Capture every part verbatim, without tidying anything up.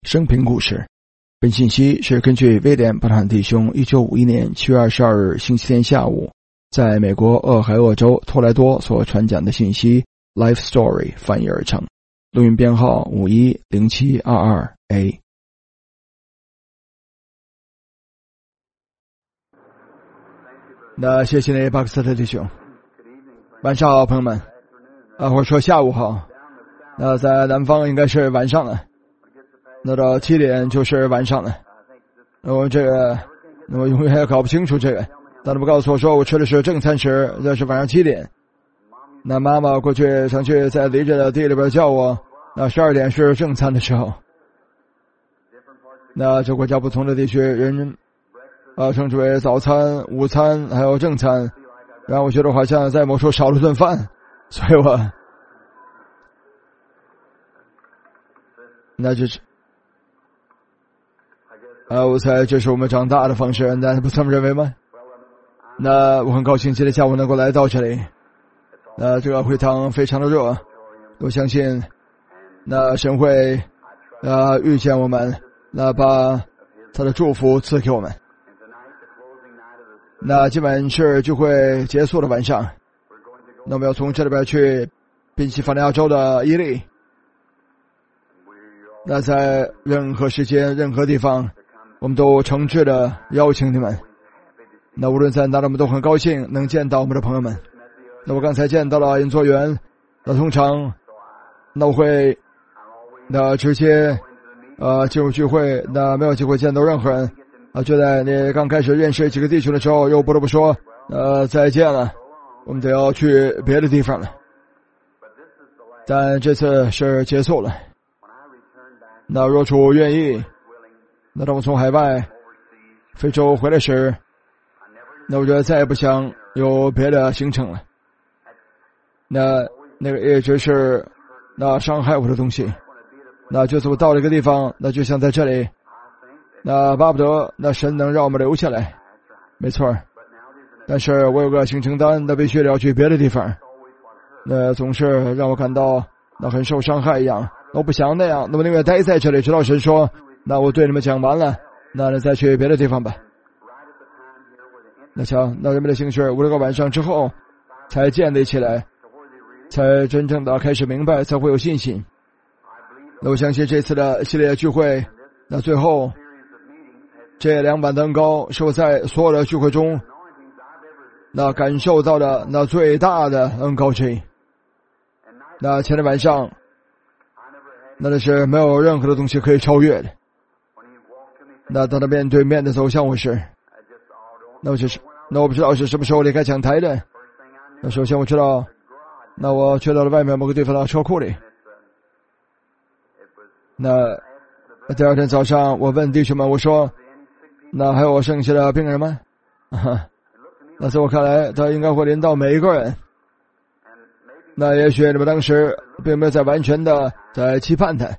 生平故事。本信息是根据威廉·布坦弟兄一九五一年七月二十二日星期天下午在美国俄亥俄州托莱多所传讲的信息 Life Story 翻译而成，录音编号五一零七二二 A。 那谢谢你，巴克斯特弟兄。晚上好，朋友们。啊，或者说下午好。那在南方应该是晚上了，那到七点就是晚上了。那我这个我永远也搞不清楚这个，但他们告诉我说我吃的是正餐时，那是晚上七点。那妈妈过去常去在离着的地里边叫我，那十二点是正餐的时候。那这国家不同的地区人啊称之为早餐、午餐还有正餐，让我觉得好像在某处少了顿饭，所以我那就是啊，我猜这是我们长大的方式，难道不这么认为吗？那我很高兴今天下午能够来到这里。那这个会堂非常的热，我相信那神会呃遇见我们，那把他的祝福赐给我们。那今晚是聚会结束的晚上，那我们要从这里边去宾夕法尼亚州的伊利。那在任何时间任何地方我们都诚挚的邀请你们，那无论在哪里我们都很高兴能见到我们的朋友们。那我刚才见到了演奏员，那通常那我会那直接呃进入聚会，那没有机会见到任何人啊，就在你刚开始认识几个弟兄的时候又不得不说呃再见了，我们得要去别的地方了。但这次是结束了。那若主愿意，那当我从海外非洲回来时，那我觉得再也不想有别的行程了。那那个一直是那伤害我的东西，那就是我到了一个地方，那就像在这里，那巴不得那神能让我们留下来，没错。但是我有个行程单，那必须要去别的地方，那总是让我感到那很受伤害一样。我不想那样，那么宁愿待在这里，直到神说那我对你们讲完了，那你再去别的地方吧。那瞧，那人们的兴趣五六个晚上之后才建立起来，才真正的开始明白，才会有信心。那我相信这次的系列聚会，那最后这两板登高是我在所有的聚会中那感受到的那最大的恩高之一。那前天晚上那是没有任何的东西可以超越的。那当他面对面的走向我时，那我就是那我不知道是什么时候离开讲台的。那首先我知道，那我去到了外面某个地方的车库里。那第二天早上我问弟兄们，我说那还有剩下的病人吗？啊，那在我看来他应该会临到每一个人。那也许你们当时并没有在完全的在期盼他。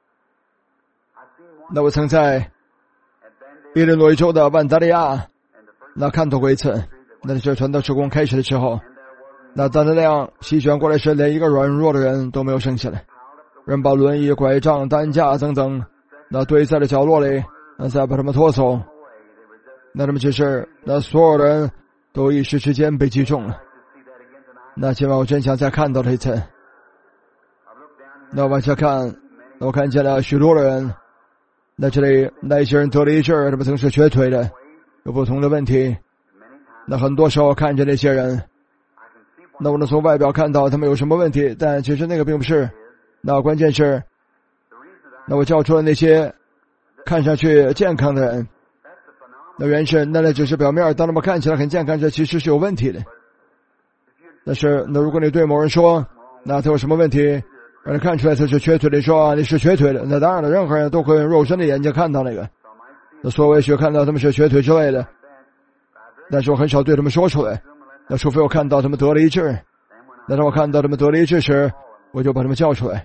那我曾在伊利诺伊州的万达利亚那看到过一次，那是传道事工开始的时候，那当那辆席卷过来时，连一个软弱的人都没有剩下来，人把轮椅、拐杖、担架等等那堆在了角落里，那再把他们拖走。那他们只是那所有人都一时之间被击中了。那今晚我真想再看到他一次。那往下看，我看见了许多的人，那这里那些人得了一阵，他们曾是瘸腿的，有不同的问题。那很多时候看着那些人，那我能从外表看到他们有什么问题，但其实那个并不是。那关键是，那我叫出了那些看上去健康的人，那原是那那只是表面，当他们看起来很健康，这其实是有问题的。但是那如果你对某人说那他有什么问题，让人看出来他是瘸腿的，说、啊、你是瘸腿的，那当然了，任何人都会用肉身的眼睛看到那个，那所以我也许看到他们是瘸腿之类的，但是我很少对他们说出来。那除非我看到他们得了医治，那当我看到他们得了医治时，我就把他们叫出来。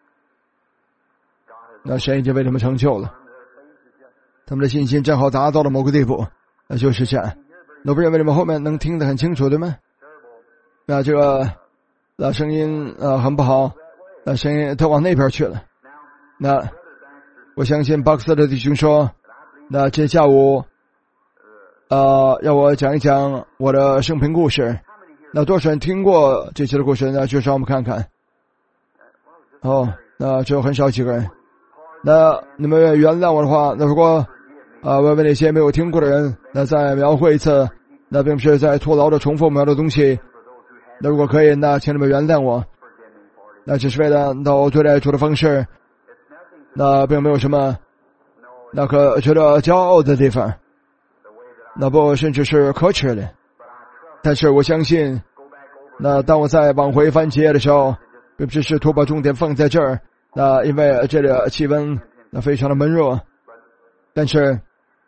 那神已经为他们成就了，他们的信心正好达到了某个地步，那就是这样。那不认为你们后面能听得很清楚对吗？那这个那声音呃很不好，那声音它往那边去了。那我相信巴克斯的弟兄说，那今天下午，呃，让我讲一讲我的生平故事。那多少人听过这期的故事呢？就让我们看看。哦，那只有很少几个人。那你们原谅我的话，那如果啊、呃，问问那些没有听过的人，那再描绘一次，那并不是在徒劳的重复我们要的东西。那如果可以，那请你们原谅我。那只是为了那我对待主的方式，那并没有什么那可觉得骄傲的地方，那不甚至是可耻的。但是我相信，那当我在往回翻几页的时候，并不是试图把重点放在这儿，那因为这里的气温那非常的闷热，但是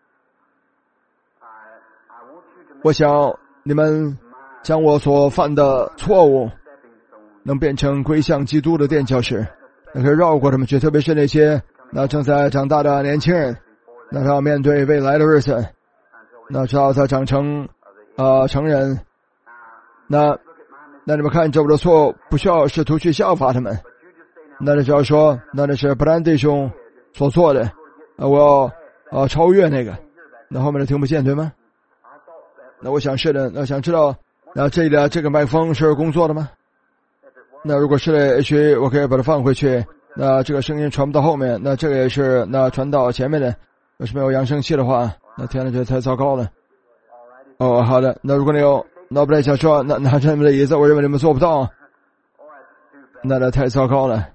我想你们将我所犯的错误能变成归向基督的垫脚石，那可以绕过他们去，特别是那些那正在长大的年轻人，那他要面对未来的日子，那直到他长成呃成人，那那你们看着我的错误，不需要试图去效法他们，那你只要说那那是布兰弟兄所做的，呃我要呃超越那个，那后面的听不见对吗？那我想是的，那想知道那这里的这个麦克风是工作的吗？那如果是的，也许我可以把它放回去，那这个声音传不到后面，那这个也是那传到前面的，要是没有扬声器的话，那天呐，这太糟糕了。哦，好的，那如果你有那不太想说那拿这么的椅子，我认为你们做不到，那那太糟糕了。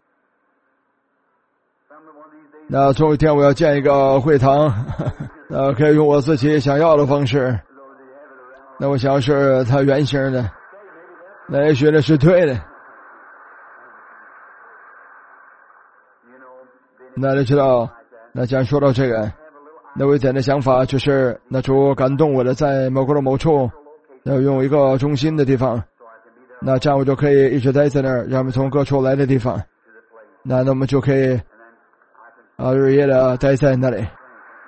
那总有一天我要建一个会堂，那可以用我自己想要的方式，那我想要是它圆形的，那也许那是对的。那你知道，那既然说到这个，那我以前的想法就是，那主感动我的，在某个的某处，要用一个中心的地方，那这样我就可以一直待在那儿，让我们从各处来的地方，那那我们就可以啊日夜的待在那里。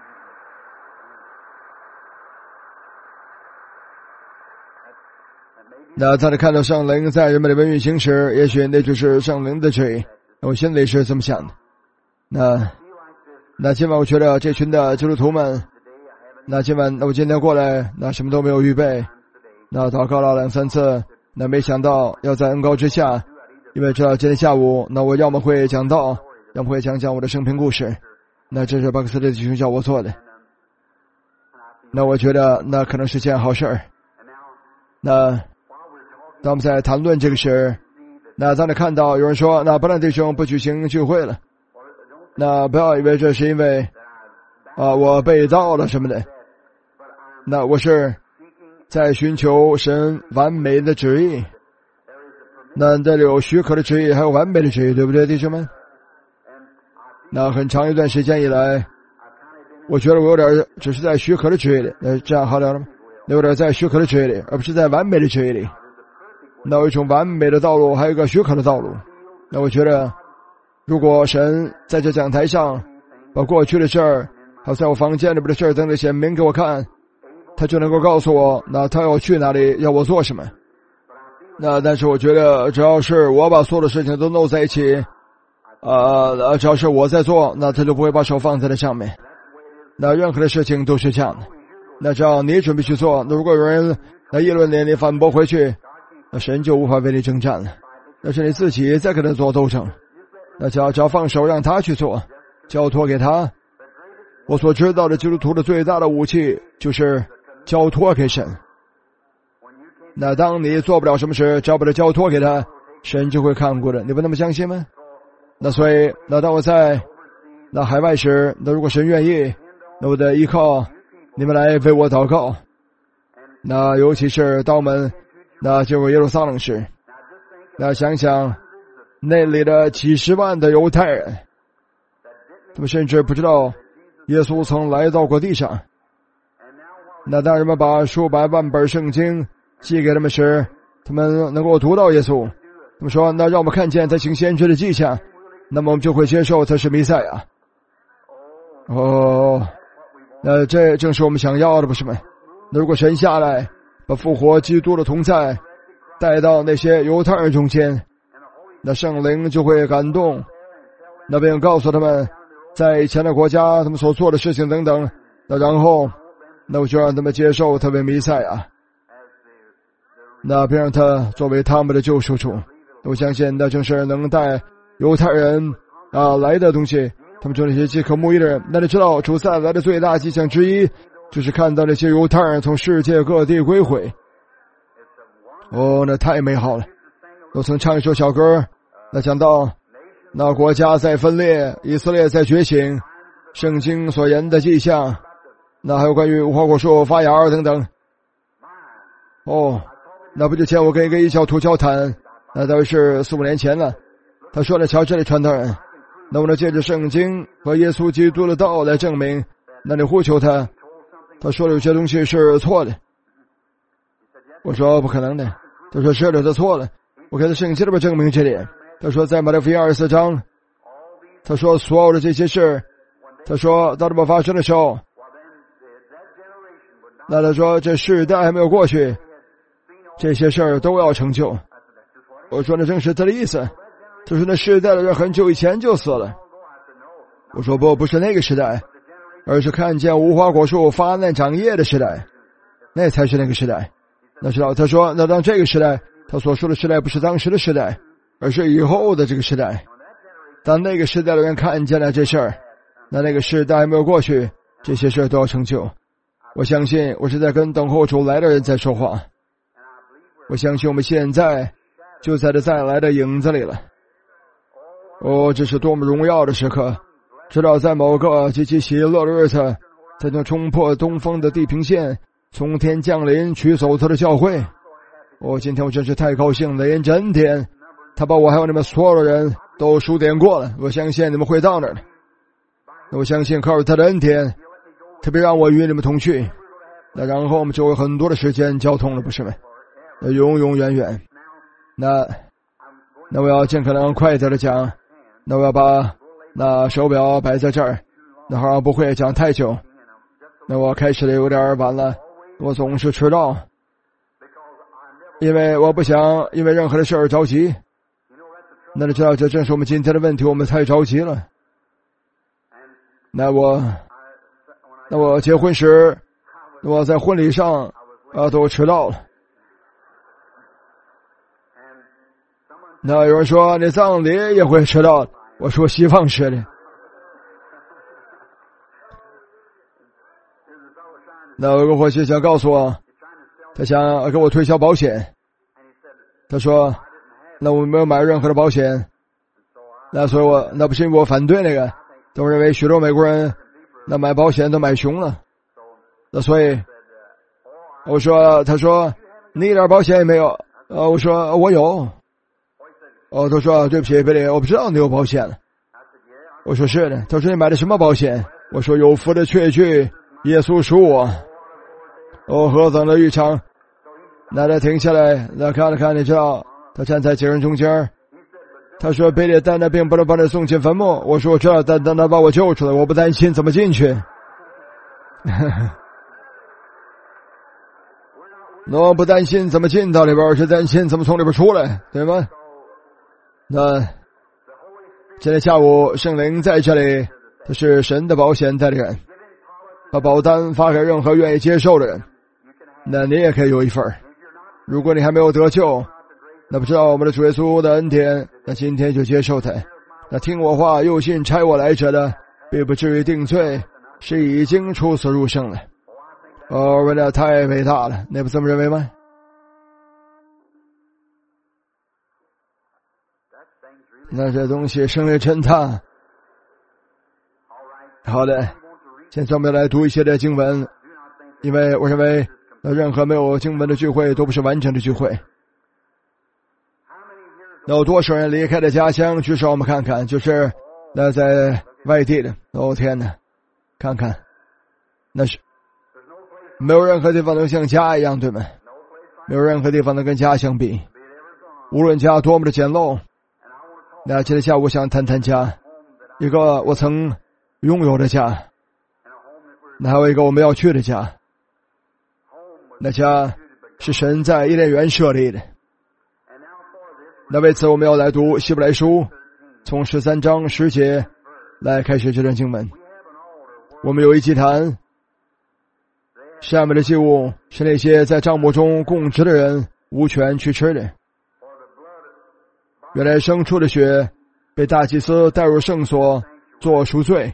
那当你看到圣灵在人们里面运行时，也许那就是圣灵的旨意。我心里是这么想的。那那今晚我觉得这群的基督徒们，那今晚那我今天过来，那什么都没有预备，那祷告了两三次，那没想到要在恩膏之下，因为知道今天下午那我要么会讲道，要么会讲讲我的生平故事，那这是巴克斯的弟兄叫我做的，那我觉得那可能是件好事儿。那当我们在谈论这个时，那当你看到有人说那布兰弟兄不举行聚会了，那不要以为这是因为啊、呃、我被盗了什么的，那我是在寻求神完美的旨意，那这里有许可的旨意还有完美的旨意，对不对弟兄们？那很长一段时间以来，我觉得我有点只是在许可的旨意里，那这样好点了吗？有点在许可的旨意里，而不是在完美的旨意里。那有一种完美的道路，还有一个许可的道路。那我觉得如果神在这讲台上把过去的事儿还有在我房间里边的事儿等等显明给我看，他就能够告诉我那他要去哪里，要我做什么。那但是我觉得只要是我把所有的事情都弄在一起，呃只要是我在做，那他就不会把手放在那上面。那任何的事情都是这样的，那只要你准备去做，那如果有人那议论你，你反驳回去，那神就无法为你征战了，那是你自己在跟他做斗争。那只要只要放手让他去做，交托给他。我所知道的基督徒的最大的武器就是交托给神。那当你做不了什么事，只要把它交托给他，神就会看顾的，你不那么相信吗？那所以那当我在那海外时，那如果神愿意，那我得依靠你们来为我祷告。那尤其是当我们那进入耶路撒冷时，那想想那里的几十万的犹太人，他们甚至不知道耶稣曾来到过地上。那当人们把数百万本圣经寄给他们时，他们能够读到耶稣，他们说那让我们看见他行先知的迹象，那么我们就会接受他是弥赛亚。哦，那这正是我们想要的，不是吗？那如果神下来把复活基督的同在带到那些犹太人中间，那圣灵就会感动，那并告诉他们在以前的国家他们所做的事情等等，那然后那我就让他们接受他为弥赛亚，那并让他作为他们的救赎主。我相信那正是能带犹太人啊来的东西，他们中那些饥渴慕义的人。那你知道主再来的最大迹象之一就是看到那些犹太人从世界各地归回。哦，那太美好了。我曾唱一首小歌，那讲到那国家在分裂，以色列在觉醒，圣经所言的迹象，那还有关于无花果树发芽等等。哦，那不久前我跟一个异教徒交谈，那大约是四五年前了。他说呢，瞧这里传道人，那我能借着圣经和耶稣基督的道来证明，那你呼求他，他说的有些东西是错的。我说不可能的。他说是的，他错了。我给他圣经里边证明这点。他说在马太福音二十四章，他说所有的这些事，他说到这么发生的时候，那他说这世代还没有过去，这些事儿都要成就。我说那正是他的意思。他说那世代的人很久以前就死了。我说不，不是那个时代，而是看见无花果树发嫩长叶的时代，那才是那个时代。那知道他说那当这个时代，他所说的时代不是当时的时代，而是以后的这个时代。当那个时代的人看见了这事儿，那那个时代还没有过去，这些事都要成就。我相信我是在跟等候主来的人在说话。我相信我们现在就在这再来的影子里了。哦，这是多么荣耀的时刻！直到在某个极其喜乐的日子，才能冲破东方的地平线，从天降临，取走他的教会。哦，今天我真是太高兴了，因着恩典，他把我还有你们所有的人都数点过了。我相信你们会到那儿的。我相信靠着他的恩典，特别让我与你们同去。那然后我们就有很多的时间交通了，不是吗？那永永远远。那那我要尽可能快点的讲。那我要把那手表摆在这儿，那好像不会讲太久。那我开始的有点晚了，我总是迟到，因为我不想因为任何的事儿着急。那你知道这正是我们今天的问题，我们太着急了。那我那我结婚时，我在婚礼上啊都迟到了。那有人说你葬礼也会迟到，我说希望是的。那有个伙计想告诉我，他想给我推销保险。他说那我没有买任何的保险，那所以我那不是因为我反对那个，都认为许多美国人那买保险都买穷了。那所以我说，他说你一点保险也没有。呃，我说我有。哦，他说对不起贝利，我不知道你有保险了。我说是的。他说你买的什么保险？我说有福的确据，耶稣属我。哦，何等的预尝！那他停下来，那看了看，你知道，他站在几人中间。他说贝利，但那并不能把你送进坟墓。我说我知道，但但他把我救出来，我不担心怎么进去。我不担心怎么进到里边，是担心怎么从里边出来，对吗？那今天下午圣灵在这里，他是神的保险代理人，把保单发给任何愿意接受的人。那你也可以有一份。如果你还没有得救，那不知道我们的主耶稣的恩典，那今天就接受他。那听我话又信差我来者的，并不至于定罪，是已经出死入生了。哦，为了太伟大了，你不这么认为吗？那这东西声力真大。好的，现在我们来读一些的经文，因为我认为那任何没有经文的聚会都不是完整的聚会。那有多少人离开了家乡？举手我们看看，就是那在外地的。哦天哪，看看，那是没有任何地方能像家一样，对吗？没有任何地方能跟家相比，无论家多么的简陋。那今天下午我想谈谈家，一个我曾拥有的家，那还有一个我们要去的家。那家是神在伊甸园设立的。那为此我们要来读希伯来书，从十三章十节来开始这段经文。我们有一祭坛，下面的祭物是那些在帐幕中供职的人无权去吃的。原来牲畜的血被大祭司带入圣所做赎罪，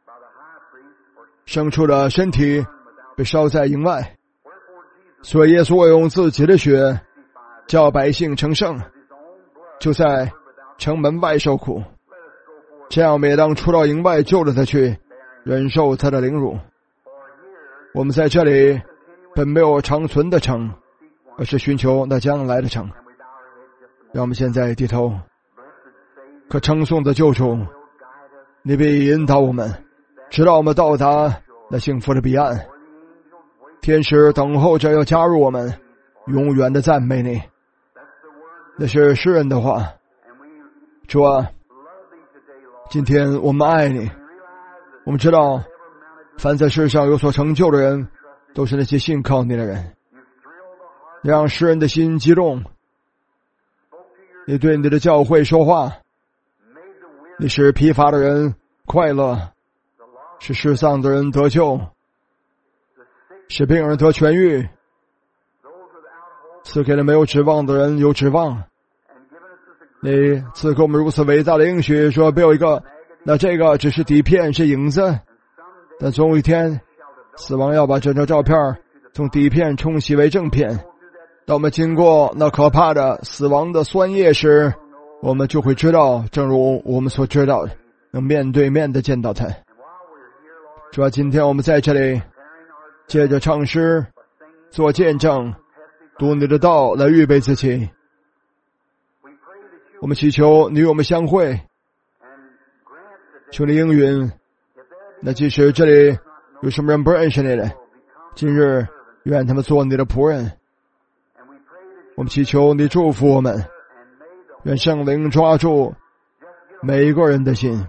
牲畜的身体被烧在营外，所以耶稣会用自己的血叫百姓成圣，就在城门外受苦，这样每当出到营外救了他去，忍受他的凌辱。我们在这里本没有长存的城，而是寻求那将来的城。让我们现在低头，可称颂的救主，你必引导我们，直到我们到达那幸福的彼岸。天使等候着要加入我们，永远的赞美你。那是诗人的话。主啊，今天我们爱你。我们知道凡在世上有所成就的人，都是那些信靠你的人。你让诗人的心激动，你对你的教会说话，你使疲乏的人快乐，使失丧的人得救，使病人得痊愈，赐给了没有指望的人有指望。你赐给我们如此伟大的应许，说没有一个，那这个只是底片，是影子，但总有一天死亡要把这张照片从底片冲洗为正片。当我们经过那可怕的死亡的酸液时，我们就会知道，正如我们所知道的，能面对面的见到他。主啊，今天我们在这里借着唱诗做见证，读你的道来预备自己。我们祈求你与我们相会，求你应允。那即使这里有什么人不认识你的，今日愿他们做你的仆人。我们祈求你祝福我们，愿圣灵抓住每一个人的心。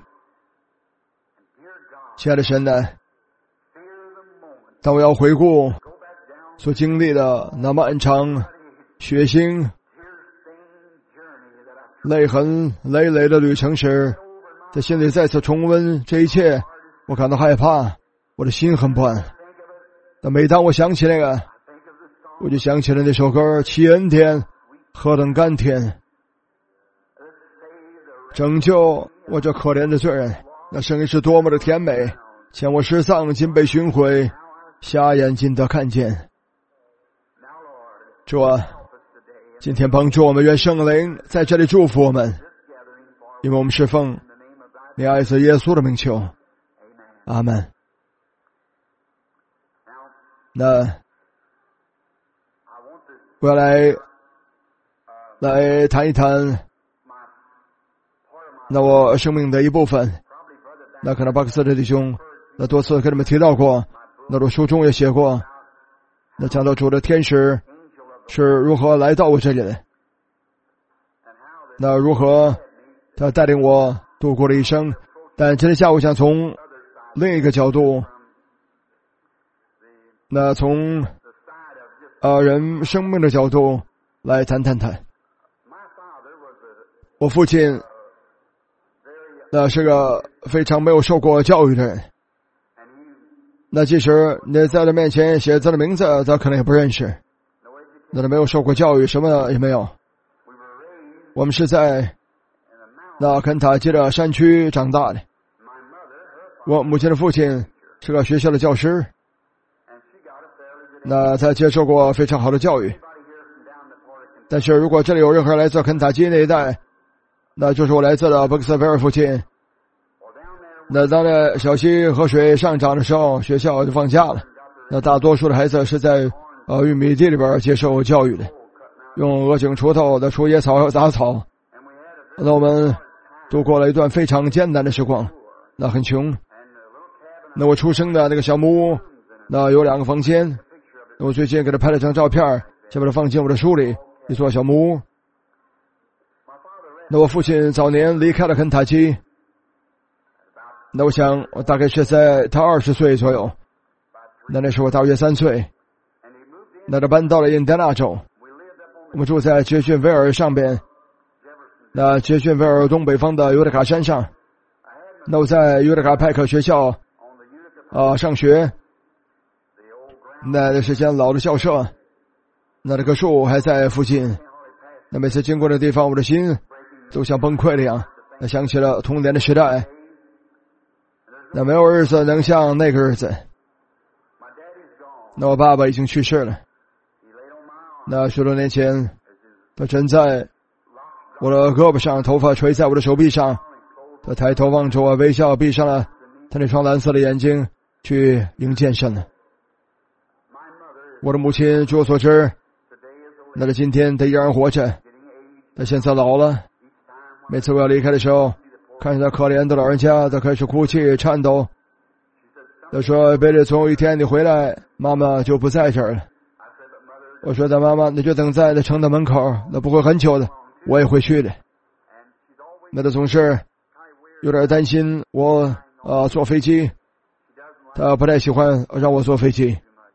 亲爱的神呢，当我要回顾所经历的那漫长血腥泪痕累累的旅程时，在心里再次重温这一切，我感到害怕，我的心很不安。但每当我想起那个，我就想起了那首歌《奇恩天何等甘甜》，拯救我这可怜的罪人，那声音是多么的甜美，见我失丧尽被寻回，瞎眼尽得看见。主啊，今天帮助我们，愿圣灵在这里祝福我们，因为我们是奉你爱子耶稣的名求，阿们。那我要来来谈一谈那我生命的一部分。那可能巴克斯的弟兄那多次跟你们提到过，那我书中也写过，那讲到主的天使是如何来到我这里的，那如何他带领我度过了一生。但今天下午想从另一个角度，那从呃人生命的角度来谈谈谈。我父亲那是个非常没有受过教育的人，那即使你在他面前写字的名字他可能也不认识，那他没有受过教育，什么也没有。我们是在那肯塔基的山区长大的。我母亲的父亲是个学校的教师，那他接受过非常好的教育。但是如果这里有任何人来自肯塔基那一带，那就是我来自的伯克斯菲尔附近。那当那小溪河水上涨的时候，学校就放假了，那大多数的孩子是在呃玉米地里边接受教育的，用鹅颈锄头的除野草和杂草。那我们度过了一段非常艰难的时光，那很穷。那我出生的那个小木屋，那有两个房间，那我最近给他拍了张照片，就把它放进我的书里，一座小木屋。那我父亲早年离开了肯塔基，那我想我大概是在他二十岁左右，那那时候我大约三岁，那他搬到了印第安纳州，我们住在杰逊维尔上边，那杰逊维尔东北方的尤达卡山上。 那我在尤德卡派克学校啊、呃、上学，那那是间老的校舍，那这棵树还在附近。那每次经过的地方，我的心都像崩溃了一样。那想起了童年的时代，那没有日子能像那个日子。那我爸爸已经去世了。那许多年前，他枕在我的胳膊上，头发垂在我的手臂上。他抬头望着我，微笑，闭上了他那双蓝色的眼睛，去迎见神了。我的母亲，据我所知，那他今天他依然活着，他现在老了。每次我要离开的时候，看着他可怜的老人家，他开始哭泣颤抖。他说：“贝利，总有一天你回来，妈妈就不在这儿了。”我说：“的妈妈，你就等在那城的门口，那不会很久的，我也会去的。”那他总是有点担心我啊、呃、坐飞机，他不太喜欢让我坐飞机。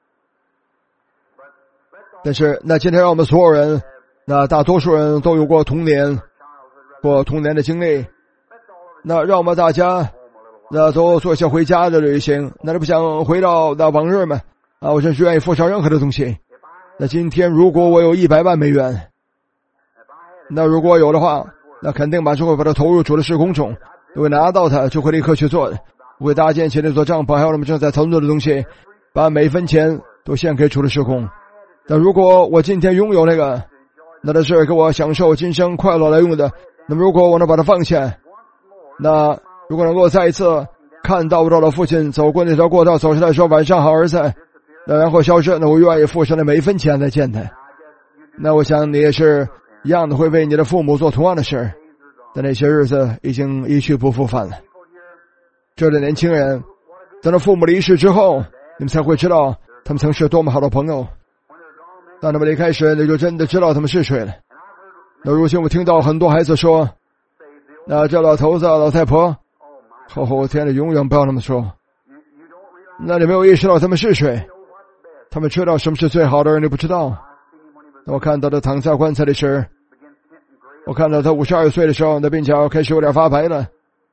但是那今天让我们所有人，那大多数人都有过童年或童年的经历，那让我们大家那都做一些回家的旅行。那你不想回到那往日吗？啊，我真是愿意付上任何的东西。那今天如果我有一百万美元，那如果有的话，那肯定马上会把它投入主的事工中，如果拿到它就会立刻去做的。我会搭建起那座帐篷，还有我们正在讨论的东西，把每分钱都献给主的事工。但如果我今天拥有那个，那它是给我享受今生快乐来用的。那么如果我能把它放下，那如果能够再一次看到我的父亲走过那条过道，走下来说晚上好儿子，那然后消失，那我愿意付上的每一分钱来见他。那我想你也是一样的，会为你的父母做同样的事。但那些日子已经一去不复返了。这的年轻人等到父母离世之后，你们才会知道他们曾是多么好的朋友。当他们离开时，你就真的知道他们是谁了。那如今我听到很多孩子说，那这老头子老太婆，哦哦天哪，永远不要那么说。那你没有意识到他们是谁，他们知道什么是最好的人，你不知道。那我看到他躺在棺材里时，我看到他五十二岁的时候，那鬓角开始有点发白了。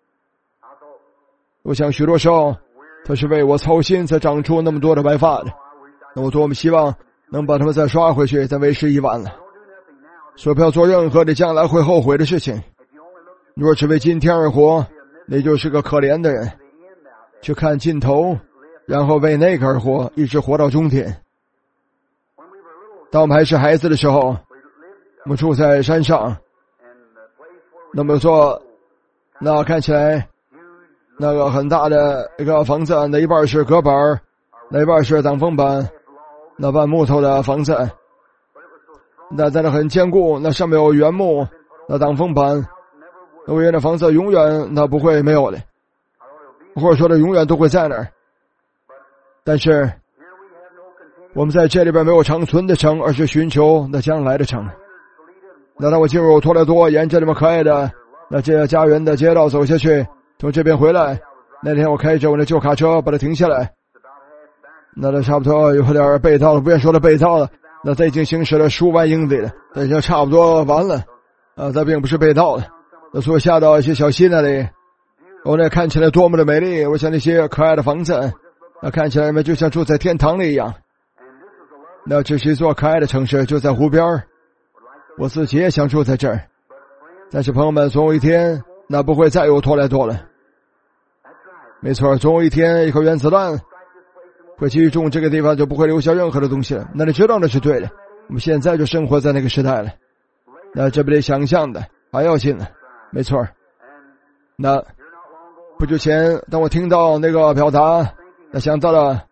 我想许多时候他是为我操心才长出那么多的白发的。那我多么希望能把他们再刷回去，但为时已晚了。所以不要做任何你将来会后悔的事情。如果只为今天而活，那就是个可怜的人。去看尽头，然后为那个而活，一直活到终点。当我们还是孩子的时候，我们住在山上，那么做那看起来那个很大的一个房子，那一半是隔板，那一半是挡风板，那半木头的房子，那在那很坚固，那上面有原木，那挡风板，那我以为那房子永远那不会没有的，或者说它永远都会在那儿。但是我们在这里边没有长存的城，而是寻求那将来的城。那当我进入托莱多，沿着那么可爱的那这家园的街道走下去，从这边回来，那天我开着我的旧卡车把它停下来，那它差不多有点被盗了，不愿说它被盗了，那它已经行驶了数万英里了，它已经差不多完了啊，它并不是被盗的。那所以下到一些小溪那里，我那看起来多么的美丽，我想那些可爱的房子，那看起来就像住在天堂里一样。那这是一座可爱的城市，就在湖边，我自己也想住在这儿。但是朋友们，总有一天那不会再有托莱多了。没错，总有一天一颗原子弹会击中这个地方，就不会留下任何的东西了。那你知道那是对的，我们现在就生活在那个时代了。那这比你想象的还要近了。没错。那不久前当我听到那个表达，那想到了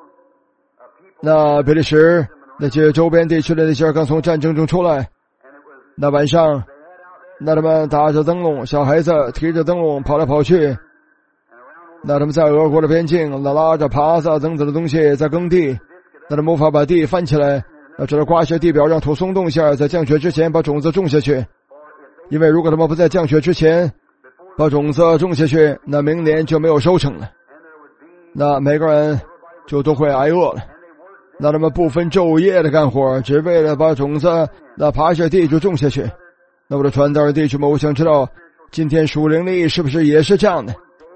那比利时那些周边地区的那些人刚从战争中出来，那晚上那他们打着灯笼，小孩子提着灯笼跑来跑去，那他们在俄国的边境那拉着耙子等等的东西在耕地，那他们无法把地翻起来，那只能刮些地表让土松动一下，在降雪之前把种子种下去。因为如果他们不在降雪之前把种子种下去，那明年就没有收成了，那每个人就都会挨饿了。那他们不分昼夜的干活，只为了把种子那爬下地就种下去。那我的传道人弟兄们，我想知道今天属灵里是不是也是这样的？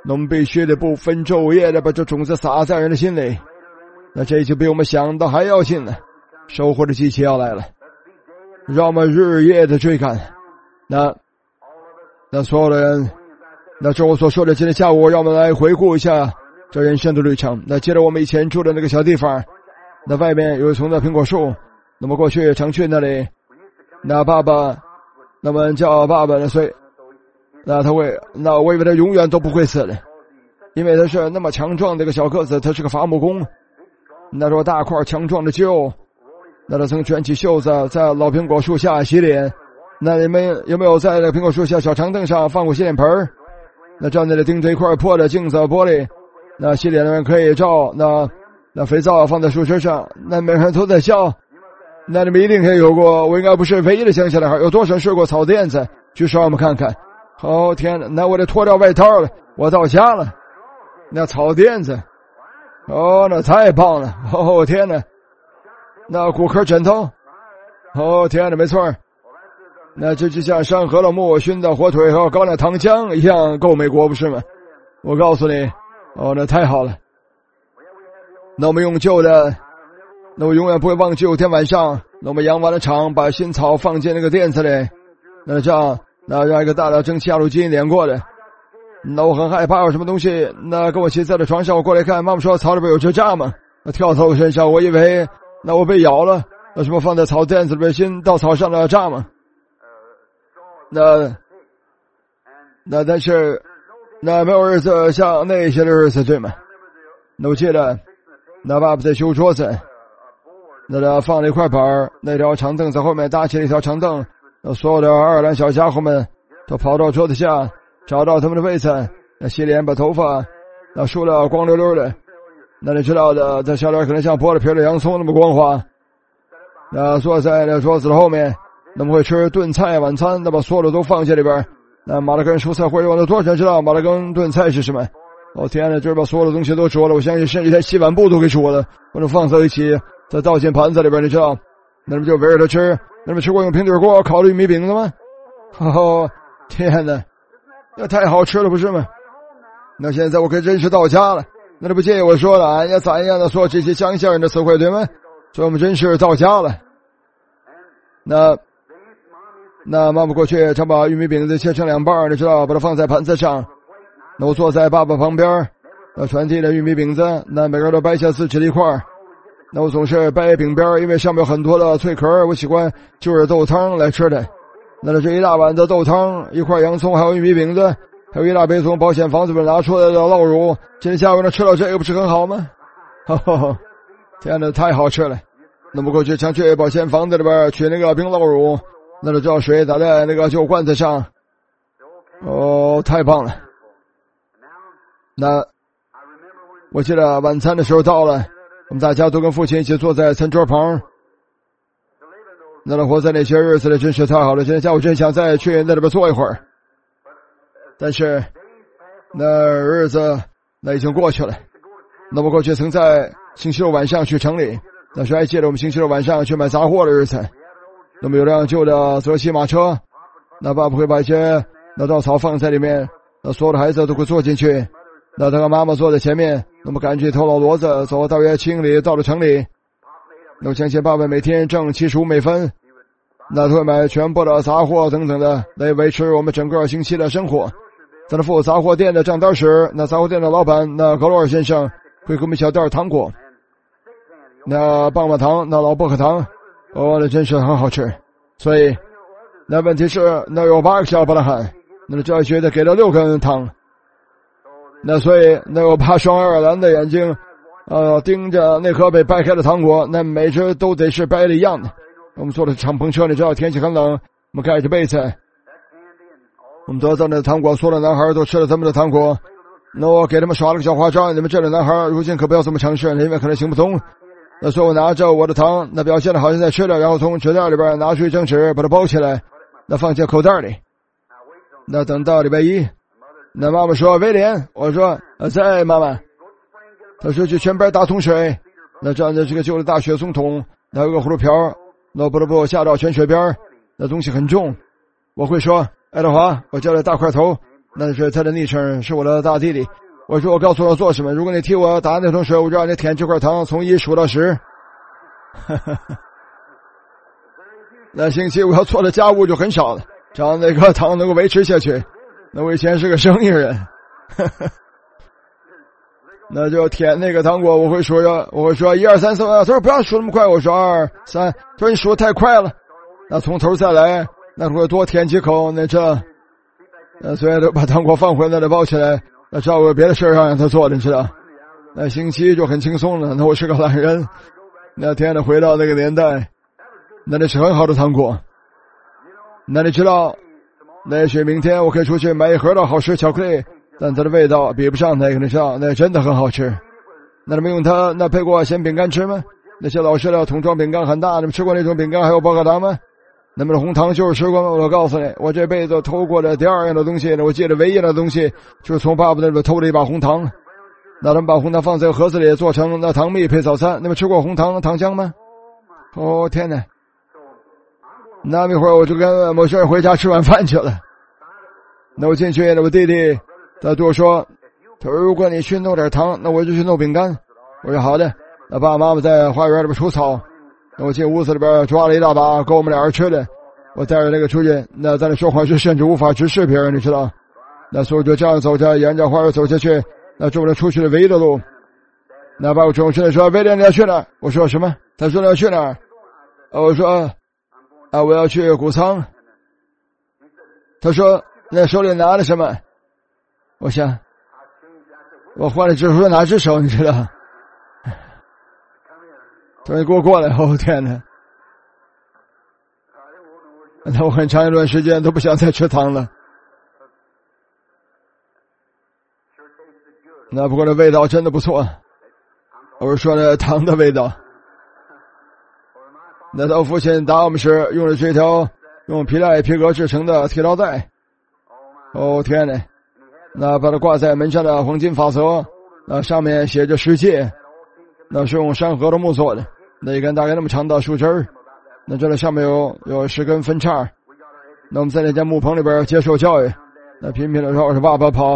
那我们必须得不分昼夜的把这种子撒在人的心里。那这就比我们想的还要近了，收获的季节要来了，让我们日夜的追赶。那那所有的人，那这我所说的今天下午，让我们来回顾一下这人生的旅程。那接着我们以前住的那个小地方，那外面有一丛的苹果树，那么过去常去那里，那爸爸，那么叫爸爸的，所以那他会，那我以为他永远都不会死的，因为他是那么强壮的一个小个子，他是个伐木工，那时候大块强壮的肌肉，那他曾卷起袖子在老苹果树下洗脸。那你们有没有在那个苹果树下小长凳上放过洗脸盆？那站在那里盯着一块破的镜子玻璃，那洗脸的人可以照，那那肥皂放在树枝上，那每个人都在笑。那你们一定可以有过，我应该不是唯一的乡下男孩，有多少人睡过草垫子？举手让我们看看。哦天哪，那我得脱掉外套了，我到家了。那草垫子，哦，那太棒了。哦天哪，那骨壳枕头，哦天哪，没错，那这就像山河了木熏的火腿和高粱糖浆一样够美国不是吗？我告诉你，哦，那太好了。那我们用旧的，那我永远不会忘记有天晚上，那我们养完了场，把新草放进那个垫子里，那这样，那让一个大的蒸汽压路机碾过的。那我很害怕有什么东西，那跟我骑在了床上，我过来看，妈妈说草里边有只蚱蜢，那跳到我身上，我以为那我被咬了，那什么放在草垫子里边新稻草上的蚱蜢。那那但是那没有日子像那些的日子对吗？那我记得那爸爸在修桌子，那他放了一块板，那条长凳在后面搭起了一条长凳，那所有的爱尔兰小家伙们都跑到桌子下找到他们的位子，那洗脸把头发那梳了光溜溜的，那你知道的，这小脸可能像剥了皮的洋葱那么光滑。那坐在那桌子的后面，那么会吃炖菜晚餐，那把所有的都放在里边。那马拉根蔬菜会用的多少人知道马拉根炖菜是什么？哦天哪，就是把所有的东西都煮了，我相信甚至连洗碗布都给煮了，把它放在一起，再倒进盘子里边，你知道？那么就围着它吃。那么吃过用平底锅烤的玉米饼子吗？哦天哪，那太好吃了不是吗？那现在我可以真是到家了，那你不介意我说了，哎呀咋样的说这些乡下人的词汇对吗？所以我们真是到家了。那那妈妈过去常把玉米饼子切成两半，你知道，把它放在盘子上。那我坐在爸爸旁边，那传递的玉米饼子，那每个人都掰下自己的一块。那我总是掰饼边，因为上面有很多的脆壳，我喜欢就是豆汤来吃的。那这一大碗的豆汤，一块洋葱，还有玉米饼子，还有一大杯从保险房子里拿出来的酪乳。今天下午呢吃了这个不是很好吗？哈哈，天哪，太好吃了。那么过去常去保险房子里边取那个冰酪乳，那就叫水打在那个旧罐子上。哦，太棒了。那我记得晚餐的时候到了，我们大家都跟父亲一起坐在餐桌旁。那能活在那些日子里真是太好了，今天下午真想再去那里边坐一会儿。但是那日子那已经过去了。那么过去曾在星期六晚上去城里，那时还记得我们星期六晚上去买杂货的日子。那么有辆旧的泽西马车，那爸爸会把一些那稻草放在里面，那所有的孩子都会坐进去。那他和妈妈坐在前面，那么赶紧头老骡子走大约七英里到了城里。那我相信爸爸每天挣七十五美分，那他会买全部的杂货等等的来维持我们整个星期的生活。在那付杂货店的账单时，那杂货店的老板那格罗尔先生会给我们小袋糖果，那棒棒糖，那老薄荷糖，哦，那真是很好吃。所以那问题是那有八个小巴拉汉，那教学的给了六根糖。那所以那有八双爱尔兰的眼睛呃，盯着那颗被掰开的糖果，那每只都得是掰的一样的。我们坐的敞篷车，你知道天气很冷，我们盖着被子，我们得到那糖果，所有的男孩都吃了他们的糖果。那我给他们耍了个小花招，你们这类男孩如今可不要这么尝试，因为可能行不通。那所以我拿着我的糖，那表现的好像在吃的，然后从纸袋里边拿出一张纸，把它包起来，那放进口袋里。那等到礼拜一，那妈妈说威廉，我说呃在妈妈，他说去泉边打桶水，那站着这个旧的大雪松桶，那有个葫芦瓢，那不得不下到泉水边，那东西很重。我会说爱德华，我叫了大块头， 那是他的昵称，是我的大弟弟。我说我告诉我做什么，如果你替我打那桶水，我就让你舔这块糖，从一数到十。那星期我要做的家务就很少了，只要那个糖能够维持下去。那我以前是个生意人。那就舔那个糖果，我会说着，我会说一二三四，他说不要数那么快，我说二三，他说你数太快了，那从头再来，那会多舔几口，那这，那所以都把糖果放回来了，包起来，那照顾别的事让让他做的，你知道？那星期就很轻松了。那我是个懒人，那天的回到那个年代，那那是很好的糖果。那你知道，那也许明天我可以出去买一盒的好吃巧克力，但它的味道比不上那个，你知道，那真的很好吃。那你们用它那配过咸饼干吃吗？那些老式的桶装饼干很大，你们吃过那种饼干还有薄荷糖吗？那么红糖就是吃过吗？我告诉你，我这辈子偷过的第二样的东西，我记得唯一的东西就是从爸爸那边偷了一把红糖。那他们把红糖放在盒子里做成那糖蜜配早餐。你们吃过红糖糖浆吗？哦天哪！那么一会儿我就跟某些人回家吃晚饭去了。那我进去，我弟弟他对我说，他说如果你去弄点糖，那我就去弄饼干。我说好的。那爸爸妈妈在花园里边除草，那我进屋子里边抓了一大把够我们俩人吃的。我带着那个出去，那在那说话时甚至无法直视别人，你知道。那所以我就这样走着，沿着花园走下去，那是我们出去的唯一的路。那把我中去说威廉你要去哪儿？我说什么？他说你要去哪儿？我说啊我要去谷仓。他说那手里拿了什么？我想我换了只说哪只手，你知道。他说你给我过来。哦天哪！那我很长一段时间都不想再吃糖了。那不过这味道真的不错，我是说那糖的味道。那他父亲打我们时用的这条用皮带皮革制成的铁腰带。哦天哪！那把它挂在门上的黄金法则，那上面写着世界，那是用山河的木做的，那一根大概那么长的树枝儿，那这里上面有有十根分叉。那我们在那间木棚里边接受教育，那频频的绕着爸爸跑。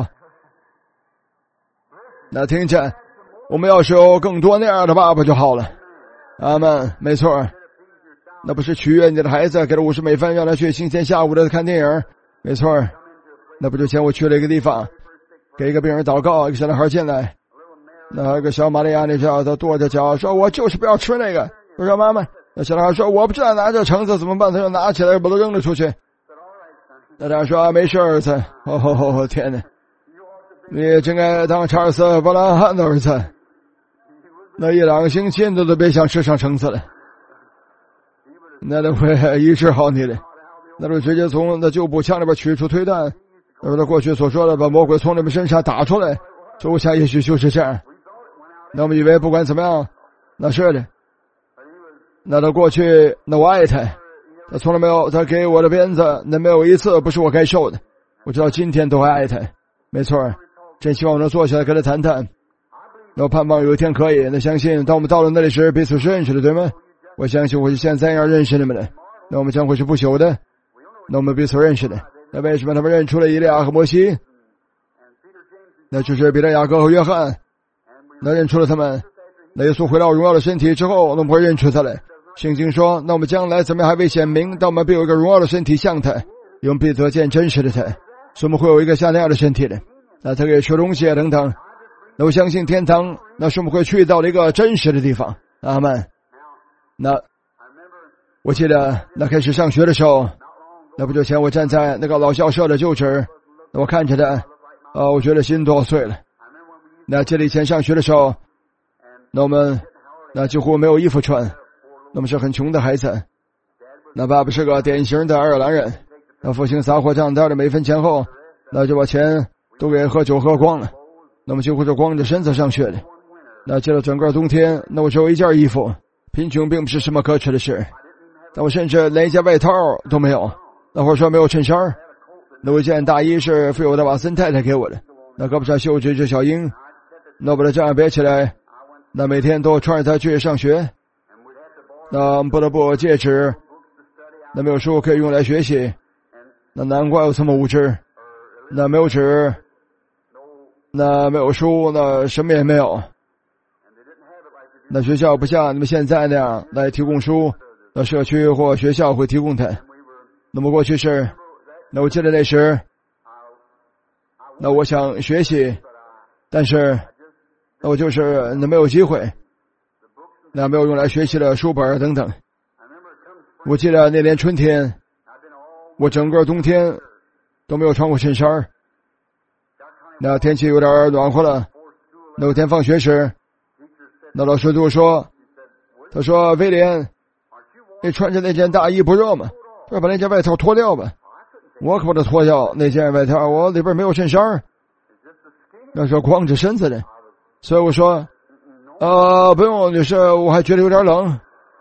那听见我们要是有更多那样的爸爸就好了。阿们，没错。那不是取悦你的孩子，给了五十美分让他去星期天下午的看电影，没错。那不就前我去了一个地方，给一个病人祷告，一个小男孩进来，那有个小玛利亚，你知道，他跺着脚说我就是不要吃那个。我说妈妈，那小男孩说我不知道拿着橙子怎么办，他就拿起来把它扔了出去。那他说、啊、没事儿子。哦哦哦天哪，你真该当查尔斯·伯兰汉的儿子。那一两个星期你都别想吃上橙子了，那都会医治好你的。那就直接从那旧步枪里边取出推弹，那么他过去所说的把魔鬼从你们身上打出来，所以我想也许就是这样。那我们以为不管怎么样，那是的。那他过去，那我爱他，他从来没有他给我的鞭子，那没有一次不是我该受的。我知道今天都还爱他，没错。真希望我能坐下来跟他谈谈。那我盼望有一天可以，那相信当我们到了那里时彼此是认识的，对吗？我相信我是现在要认识你们的，那我们将会是不朽的。那我们彼此认识的，那为什么他们认出了以利亚和摩西？那就是彼得、雅各和约翰。那认出了他们，那耶稣回到荣耀的身体之后，那我们会认出他来。圣经说，那我们将来怎么样还未显明，但我们必有一个荣耀的身体像他，我们必得见真实的他，所以我们会有一个像那样的身体的。那他可以吃东西等等。那我相信天堂，那是我们会去到了一个真实的地方。阿们。那我记得那开始上学的时候，那不久前我站在那个老校舍的旧址，我看着他，啊，我觉得心都要碎了。那记得以前上学的时候，那我们那几乎没有衣服穿，那么是很穷的孩子。那爸爸是个典型的爱尔兰人，那父亲撒火账单的每分钱后，那就把钱都给喝酒喝光了，那么几乎是光着身子上学的。那记得整个冬天，那我只有一件衣服，贫穷并不是什么可耻的事，但我甚至连一件外套都没有。那会儿说没有衬衫，那我一件大衣是富有的瓦森太太给我的，那胳膊上绣着一只小鹰，那我把它这样别起来，那每天都穿着它去上学。那不得不戒指，那没有书可以用来学习，那难怪我这么无知。 那没有纸，那没有书，那什么也没有。那学校不像你们现在那样来提供书，那社区或学校会提供它。那么过去是，那我记得那时，那我想学习，但是那我就是那没有机会，那没有用来学习的书本等等。我记得那年春天，我整个冬天都没有穿过衬衫。那天气有点暖和了，那天放学时，那老师对我说，他说威廉，你穿着那件大衣不热吗？他说把那件外套脱掉吧。我可把它脱掉，那件外套我里边没有衬衫，那是光着身子的。所以我说呃，不用女士，我还觉得有点冷。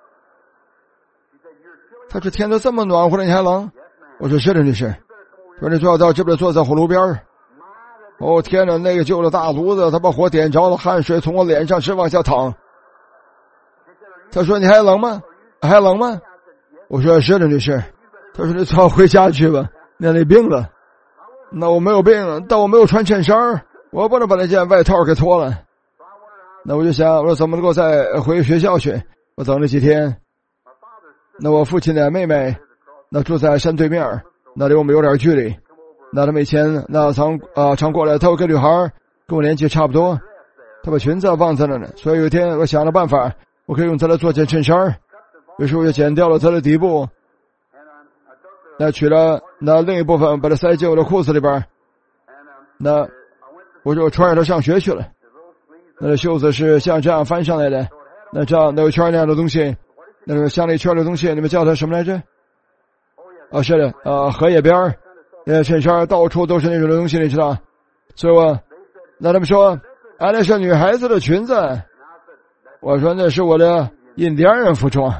他说天都这么暖和了你还冷？我说是的女士。说你最好到这边坐在火炉边。哦天哪，那个旧的大炉子他把火点着了，汗水从我脸上直往下淌。他说你还冷吗？还冷吗？我说是的女士。他说你最好回家去吧，那你病了。那我没有病，但我没有穿衬衫，我不能把那件外套给脱了。那我就想，我说怎么能够再回学校去？我等了几天。那我父亲的妹妹那住在山对面，那离我们有点距离。那他们以前那常啊、呃、常过来，他有个女孩跟我年纪差不多，她把裙子忘在了呢。所以有一天我想了办法，我可以用它来做件衬衫。于是我就剪掉了它的底部，那取了那另一部分把它塞进我的裤子里边。那我就穿着它上学去了。那个袖子是像这样翻上来的，那这样那有圈那样的东西，那个像那圈的东西，你们叫它什么来着？啊，是的，呃，荷叶边儿，呃，衬衫到处都是那种的东西，你知道？所以我，那他们说，啊，那是女孩子的裙子。我说那是我的印第安人服装，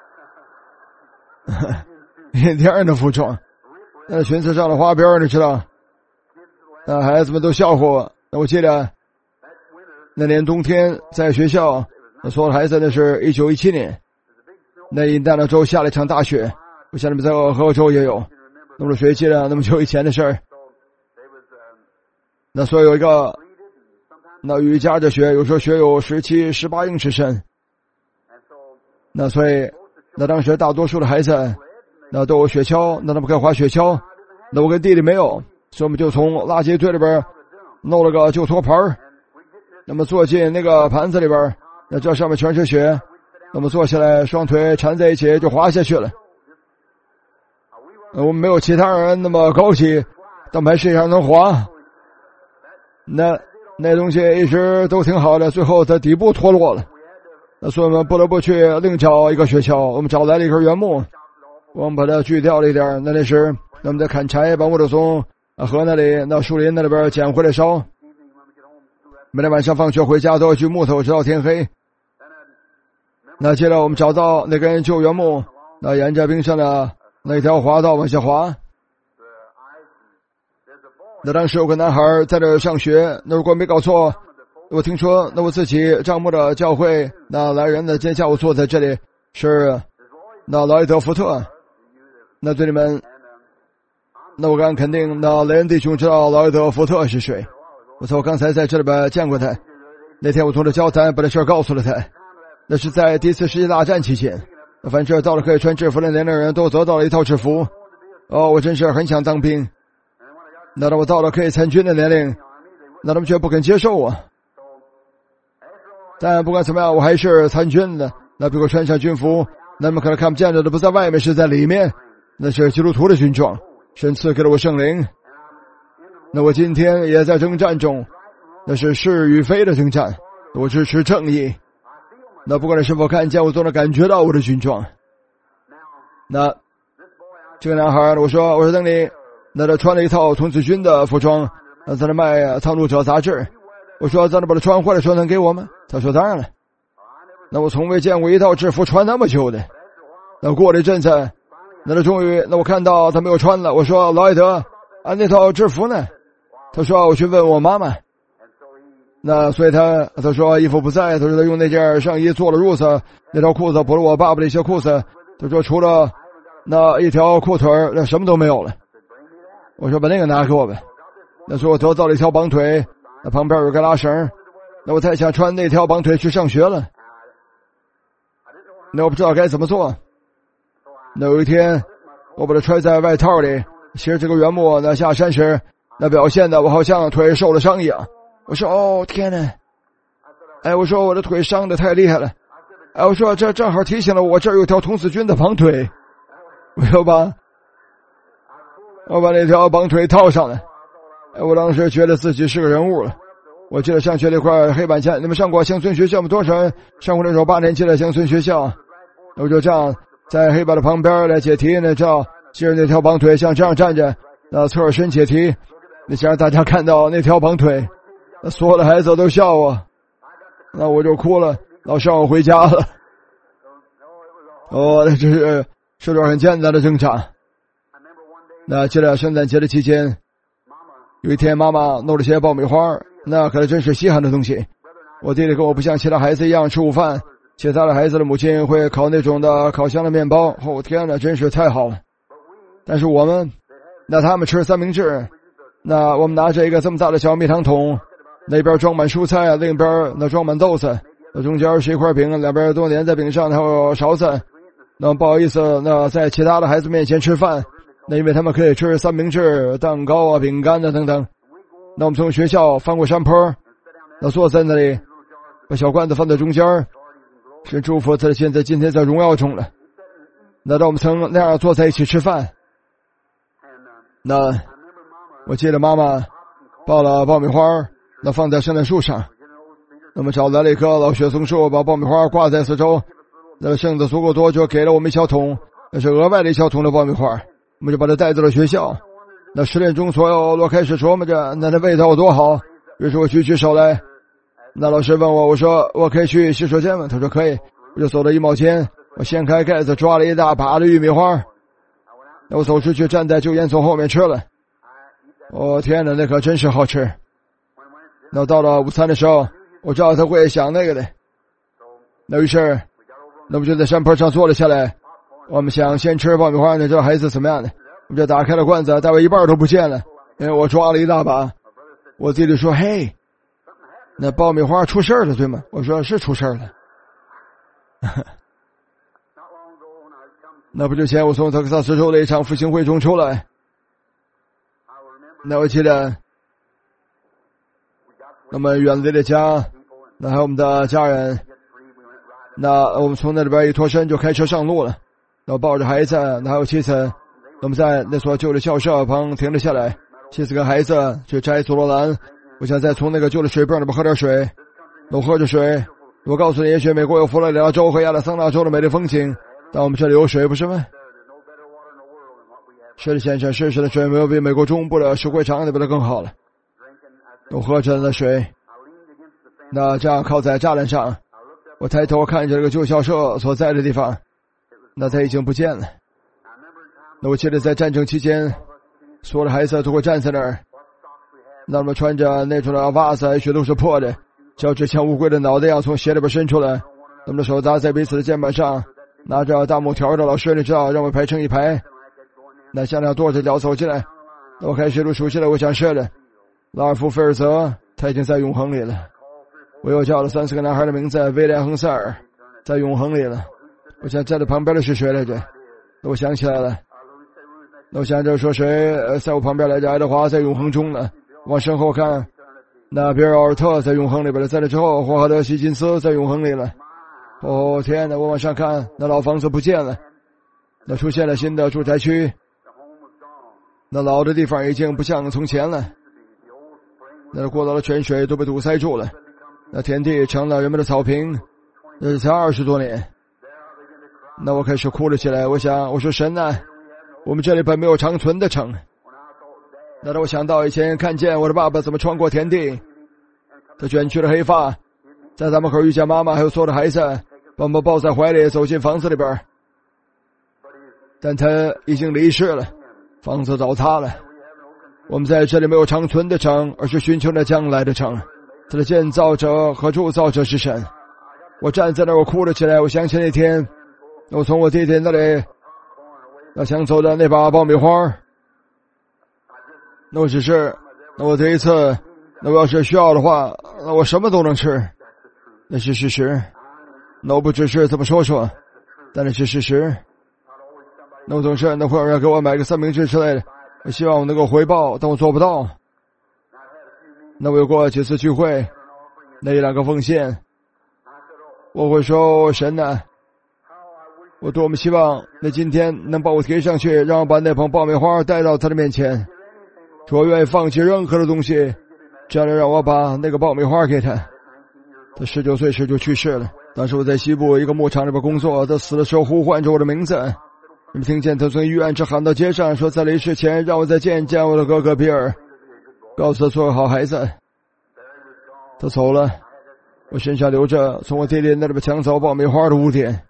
印第安人的服装，那裙子上的花边，你知道？那孩子们都笑话我。那我记得那年冬天在学校，那所有的孩子那是一九一七年，那印第安纳州下了一场大雪。我想你们在俄亥俄州也有，那么学记了那么久以前的事儿。那所以有一个，那雨夹着雪，有时候雪有十七、十八英尺深。那所以，那当时大多数的孩子，那都有雪橇，那他们可以滑雪橇。那我跟弟弟没有，所以我们就从垃圾堆里边弄了个旧托盘儿，那么坐进那个盘子里边，那这上面全是雪，那么坐下来，双腿缠在一起就滑下去了。我们没有其他人那么高级，但还是上能滑。那那东西一直都挺好的，最后它底部脱落了，那所以我们不得不去另找一个雪橇。我们找来了一根原木，我们把它锯掉了一点。那那时我们在砍柴，把木头从河那里那树林那里边捡回来烧。每天晚上放学回家都要锯木头，直到天黑。那接着我们找到那根旧原木，那沿着冰上的那条滑道往下滑。那当时有个男孩在这上学，那如果没搞错，我听说那我自己帐幕的教会那来人的今天下午坐在这里是那劳伊德福特。那对你们，那我敢肯定那雷恩弟兄知道劳伊德福特是谁。我操，我刚才在这里边见过他。那天我同他交谈，把这事告诉了他。那是在第一次世界大战期间，凡是到了可以穿制服的年龄人都得到了一套制服。哦，我真是很想当兵。那当我到了可以参军的年龄，那他们却不肯接受我。但不管怎么样，我还是参军的。那比如穿上军服，那他们可能看不见的都不在外面，是在里面。那是基督徒的军装，神赐给了我圣灵。那我今天也在征战中，那是是与非的征战，我支持正义。那不管你是否看见，我都能感觉到我的军装。那这个男孩，我说我说等你，那他穿了一套童子军的服装，那在那卖《苍鹭者》杂志。我说在那把它穿坏了，说能给我吗？他说当然了。那我从未见过一套制服穿那么久的。那过了一阵子，那他终于，那我看到他没有穿了。我说劳埃德，啊那套制服呢？他说我去问我妈妈。那所以他他说衣服不在，他说他用那件上衣做了褥子，那条裤子补了我爸爸的一些裤子。他说除了那一条裤腿那什么都没有了。我说把那个拿给我呗。 那时候我得到了一条绑腿，那旁边有个拉绳，那我太想穿那条绑腿去上学了。那我不知道该怎么做。那有一天，我把它揣在外套里，骑着这个原木那下山时，那表现的我好像腿受了伤一样。我说哦天哪！哎，我说我的腿伤得太厉害了。哎，我说这正好提醒了我，这儿有条童子军的绑腿。我说吧，我把那条绑腿套上了。哎，我当时觉得自己是个人物了。我记得上学那块黑板前，你们上过乡村学校吗？多少人上过那种八年级的乡村学校？我就这样在黑板的旁边来解题，那叫记着那条绑腿，像这样站着，那侧耳身解题。你想让大家看到那条绑腿，那所有的孩子都笑我，那我就哭了，老师让我回家了。哦，那这是是段很艰难的挣扎。那记得圣诞节的期间，有一天妈妈弄了些爆米花，那可真是稀罕的东西。我弟弟跟我不像其他孩子一样吃午饭，其他的孩子的母亲会烤那种的烤箱的面包。哦天哪，真是太好了。但是我们，那他们吃三明治，那我们拿着一个这么大的小蜜糖桶，那边装满蔬菜，另一边那装满豆子，那中间是一块饼，两边都连在饼上，还有勺子。那不好意思，那在其他的孩子面前吃饭，那因为他们可以吃三明治、蛋糕啊、饼干啊等等。那我们从学校翻过山坡，那坐在那里，把小罐子放在中间，是祝福他现在今天在荣耀中了。那当我们曾那样坐在一起吃饭，那我记得妈妈抱了爆米花，那放在圣诞树上。那么找来了一棵老雪松树，把爆米花挂在四周。那剩的足够多，就给了我们一小桶，那是额外的一小桶的爆米花。我们就把它带到了学校。那十点钟左右，我开始琢磨着，那它味道有多好。于是我举起手来，那老师问我，我说我可以去洗手间吗？他说可以。我就走到衣帽间，我掀开盖子，抓了一大把的玉米花。那我走出去，站在旧烟囱后面吃了。哦天哪，那可真是好吃。那到了午餐的时候，我知道他会想那个的。那于是，那我们就在山坡上坐了下来。我们想先吃爆米花，那知道孩子怎么样的？我们就打开了罐子，大概一半都不见了，因为我抓了一大把。我弟弟说：“嘿，那爆米花出事了，对吗？”我说：“是出事了。”那不久前我从德克萨斯州的一场复兴会中出来，那我记得，那么远离的家，那还有我们的家人，那我们从那里边一脱身就开车上路了。那我抱着孩子，那还有妻子，我们在那所旧的校舍旁停了下来。妻子跟孩子去摘佐罗兰，我想再从那个旧的水泵里边喝点水。我喝着水，我告诉你，也许美国有佛罗里达州和亚利桑那州的美丽风景，但我们这里有水，不是吗？是的，先生，世事的水没有比美国中部的石灰场那边的更好了。我喝着那水，那这样靠在栅栏上，我抬头看着这个旧校舍所在的地方，那它已经不见了。那我记得在战争期间，所有的孩子都会站在那儿，那我们穿着那种的袜子，也许都是破的，脚趾像乌龟的脑袋一样从鞋里边伸出来，我们的手搭在彼此的肩膀上，拿着大木条的老师，你知道，让我排成一排。那像那样跺着脚走进来，那我开始都熟悉了，我想是的。拉尔夫·菲尔泽，他已经在永恒里了。我又叫了三四个男孩的名字，威廉·亨塞尔，在永恒里了。我想站在旁边的是谁来着？那我想起来了。那我想着说谁呃在我旁边来着？爱德华在永恒中了。往身后看，那比尔·奥尔特在永恒里边了。在那之后，霍华德·希金斯在永恒里了。哦天哪！我往上看，那老房子不见了，那出现了新的住宅区。那老的地方已经不像从前了，那过道的泉水都被堵塞住了，那田地成了人们的草坪。这才二十多年，那我开始哭了起来。我想，我说神啊，我们这里本没有长存的城。那让我想到以前看见我的爸爸怎么穿过田地，他卷去了黑发，在咱门口遇见妈妈还有所有的孩子，把我们抱在怀里走进房子里边，但他已经离世了，房子倒塌了。我们在这里没有长存的城，而是寻求那将来的城，它的建造者和铸造者是神。我站在那儿，我哭了起来。我想起那天我从我弟弟那里那抢走的那把爆米花，那我只是那我这一次，那我要是需要的话，那我什么都能吃，那是事实。那我不只是这么说说，但那是事实。那我总是那会有人给我买个三明治之类的，我希望我能够回报，但我做不到。那我有过几次聚会，那一两个奉献，我会说神呢，我多么希望那今天能把我提上去，让我把那捧爆米花带到他的面前，说我愿意放弃任何的东西，这样让我把那个爆米花给他。他十九岁时就去世了。当时我在西部一个牧场里边工作，他死的时候呼唤着我的名字，你们听见他从医院直喊到街上，说在离世前让我再见见我的哥哥比尔，告诉他做个好孩子。他走了，我身上留着从我爹爹那里边抢走爆米花的污点。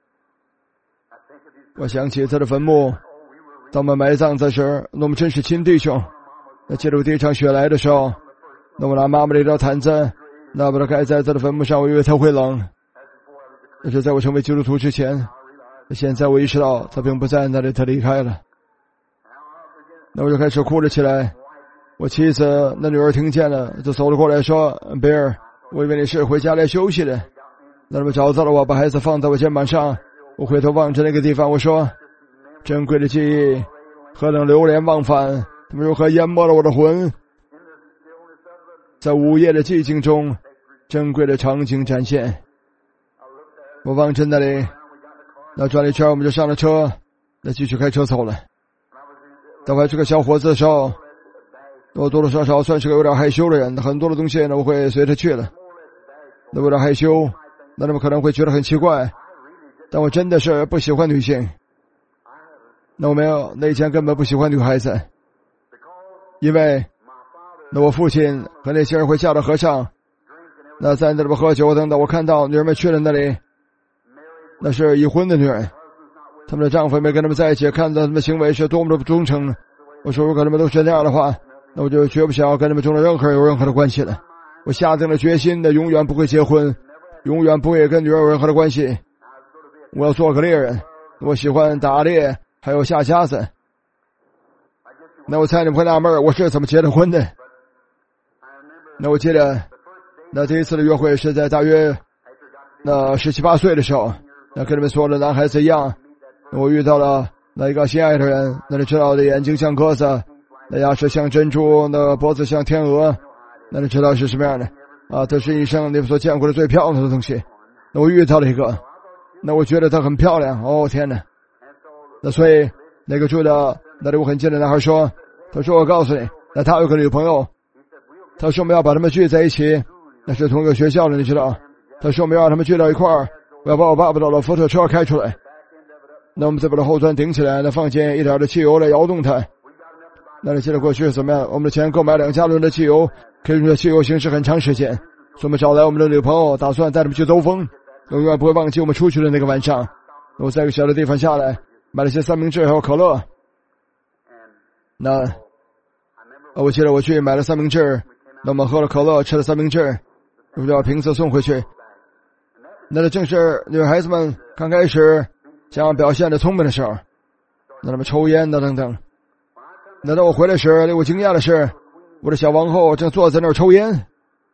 我想起他的坟墓，当我们埋葬在这儿，那我们真是亲弟兄。那记得我第一场雪来的时候，那我拿妈妈的一条毯子，那把它盖在他的坟墓上，我以为他会冷。那是在我成为基督徒之前，现在我意识到他并不在那里，他离开了。那我就开始哭了起来。我妻子那女儿听见了，就走了过来说：“比尔，我以为你是回家来休息的。”那么找到了我，把孩子放在我肩膀上。我回头望着那个地方，我说：“珍贵的记忆，何等流连忘返，他们如何淹没了我的魂。”在午夜的寂静中，珍贵的场景展现。我望着那里，那转了一圈，我们就上了车，那继续开车走了。当我还是个小伙子的时候，我多多少少算是个有点害羞的人，很多的东西呢我会随着去了。那我有点害羞，那他们可能会觉得很奇怪，但我真的是不喜欢女性。那我没有，那以前根本不喜欢女孩子，因为那我父亲和那些人会嫁的和尚，那在那里边喝酒等等，我看到女人们去了那里，那是已婚的女人，他们的丈夫没跟他们在一起，看到他们的行为是多么的不忠诚。我说如果他们都是那样的话，那我就绝不想要跟他们中的任何人有任何的关系了。我下定了决心的，永远不会结婚，永远不会跟女人有任何的关系。我要做个猎人，我喜欢打猎，还有下夹子。那我猜你们会纳闷我是怎么结的婚的。那我记得那第一次的约会是在大约那十七八岁的时候，那跟你们所有的男孩子一样，我遇到了那一个心爱的人，那你知道的，眼睛像鸽子，那牙齿像珍珠，那脖子像天鹅，那你知道是什么样的啊？这是一生你们所见过的最漂亮的东西。那我遇到了一个，那我觉得她很漂亮，哦天哪！那所以那个住的那离我很近的男孩说，他说我告诉你，那他有个女朋友，他说我们要把他们聚在一起，那是同一个学校的，你知道，他说我们要让他们聚到一块儿，我要把我爸爸的老福特车开出来，那我们再把它后端顶起来，那放进一点的汽油来摇动它。那你记得过去是怎么样？我们的钱购买两加仑的汽油，可以用这汽油行驶很长时间。所以我们找来我们的女朋友，打算带他们去兜风，永远不会忘记我们出去的那个晚上。我在一个小的地方下来，买了些三明治还有可乐。那我记得我去买了三明治，那我们喝了可乐，吃了三明治，我们就把瓶子送回去。那正是女孩子们刚开始想要表现的聪明的时候，那他们抽烟的等等。那当我回来时，令我惊讶的是，我的小王后正坐在那儿抽烟。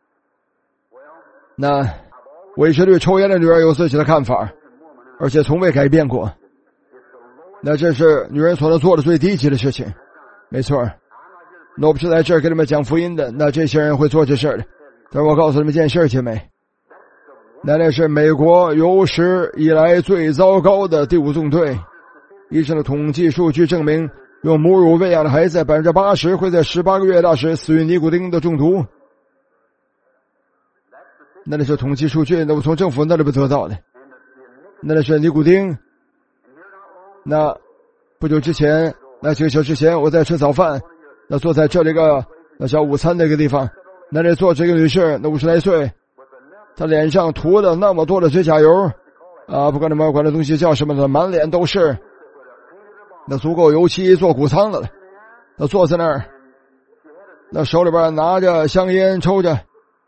那我一直对抽烟的女人有自己的看法，而且从未改变过。那这是女人所能做的最低级的事情，没错。那我不是在这儿跟你们讲福音的，那这些人会做这事儿的。但是我告诉你们一件事，姐妹，那那是美国有史以来最糟糕的第五纵队。医生的统计数据证明，用母乳喂养的孩子百分之八十会在十八个月大时死于尼古丁的中毒。那那是统计数据，那我从政府那里边得到的。那那是尼古丁。那不久之前，那几个小时前，我在吃早饭，那坐在这里个那小午餐那个地方，那里坐着一个女士，那五十来岁，她脸上涂了那么多的指甲油啊，不管你们管这东西叫什么的，满脸都是，那足够油漆做谷仓的了。那坐在那儿，那手里边拿着香烟抽着。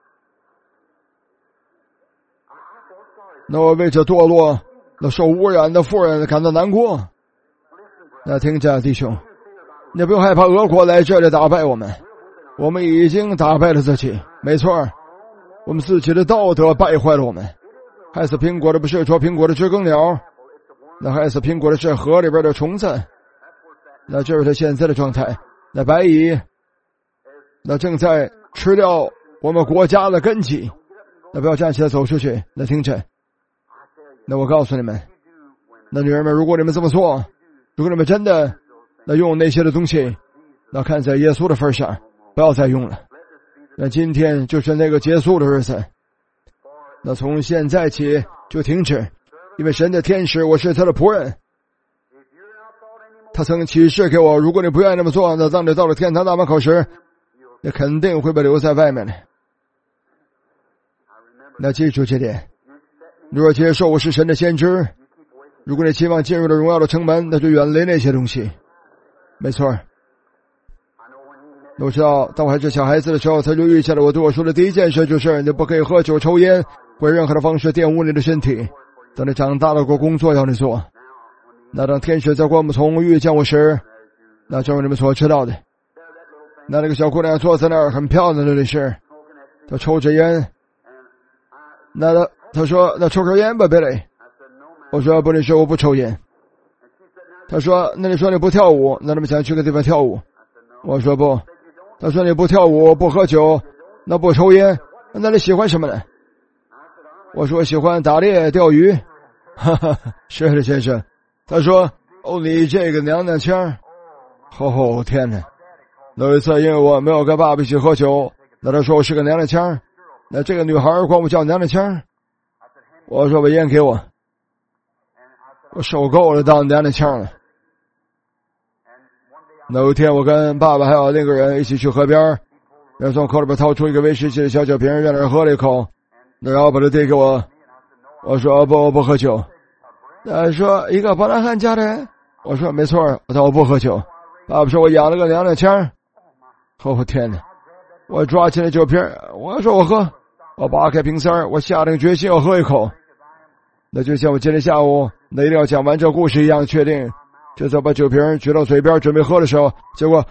那我为这堕落那受污染的妇人感到难过。那听着弟兄，你不用害怕俄国来这里打败我们， 我们已经打败了自己，没错，我们自己的道德败坏了我们。害死苹果的不是捉苹果的知更鸟，那害死苹果的是河里边的虫子，那这是他现在的状态。那白蚁那正在吃掉我们国家的根基，那不要站起来走出去。那听着，那我告诉你们，那女人们，如果你们这么做，如果你们真的那用那些的东西，那看在耶稣的份上，不要再用了。那今天就是那个结束的日子，那从现在起就停止，因为神的天使，我是他的仆人，他曾启示给我，如果你不愿意那么做，那当你到了天堂大门口时，你肯定会被留在外面的。那记住这点，如果接受我是神的先知，如果你期望进入了荣耀的城门，那就远离那些东西。没错，我知道当我还是小孩子的时候，他就预见了我对我说的第一件事，就是你不可以喝酒抽烟，或任何的方式玷污你的身体。等你长大了，过工作要你做。那当天使在灌木丛遇见我时，那正如你们所知道的，那那个小姑娘坐在那儿很漂亮的女士，她抽着烟，那她她说那抽根烟吧，贝蕾。我说不，你说我不抽烟。她说那你说你不跳舞，那你们想去个地方跳舞。我说不。她说你不跳舞不喝酒，那不抽烟，那你喜欢什么呢？我说喜欢打猎钓鱼。哈哈，是的先生。他说哦，你这个娘娘腔。哦天哪，有一次因为我没有跟爸爸一起喝酒，那他说我是个娘娘腔，那这个女孩管我叫娘娘腔。我说把烟给我，我受够了当娘娘腔了。那有一天我跟爸爸还有那个人一起去河边，人从口里边掏出一个威士忌的小酒瓶，在那儿喝了一口，然后把它递给我。我说不，我不喝酒。他说一个伯拉罕家的人。我说没错，我说我不喝酒。爸爸说我养了个娘娘腔。哦天哪，我抓起来酒瓶，我说我喝，我扒开瓶塞，我下定决心要喝一口。那就像我今天下午那一定要讲完这故事一样，确定就在把酒瓶举到嘴边准备喝的时候，结果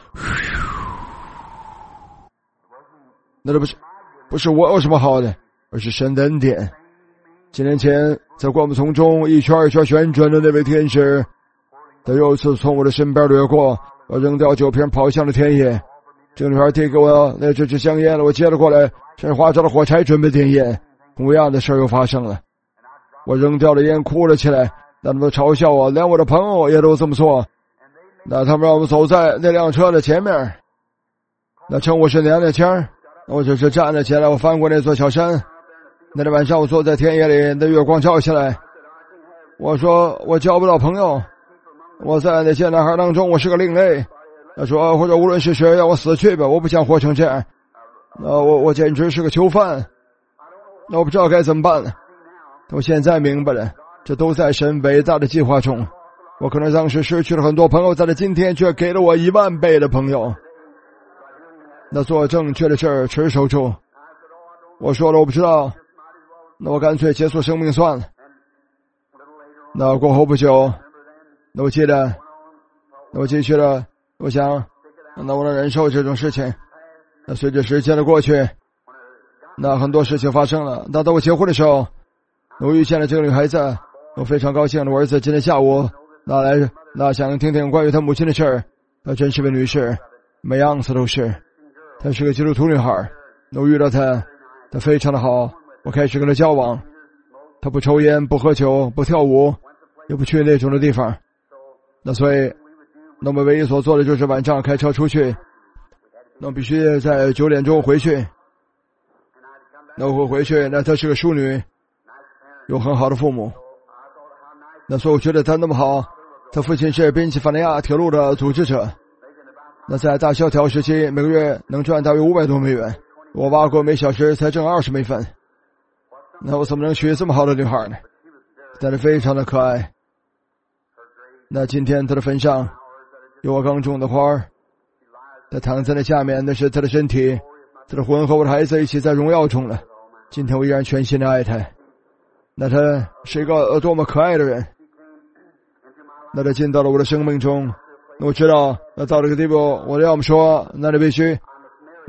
那这不是不是我有什么好的，而是神的恩典。几年前在灌木丛中一圈一圈旋转的那位天使，他又一次从我的身边掠过，我扔掉酒瓶跑向了田野。这个女孩递给我那这支香烟了，我接了过来，甚至划着了火柴准备点烟。同样的事又发生了，我扔掉了烟哭了起来，那他们嘲笑我，连我的朋友也都这么做。那他们让我们走在那辆车的前面，那称我是娘娘腔。我只是站了起来，我翻过那座小山。那天晚上我坐在田野里，那月光照下来，我说我交不到朋友，我在那些男孩当中我是个另类。他说或者无论是谁，让我死去吧，我不想活成这样。那我我简直是个囚犯，那我不知道该怎么办了。我现在明白了，这都在神伟大的计划中。我可能当时失去了很多朋友，但是今天却给了我一万倍的朋友。那做正确的事儿，持守住。我说了我不知道，那我干脆结束生命算了。那过后不久，那我记得，那我继续了。我想，那我能忍受这种事情。那随着时间的过去，那很多事情发生了。那当我结婚的时候，我遇见了这个女孩子，我非常高兴。我儿子今天下午那来，那想听听关于他母亲的事儿。她真是位女士，每样子都是。她是个基督徒女孩。我遇到她，她非常的好。我开始跟她交往。她不抽烟，不喝酒，不跳舞，也不去那种的地方。那所以，那我们唯一所做的就是晚上开车出去。那我必须在九点钟回去。那我会回去，那她是个淑女，有很好的父母。那所以我觉得她那么好。她父亲是宾夕法尼亚铁路的组织者。那在大萧条时期，每个月能赚大约五百多美元。我挖过每小时才挣二十美分。那我怎么能娶这么好的女孩呢？但是非常的可爱。那今天她的坟上有我刚种的花儿，她躺在那下面，那是她的身体。她的魂和我的孩子一起在荣耀中了。今天我依然全心的爱她。那她是一个多么可爱的人。那她进到了我的生命中。我知道，那到这个地步，我要么说，那你必须，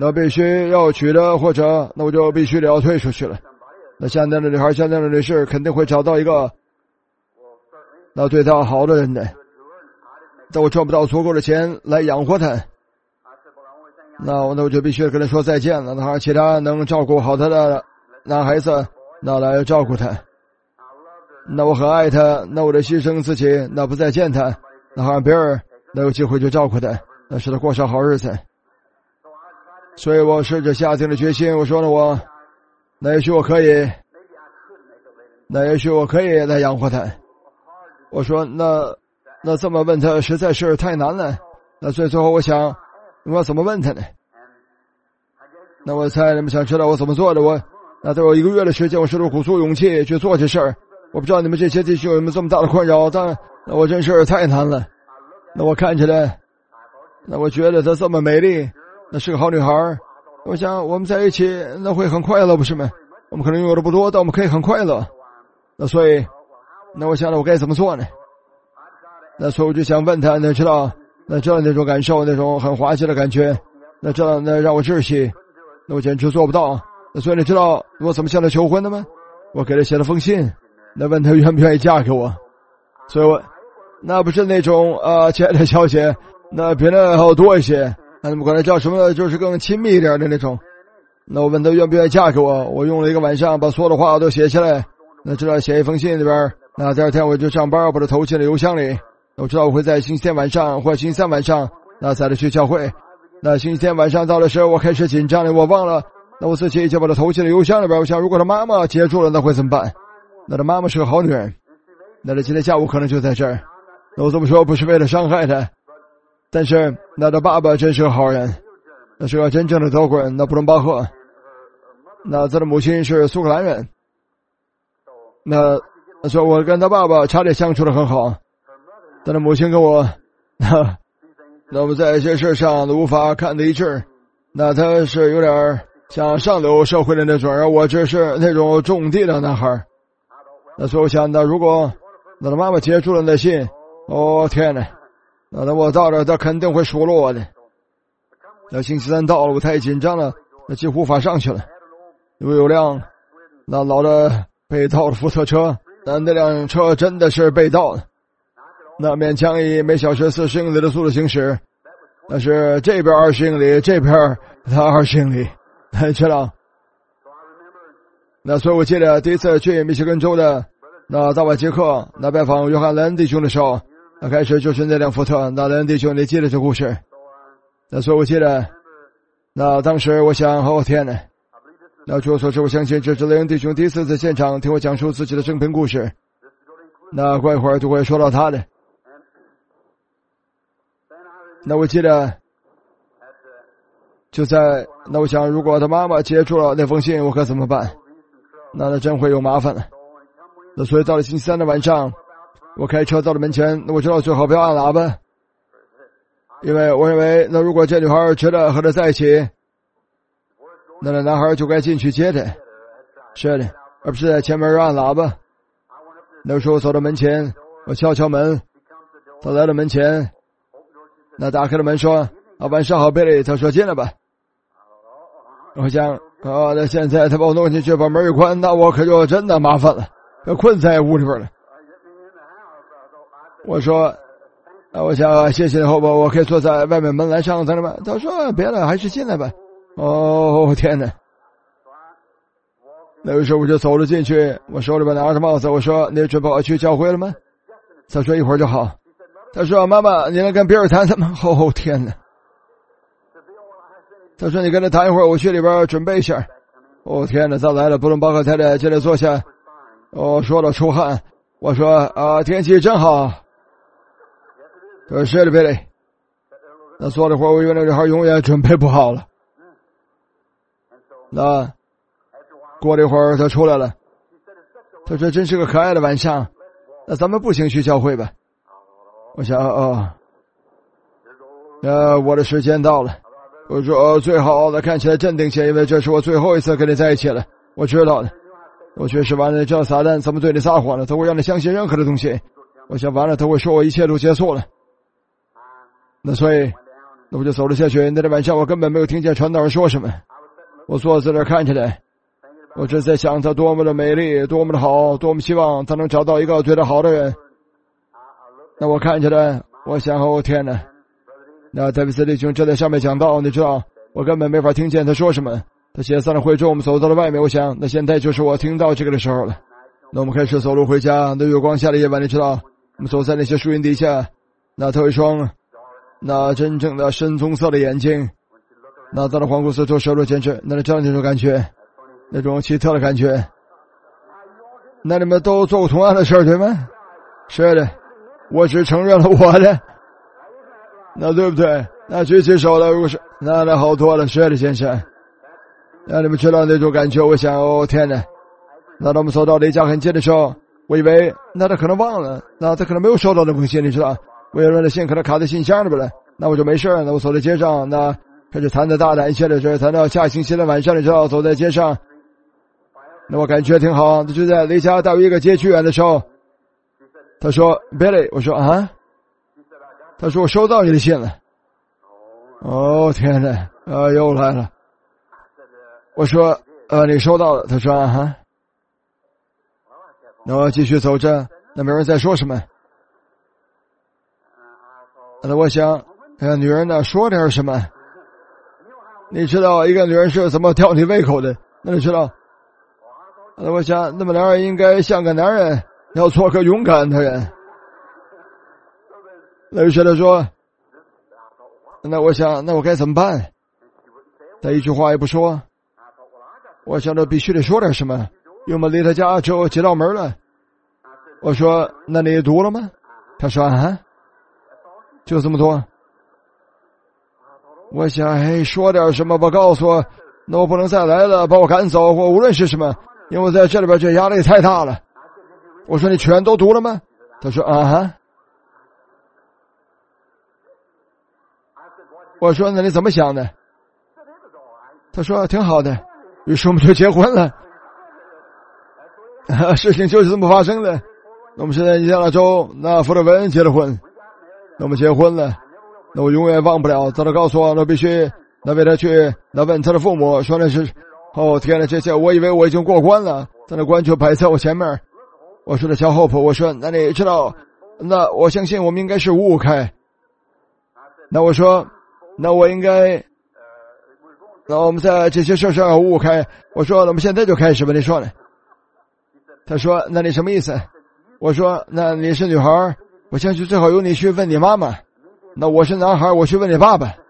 那必须要娶的，或者那我就必须得要退出去了。那现在的女孩，现在的女士肯定会找到一个那对她好的人的，但我赚不到足够的钱来养活她，那我那我就必须跟她说再见了。那还其他能照顾好她的男孩子，那来照顾她。那我很爱她，那我得牺牲自己，那不再见她，那好让别人那有机会去照顾她，那使她过上好日子。所以我试着下定了决心，我说呢，我那也许我可以，那也许我可以来养活他。我说那那这么问他实在是太难了。那所以最后我想，我要怎么问他呢？那我猜你们想知道我怎么做的，我那都有一个月的时间，我试图鼓足勇气去做这事儿。我不知道你们这些弟兄有没有这么大的困扰，但那我真是太难了。那我看起来，那我觉得她这么美丽，那是个好女孩。我想我们在一起那会很快乐，不是吗？我们可能拥有的不多，但我们可以很快乐。那所以那我想我该怎么做呢？那所以我就想问他，那知道那知道那种感受，那种很滑稽的感觉，那知道那让我窒息，那我简直做不到。那所以你知道我怎么向他求婚的吗？我给他写了封信，那问他愿不愿意嫁给我。所以我那不是那种啊，亲爱的小姐，那比那还要多一些，那你们管它叫什么，就是更亲密一点的那种。那我问他愿不愿意嫁给我，我用了一个晚上把所有的话都写下来，那知道写一封信里边，那第二天我就上班把它投进了邮箱里。我知道我会在星期天晚上或星期三晚上那再来去教会。那星期天晚上到的时候，我开始紧张了，我忘了那我自己就把它投进了邮箱里边。我想如果他妈妈接住了那会怎么办？那他妈妈是个好女人，那他今天下午可能就在这儿。那我这么说不是为了伤害他，但是那他爸爸真是个好人，那是个真正的德国人，那布伦巴赫。那他的母亲是苏格兰人。那所以我跟他爸爸差点相处得很好，但他母亲跟我那那我们在一些事上都无法看得一致。那他是有点像上流社会的那种，而我只是那种种地的男孩。那所以我想，那如果那他妈妈接住了那信，哦天哪，那那我到这他肯定会数落我的。那星期三到了，我太紧张了，那几乎无法上去了。因为有辆那老的被盗的福特车，那那辆车真的是被盗的，那勉强以每小时四十英里的速度行驶，但是这边二十英里，这边他二十英里，你知道。那所以我记得第一次去密歇根州的那大瓦杰克那拜访约翰莱恩弟兄的时候，那开始就是那辆福特，那莱恩弟兄你记得这故事。那所以我记得那当时我想，哦天哪，那据我所知，我相信这是莱恩弟兄第一次在现场听我讲述自己的生平故事。那过一会儿就会说到他的。那我记得就在那我想，如果他妈妈接住了那封信，我可怎么办？那那真会有麻烦了。那所以到了星期三的晚上，我开车到了门前，那我知道最好不要按喇叭，因为我认为那如果这女孩觉得和他在一起，那那男孩就该进去接她，是的，而不是在前面按喇叭。那时候走到门前，我敲敲门，他来到门前，那打开了门说：“啊，晚上好，贝利。”他说：“进来吧。”我想，啊，那现在他把我弄进去，把门一关，那我可就真的麻烦了，要困在屋里边了。我说：“啊，我想谢谢后吧，我可以坐在外面门栏上等着吧。”他说：“别了，还是进来吧。”哦，天哪！那个时候我就走了进去，我手里边拿着帽子，我说：“你准备好去教会了吗？”他说：“一会儿就好。”他说：“妈妈，你能跟比尔谈谈吗？”哦，天哪！他说：“你跟他谈一会儿，我去里边准备一下。”哦，天哪！再来了，布伦巴克太太进来坐下。哦，说到出汗，我说：“啊，天气真好。”他说：“是的，贝利。”那坐了会儿，我以为那女孩永远准备不好了。那过了一会儿，他出来了。他说：“真是个可爱的晚上，那咱们步行去教会吧。”我想，哦，呃，我的时间到了。我说：“哦，最好的，看起来镇定些，因为这是我最后一次跟你在一起了。我知道的，我确实完了，知道撒旦怎么对你撒谎了，他会让你相信任何的东西。我想完了，他会说我一切都结束了。那所以， 那我就走了下去。那天晚上我根本没有听见传道人说什么，我坐在那儿看起来，我只在想她多么的美丽，多么的好，多么希望她能找到一个对她好的人。那我看起来，我想哦天哪，那戴维斯弟兄正在上面讲道，你知道我根本没法听见他说什么。他写散了会之后，我们走到了外面，我想那现在就是我听到这个的时候了。那我们开始走路回家，那月光下的夜晚，你知道我们走在那些树荫底下，那他有一双那真正的深棕色的眼睛，那在那环顾四周，手肘坚持，那这样那种感觉，那种奇特的感觉。那你们都做过同样的事儿对吗？是的，我只承认了我的，那对不对？那举起手来，如果是那那好多了，是的先生。那你们知道那种感觉，我想哦天哪，那当我们走到离家很近的时候，我以为那他可能忘了，那他可能没有收到那封信，你知道微软的信可能卡在信箱里边了，那我就没事。那我走在街上，那开始谈的大胆一些的事，谈到下星期的晚上，你知道走在街上，那我感觉挺好。就在离家大约一个街区远的时候，他说 Billy， 我说啊，他说我收到你的信了。哦天哪，啊又来了。我说呃你收到了。他说啊哈。那我继续走着，那没人在说什么。那我想呃女人呢说点什么，你知道一个女人是怎么吊你胃口的，那你知道。那我想那么男人应该像个男人，要做个勇敢的人。那于是他说，那我想那我该怎么办。他一句话也不说。我想着必须得说点什么，因为我们离他家只有几道门了。我说那你读了吗？他说啊，就这么多。我想哎说点什么吧，告诉我那我不能再来了，把我赶走或无论是什么，因为我在这里边这压力太大了。我说你全都读了吗？他说啊哈。我说那你怎么想的？他说挺好的。于是我们就结婚了。事情就是这么发生的。那我们现在印第安州那福特文结了婚，那我们结婚了。那我永远忘不了，他都告诉我那必须那为他去那问他的父母说那是哦天哪，这些我以为我已经过关了，他那关就摆在我前面。我说的小后婆，我说那你知道，那我相信我们应该是五五开。那我说那我应该那我们在这些事上五五开。我说那我们现在就开始吧，你说呢？他说那你什么意思？我说那你是女孩，我相信最好由你去问你妈妈。那我是男孩，我去问你爸爸。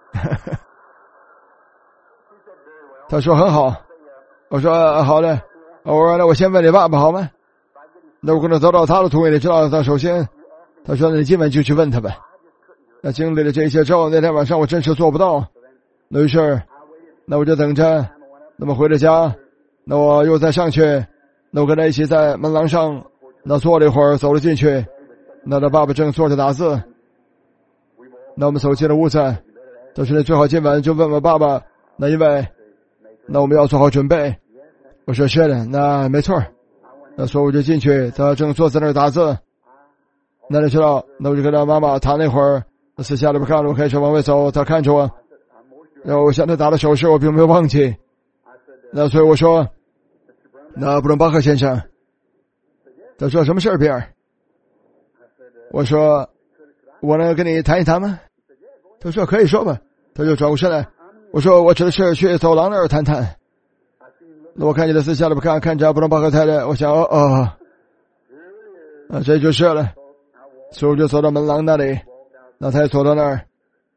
他说很好。我说好的。我说那我先问你爸爸好吗？那我可能得到他的同意，你知道他首先他说那你今晚就去问他吧。那经历了这些之后，那天晚上我真是做不到。那于是那我就等着，那么回了家，那我又再上去，那我跟他一起在门廊上那坐了一会儿，走了进去。那他爸爸正坐着打字。那我们走进了屋子，他说你最好今晚就问问爸爸，那因为那我们要做好准备。我说是的，那没错。那所以我就进去，他正坐在那儿打字。那你知道，那我就跟他妈妈谈了一会儿，私下里边看着我开始往外走，他看着我，然后我向他打了手势，我并没有忘记。那所以我说那布伦巴克先生。他说什么事儿比尔？我说我能跟你谈一谈吗？他说可以说吧。他就转过身来。我说我指的是去走廊那儿谈谈。那我看见他私下里边看看着布伦巴克太太，我想哦哦啊这就是了。所以我就走到门廊那里，那他也走到那儿。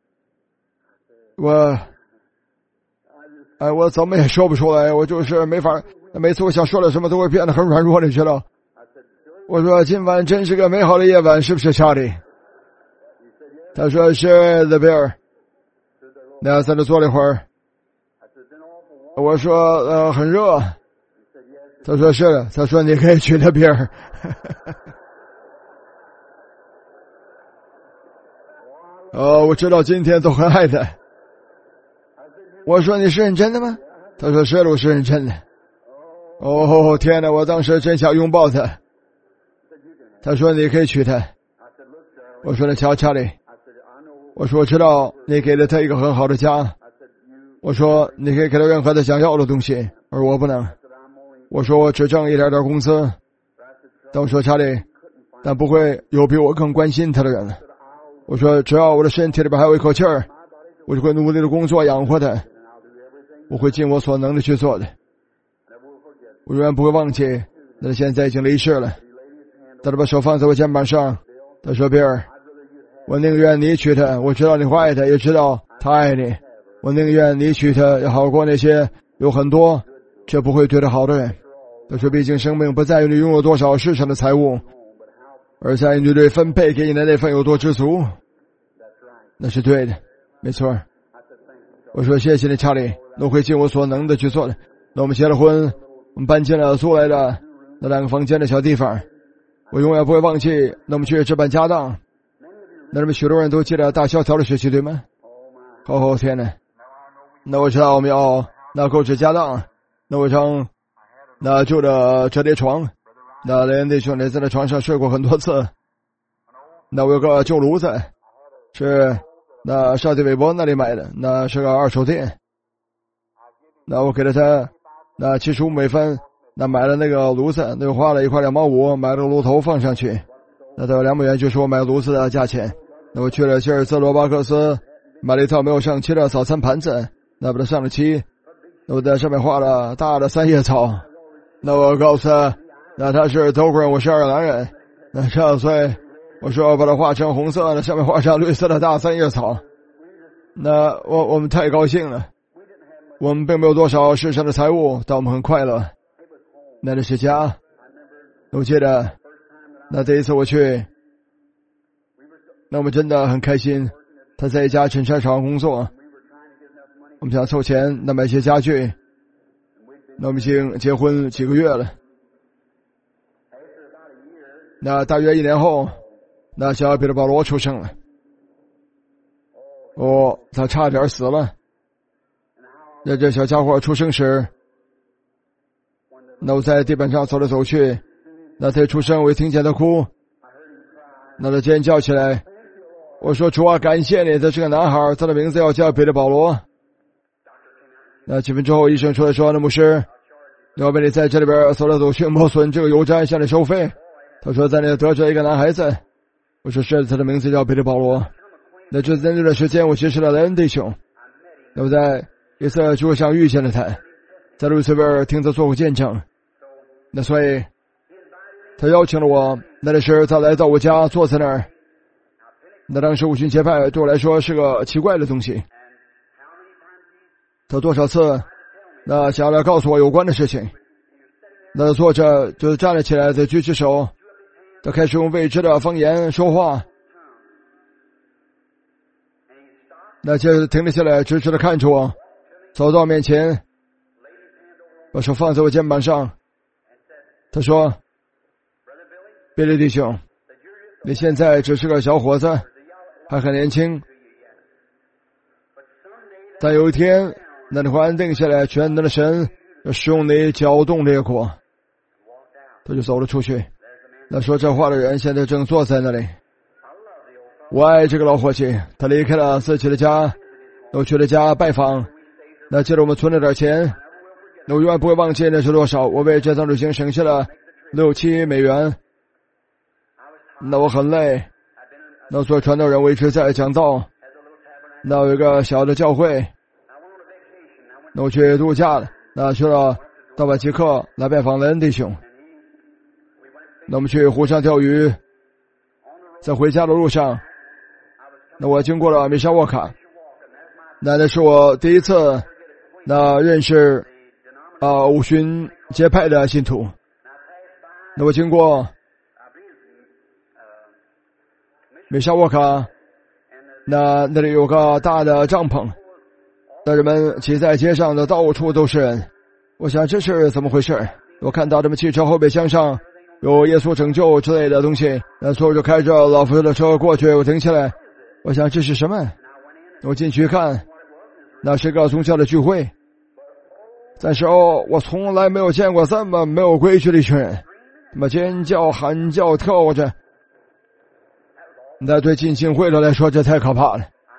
我哎我怎么也说不出来，我就是没法，每次我想说了什么都会变得很软弱，你知道。我说今晚真是个美好的夜晚，是不是查理？他说是的，比尔。那在那坐了一会儿。我说呃很热。他说是的。他说你可以去的，比尔。哦，我知道今天都很爱他。我说你是认真的吗？他说是的，我是认真的。哦天哪，我当时真想拥抱他。他说你可以娶她。我说那瞧查理， 我说我知道你给了他一个很好的家，我说你可以给他任何的想要的东西，而我不能。我说我只挣一点点工资，但我说查理，但不会有比我更关心他的人。我说只要我的身体里边还有一口气儿，我就会努力的工作养活他，我会尽我所能的去做的。我永远不会忘记，那他现在已经离世了，他把手放在我肩膀上，他说比尔，我宁愿你娶她，我知道你会爱她，也知道她爱你，我宁愿你娶她要好过那些有很多却不会对她好的人。他说毕竟生命不在于你拥有多少世上的财物，而在于你对分配给你的那份有多知足。那是对的，没错。我说谢谢你查理，我会尽我所能的去做的。那我们结了婚，我们搬进了租来的那两个房间的小地方，我永远不会忘记那我们去置办家当。那你们许多人都记得大萧条的时期，对吗？哦天哪，那我知道我们要那购置家当，那我想那旧的折叠床，那雷恩弟兄也在那床上睡过很多次。那我有个旧炉子，是那上帝韦伯那里买的，那是个二手店。那我给了他那七十五美分，那买了那个炉子，那又花了一块两毛五买了个炉头放上去，那到两美元就是我买炉子的价钱。那我去了希尔斯罗巴克斯，买了一套没有上漆的早餐盘子，那把它上了漆，那我在上面画了大的三叶草。那我告诉他，那他是德国人，我是爱尔兰人。那十二岁，我说把它画成红色，那上面画上绿色的大三叶草。那我我们太高兴了，我们并没有多少世上的财物，但我们很快乐。那里是家。我记得那这一次我去，那我们真的很开心。他在一家衬衫厂工作，我们想凑钱那买些家具。那我们已经结婚几个月了。那大约一年后，那小彼得保罗出生了。哦，他差点死了。那这小家伙出生时，那我在地板上走来走去，那他一出生我一听见他哭，那他尖叫起来。我说主啊，感谢你，这是个男孩，他的名字要叫彼得保罗。那几分之后医生出来说，那牧师，要不你在这里边走来走去磨损这个油毡向你收费。他说在那得着一个男孩子。我说是，他的名字叫彼得保罗。那就在那段时间我结识了莱恩弟兄，那我在一次聚会上遇见了他，在路这边听他做过见证。那所以他邀请了我，那时他来到我家坐在那儿。那当时五旬节派对我来说是个奇怪的东西，他多少次那想要来告诉我有关的事情，那坐着就站了起来，再举起手，他开始用未知的方言说话。那接着停了下来，直直的看着我，走到面前，把手放在我肩膀上。他说，比利弟兄，你现在只是个小伙子，还很年轻，但有一天那你会安定下来，全能的神要使用你搅动列国。他就走了出去。那说这话的人现在正坐在那里。我爱这个老伙计，他离开了自己的家，我去了家拜访，那借着我们存了点钱，那我永远不会忘记那是多少。我为这趟旅行省下了六七美元。那我很累，那做传道人我一直在讲道，那有一个小的教会，那我去度假了，那去了到瓦吉克来拜访莱恩弟兄。那我们去湖上钓鱼，在回家的路上，那我经过了米沙沃卡，那那是我第一次那认识啊五旬节派的信徒。那我经过米沙沃卡，那那里有个大的帐篷，那人们挤在街上的到处都是人。我想这是怎么回事？我看到他们汽车后备箱上有耶稣拯救之类的东西，那所以我就开着老夫的车过去，我停下来，我想这是什么？我进去一看，那是个宗教的聚会。但是哦，我从来没有见过这么没有规矩的一群人，他们尖叫喊叫跳着。那对浸信会的来说这太可怕了。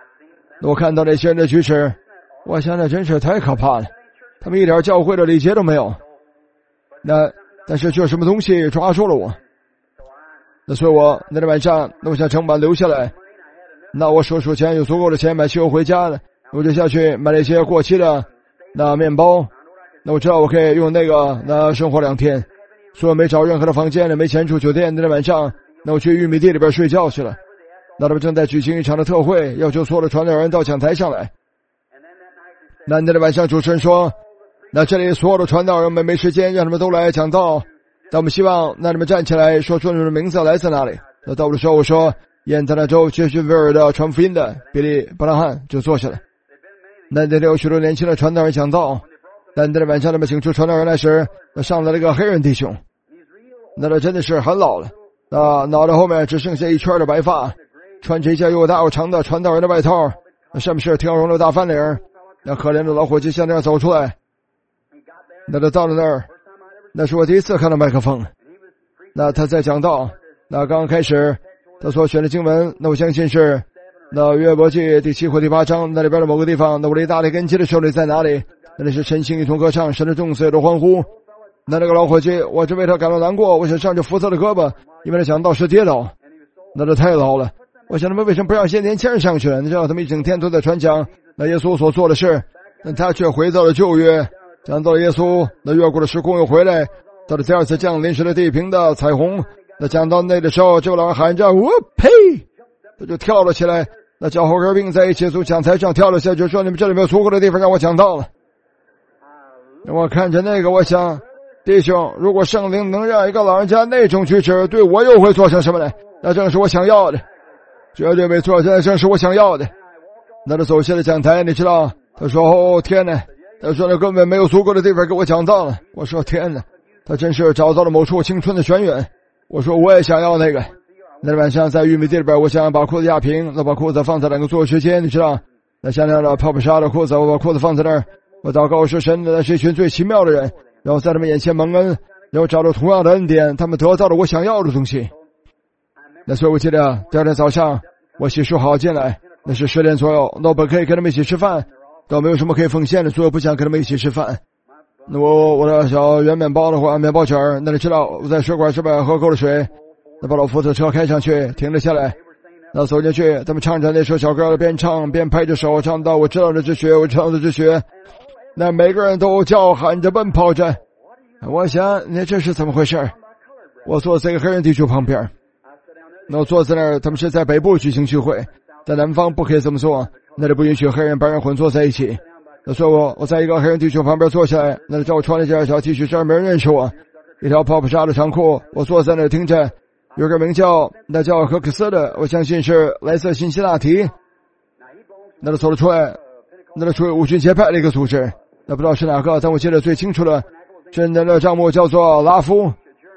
我看到那些人的举止，我想那真是太可怕了，他们一点教会的礼节都没有。那但是却有什么东西抓住了我，那所以我那天晚上，那我想成本留下来，那我手术前有足够的钱买汽油回家了，我就下去买了一些过期的那面包，那我知道我可以用那个那生活两天，所以我没找任何的房间了，没钱住酒店。那天晚上，那我去玉米地里边睡觉去了。那他们正在举行一场的特会，要求所有的传道人到讲台上来。那那天晚上主持人说，那这里所有的传道人们没时间，让他们都来讲道，但我们希望让他们站起来说出你们的名字来自哪里。那到的时候我说印第安州杰逊维尔的传福音的比利·布拉汉就坐下来。那那里有许多年轻的传道人讲道，但那天晚上他们请出传道人来时，那上来了一个黑人弟兄，那他真的是很老了，那脑袋后面只剩下一圈的白发，穿着一件又大又长的传道人的外套，那上面是条绒的大翻领，那可怜的老伙计向那样走出来。那他到了那儿，那是我第一次看到麦克风。那他在讲道，那刚刚开始他所选的经文，那我相信是那约伯记第七或第八章那里边的某个地方。那我离大力根基的手里在哪里？那里是晨星一同歌唱，神的众子都欢呼。那那个老伙计，我只为他感到难过，我想上去扶他的胳膊，因为他讲道时跌倒。那他太老了，我想他们为什么不让些年轻人上去？你知道他们一整天都在传讲那耶稣所做的事，但他却回到了旧约，讲到耶稣那越过了时空又回来，到了第二次降临时的地平的彩虹。那讲到那的时候，这个老人喊着我呸，他就跳了起来，那脚后跟并在一起从讲台上跳了下去，说你们这里没有足够的地方让我讲道了。我看着那个，我想弟兄，如果圣灵能让一个老人家那种举止，对我又会做成什么呢？那正是我想要的，绝对没错，这正是我想要的。那他走下了讲台，你知道他说哦天哪，他说他根本没有足够的地方给我讲道了。我说天哪，他真是找到了某处青春的泉源。我说我也想要那个。那晚上在玉米地里边，我想把裤子压平，那把裤子放在两个座位之间，你知道那像那样的泡泡纱的裤子，我把裤子放在那儿，我祷告说神的是一群最奇妙的人，然后在他们眼前蒙恩，然后找到同样的恩典，他们得到了我想要的东西。那所以我记得第二天早上我洗漱好进来，那是十点左右，那我本可以跟他们一起吃饭，但没有什么可以奉献的，所以我不想跟他们一起吃饭。那我我的小圆面包的话，面包卷儿，那你知道我在水管这边喝够了水，那把老夫子车开上去，停了下来，那走进去，他们唱着那首小歌，边唱边拍着手，唱到我知道的之学，我知道的之学，那每个人都叫喊着奔跑着。我想那这是怎么回事？我坐在一个黑人弟兄旁边，那我坐在那儿，他们是在北部举行聚会，在南方不可以这么做，那里不允许黑人白人混坐在一起。那所以我我在一个黑人弟兄旁边坐下来，那里叫我穿了一件小 T 恤衫，没人认识我，一条泡泡纱的长裤，我坐在那儿听着，有个名叫那叫赫克斯的，我相信是来自辛辛那提，那他走了出来，那他属于五旬节派的一个组织，那不知道是哪个，但我记得最清楚的是那个账目叫做拉夫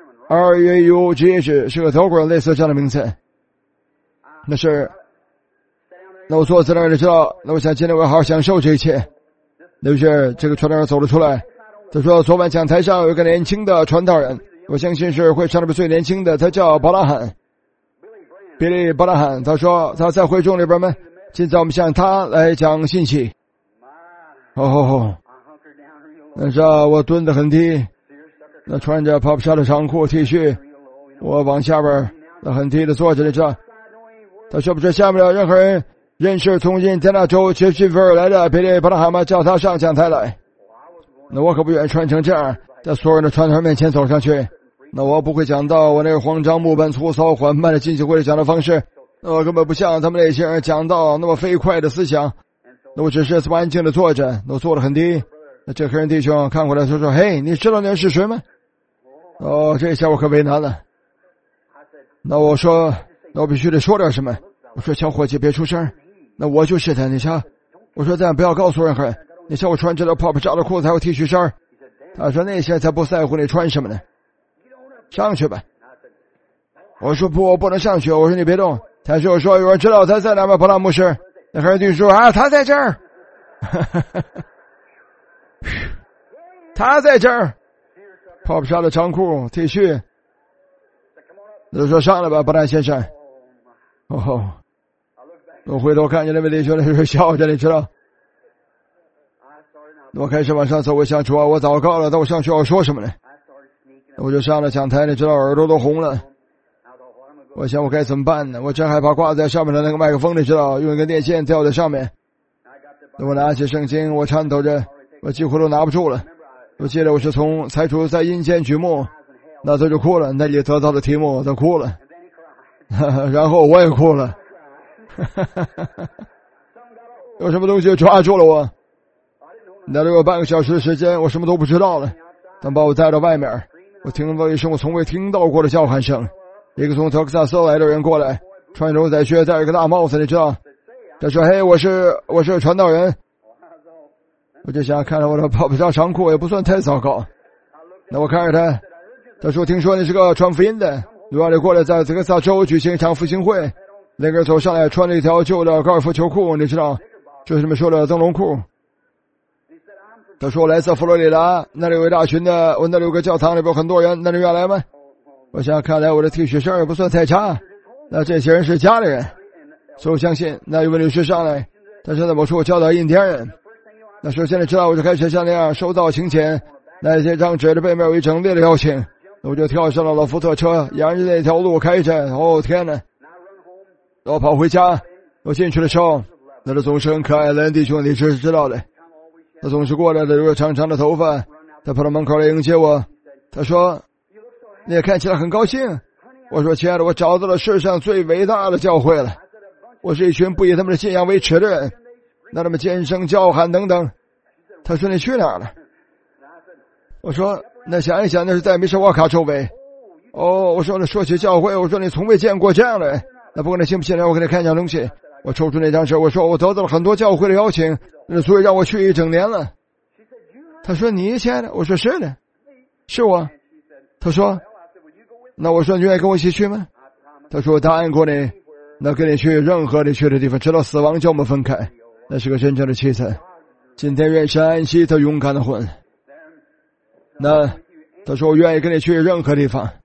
R A U G H， 是个德国人，类似这样的名字。那是那我坐在那儿，你知道，那我想今天我要好好享受这一切。那于是这个传道人走了出来，他说昨晚讲台上有一个年轻的传道人，我相信是会上里边最年轻的，他叫巴拉罕，比利·巴拉罕。他说他在会众里边们，现在我们向他来讲信息。哦吼吼，那是我蹲得很低，那穿着泡泡纱的长裤 T 恤，我往下边那很低的坐着，你知道。他说不是下面的任何人认识从印第安纳州杰西弗尔来的比利·巴拉罕吗？叫他上讲台来。那我可不愿意穿成这样，在所有人的传道人面前走上去。那我不会讲到我那个慌张木板粗糙缓慢的进行会的讲的方式，那我根本不像他们那些人讲到那么飞快的思想。那我只是这么安静的坐着，那我坐得很低。那这黑人弟兄看过来说说，嘿，你知道那人是谁吗？哦，这下我可为难了。那我说，那我必须得说点什么。我说小伙计别出声，那我就是他，你瞧。我说咱不要告诉任何人，你瞧我穿这条泡泡纱的裤子还有 T 恤衫。他说那些才不在乎你穿什么呢，上去吧。我说不，我不能上去。我说你别动。他说我说有人知道他在哪吗？布拉牧师。那黑人弟兄说啊，他在这儿。他在这儿，泡泡纱的长裤 T 恤。那就说上来吧，布拉先生。哦吼， 我回头看见那位弟兄在这笑着，你知道。我开始往上走，我想主啊，我祷告了，但我上去要说什么呢？我就上了讲台，你知道，耳朵都红了。我想我该怎么办呢？我真害怕挂在上面的那个麦克风，你知道，用一根电线吊在上面。我拿起圣经，我颤抖着，我几乎都拿不住了。我记得我是从财主在阴间举目，那他就哭了，那里得到的题目他哭了，然后我也哭了。有什么东西抓住了我？那有半个小时的时间，我什么都不知道了。他把我带到外面，我听到一声我从未听到过的叫喊声。一个从德克萨斯来的人过来，穿牛仔靴，戴着个大帽子，你知道。他说：“嘿，我是我是传道人。”我就想，看着我的跑不上长裤也不算太糟糕。那我看着他，他说：“听说你是个传福音的，你让你过来在德克萨斯州举行一场复兴会。”那个人走上来，穿了一条旧的高尔夫球裤，你知道，就是你们说的灯笼裤。他说：“我来自佛罗里达，那里有一大群的，我那里有个教堂，里边有很多人，那你愿来吗？”我想，看来我的 T 恤衫也不算太差。那这些人是家里人，所以我相信。那有位女士上来，她现在我说我教导印第安人。那首先你知道，我就开始像那样收到请柬，那这张纸的背面有一整列的邀请，我就跳上了老福特车，沿着那条路开着。哦天哪！我跑回家，我进去的时候，那个总是很可爱的弟兄，你是知道的。他总是过来的，留着长长的头发，他跑到门口来迎接我。他说：“你也看起来很高兴。”我说：“亲爱的，我找到了世上最伟大的教会了。我是一群不以他们的信仰为耻的人，那他们尖声叫喊等等。”他说：“你去哪儿了？”我说：“那想一想，那是在密什瓦卡周围。”哦，我说：“那说起教会，我说你从未见过这样的人。那不管你信不信，让我给你看一样东西。”我抽出那张纸，我说：“我得到了很多教会的邀请，所以让我去一整年了。”他说：“你亲爱的？”我说：“是的，是我。”他说：“那我说你愿意跟我一起去吗？”他说：“我答应过你，那跟你去任何你去的地方，直到死亡将我们分开。那是个真正的妻子。今天愿神安息他勇敢的魂。”那他说：“我愿意跟你去任何地方。”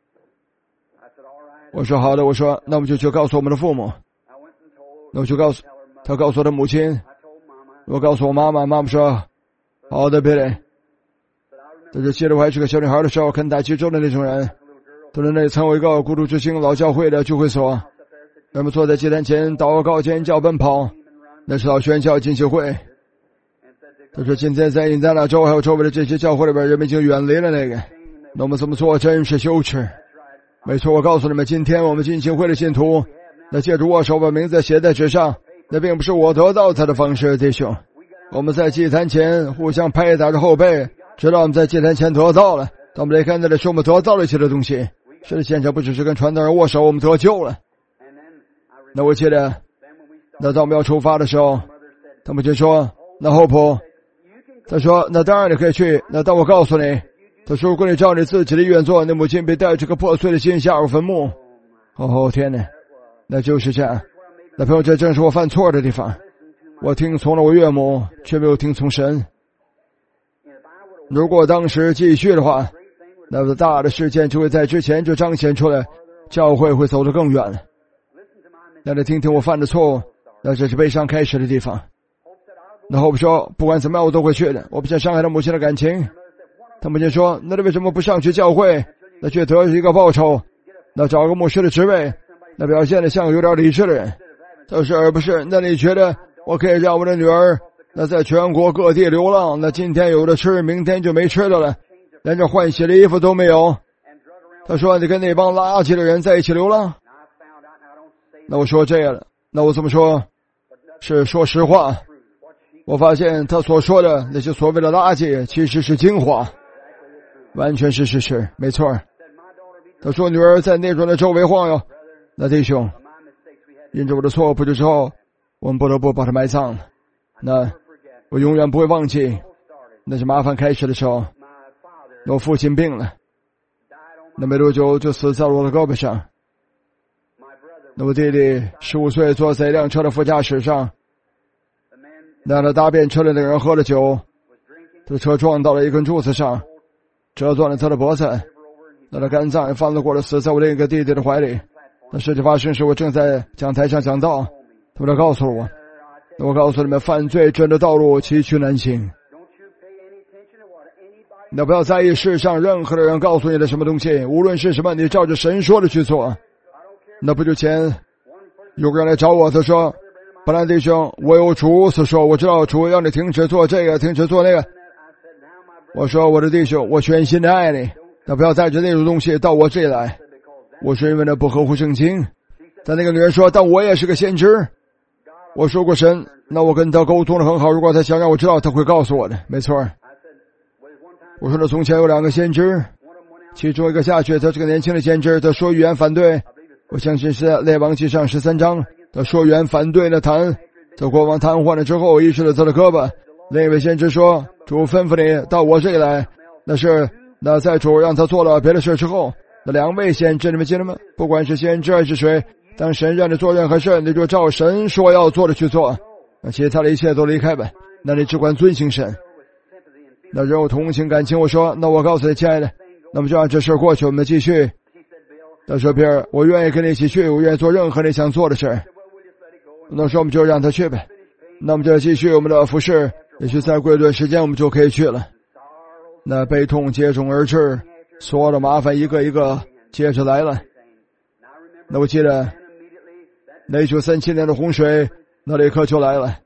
我说：“好的。”我说：“那我们就去告诉我们的父母。”那我就告诉他，告诉我的母亲，我告诉我妈妈，妈妈说：“好的，别嘞。”但是记得我还是个小女孩的时候，肯塔基州的那种人，他在那里曾有一个孤独之星老教会的聚会所，人们坐在祭坛前祷告、尖叫、奔跑，那是老宣教进修会。他说：“今天在印第安纳州还有周围的这些教会里边，人们已经远离了那个，那我们这么做真是羞耻。”没错，我告诉你们，今天我们进修会的信徒，那借助握手把名字写在纸上，那并不是我得到他的方式，弟兄。我们在祭坛前互相拍打着后背，直到我们在祭坛前得到了。当我们来看那里是我们得到了一些的东西。是的，现场不只是跟传道人握手，我们得救了。那我记得，那当我们要出发的时候，他们就说：“那后普，他说那当然你可以去。那当我告诉你，他说如果你照你自己的意愿做，你母亲被带这个破碎的心下入坟墓。”哦天哪！那就是这样，那朋友，这正是我犯错的地方。我听从了我岳母，却没有听从神。如果当时继续的话，那么大的事件就会在之前就彰显出来，教会会走得更远了。那你听听我犯的错误，那这是悲伤开始的地方。那后不说，不管怎么样我都会去的，我不想伤害他母亲的感情。他母亲说：“那你为什么不上去教会？那却得一个报酬，那找个牧师的职位？”那表现得像有点理智的人，他说：“而不是。那你觉得我可以让我的女儿那在全国各地流浪？那今天有的吃，明天就没吃的了，连这换洗的衣服都没有。”他说：“你跟那帮垃圾的人在一起流浪？”那我说这样了，那我这么说，是说实话。我发现他所说的那些所谓的垃圾，其实是精华，完全是事实，没错。他说女儿在那种的周围晃悠。那弟兄，因着我的错误不久之后，我们不得不把他埋葬了。那我永远不会忘记，那是麻烦开始的时候，我父亲病了，那没多久就死在了我的胳膊上。那我弟弟十五岁坐在一辆车的副驾驶上，那他搭便车的那个人喝了酒，他的车撞到了一根柱子上，折断了他的脖子，那他肝脏也翻了过来，死在我另一个弟弟的怀里。那事情发生时，我正在讲台上讲道， 他们都告诉了我，我告诉你们，犯罪真的道路崎岖难行。那不要在意世上任何的人告诉你的什么东西，无论是什么，你照着神说的去做。那不久前有个人来找我，他说：“本来弟兄，我有主所说，我知道主要你停止做这个，停止做那个。”我说：“我的弟兄，我全心的爱你，那不要带着那种东西到我这里来。”我说：“因为那不合乎圣经。”但那个女人说：“但我也是个先知。”我说过神，那我跟他沟通的很好，如果他想让我知道，他会告诉我的，没错。我说：“那从前有两个先知，其中一个下去，他是个年轻的先知，他说语言反对。我相信是在列王记上十三章，他说语言反对的谈，这国王瘫痪了之后，医治了他的胳膊。另一位先知说：主吩咐你到我这里来。那是那在主让他做了别的事之后，那两位先知你们记得吗？不管是先知还是谁，当神让你做任何事，你就照神说要做的去做，那其他的一切都离开吧。那你只管遵行神。那人有同情感情，我说，那我告诉你，亲爱的，那么就让这事过去，我们继续。他说：“比尔，我愿意跟你一起去，我愿意做任何你想做的事。”那时候我们就让他去呗。那我们就继续我们的服事，也许再过一段时间我们就可以去了。那悲痛接踵而至，所有的麻烦一个一个接着来了。那我记得那一九三七年的洪水，那立刻就来了。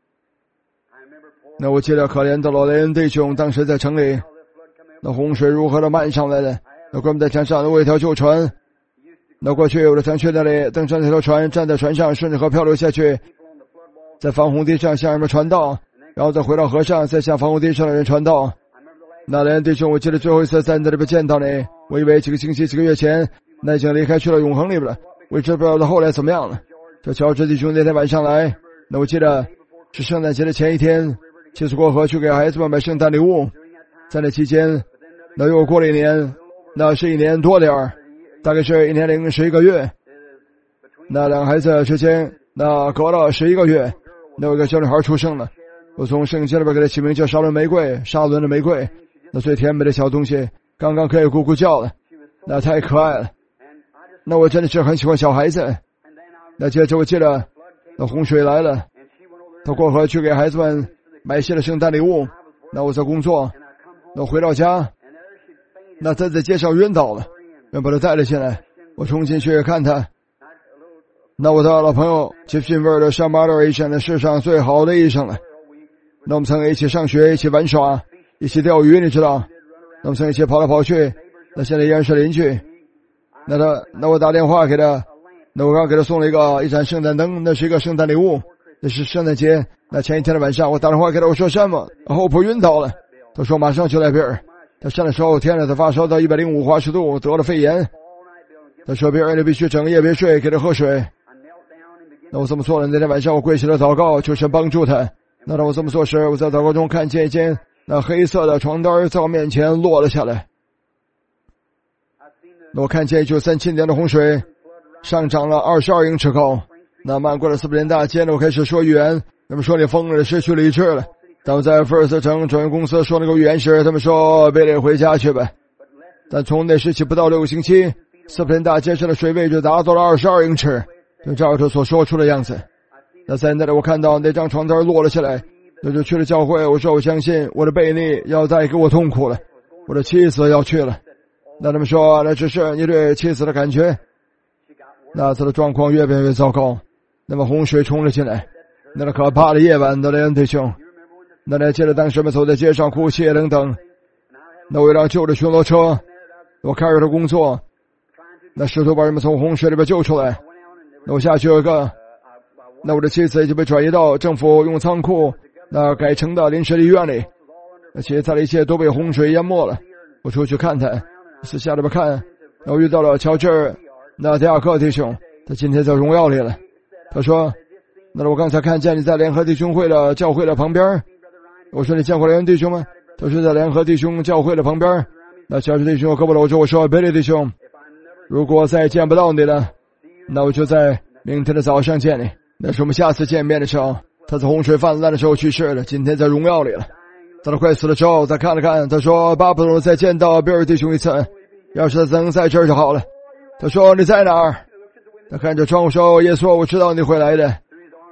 那我记得可怜的老雷恩弟兄当时在城里，那洪水如何的漫上来的，那我们在墙上有一条旧船。那过去我的常去那里登上那条船，站在船上顺着河漂流下去，在防洪堤上向人们传道，然后再回到河上，再向防洪堤上的人传道。那连弟兄，我记得最后一次在那里边见到你，我以为几个星期几个月前那已经离开去了永恒里边了，我也知不知道他后来怎么样了。这乔治弟兄那天晚上来，那我记得是圣诞节的前一天，骑着过河去给孩子们买圣诞礼物。在那期间，那又过了一年，那是一年多点儿，大概是一年零十一个月。那两个孩子之间，那隔了十一个月，那有个小女孩出生了。我从圣经里边给她起名叫沙伦玫瑰，沙伦的玫瑰，那最甜美的小东西，刚刚可以咕咕叫了，那太可爱了。那我真的是很喜欢小孩子。那接着我记得，那洪水来了，他过河去给孩子们买些了圣诞礼物。那我在工作，那我回到家，那他在街上晕倒了，人把他带了进来，我冲进去看他。那我的老朋友杰弗逊威尔的上巴的医生，那世上最好的医生了。那我们曾一起上学，一起玩耍，一起钓鱼，你知道。那我们曾一起跑来跑去，那现在依然是邻居。那他，那我打电话给他，那我刚给他送了一个一盏圣诞灯，那是一个圣诞礼物，那是圣诞节。那前一天的晚上，我打电话给他，我说什么？然后我晕倒了。他说马上就来比尔。他上的时候，天呐，他发烧到一百零五华氏度，得了肺炎。他说比尔，你必须整夜别睡，给他喝水。那我这么做了。那天晚上我跪下了祷告，求神帮助他。那当我这么做时，我在祷告中看见一件那黑色的床单在我面前落了下来。那我看见一九三七年的洪水上涨了二十二英尺高。那漫过了斯普林大街，我开始说预言，他们说你疯了，失去理智了。当我在福尔斯城转运公司说那个预言时，他们说贝利回家去吧。但从那时起不到六个星期，斯普林大街上的水位就达到了二十二英尺，就照着所说出的样子。那在那里我看到那张床单落了下来，那就去了教会。我说我相信我的悖逆要带给我痛苦了，我的妻子要去了。那他们说那只是你对妻子的感觉。那次的状况越变越糟糕，那么洪水冲了进来，那个可怕的夜晚的雷恩弟兄，那来记得当时我们走在街上哭泣等等。那我一辆旧的巡逻车，我开着它工作，那试图把人们从洪水里边救出来。那我下去有一个，那我的妻子已经被转移到政府用仓库那改成的临时医院里，而且他的一切都被洪水淹没了。我出去看他，私下里边看，然后遇到了乔治那迪亚克弟兄，他今天在荣耀里了。他说，那我刚才看见你在联合弟兄会的教会的旁边。我说你见过联合弟兄吗？他说在联合弟兄教会的旁边。那乔治弟兄胳膊搂着我说，贝利弟兄，如果再见不到你了，那我就在明天的早上见你。那是我们下次见面的时候，他在洪水泛滥的时候去世了，今天在荣耀里了。在他快死的时候，他看了看，他说巴不得再见到比尔弟兄一次，要是他能在这儿就好了。他说你在哪儿？他看着窗户说，耶稣，我知道你会来的。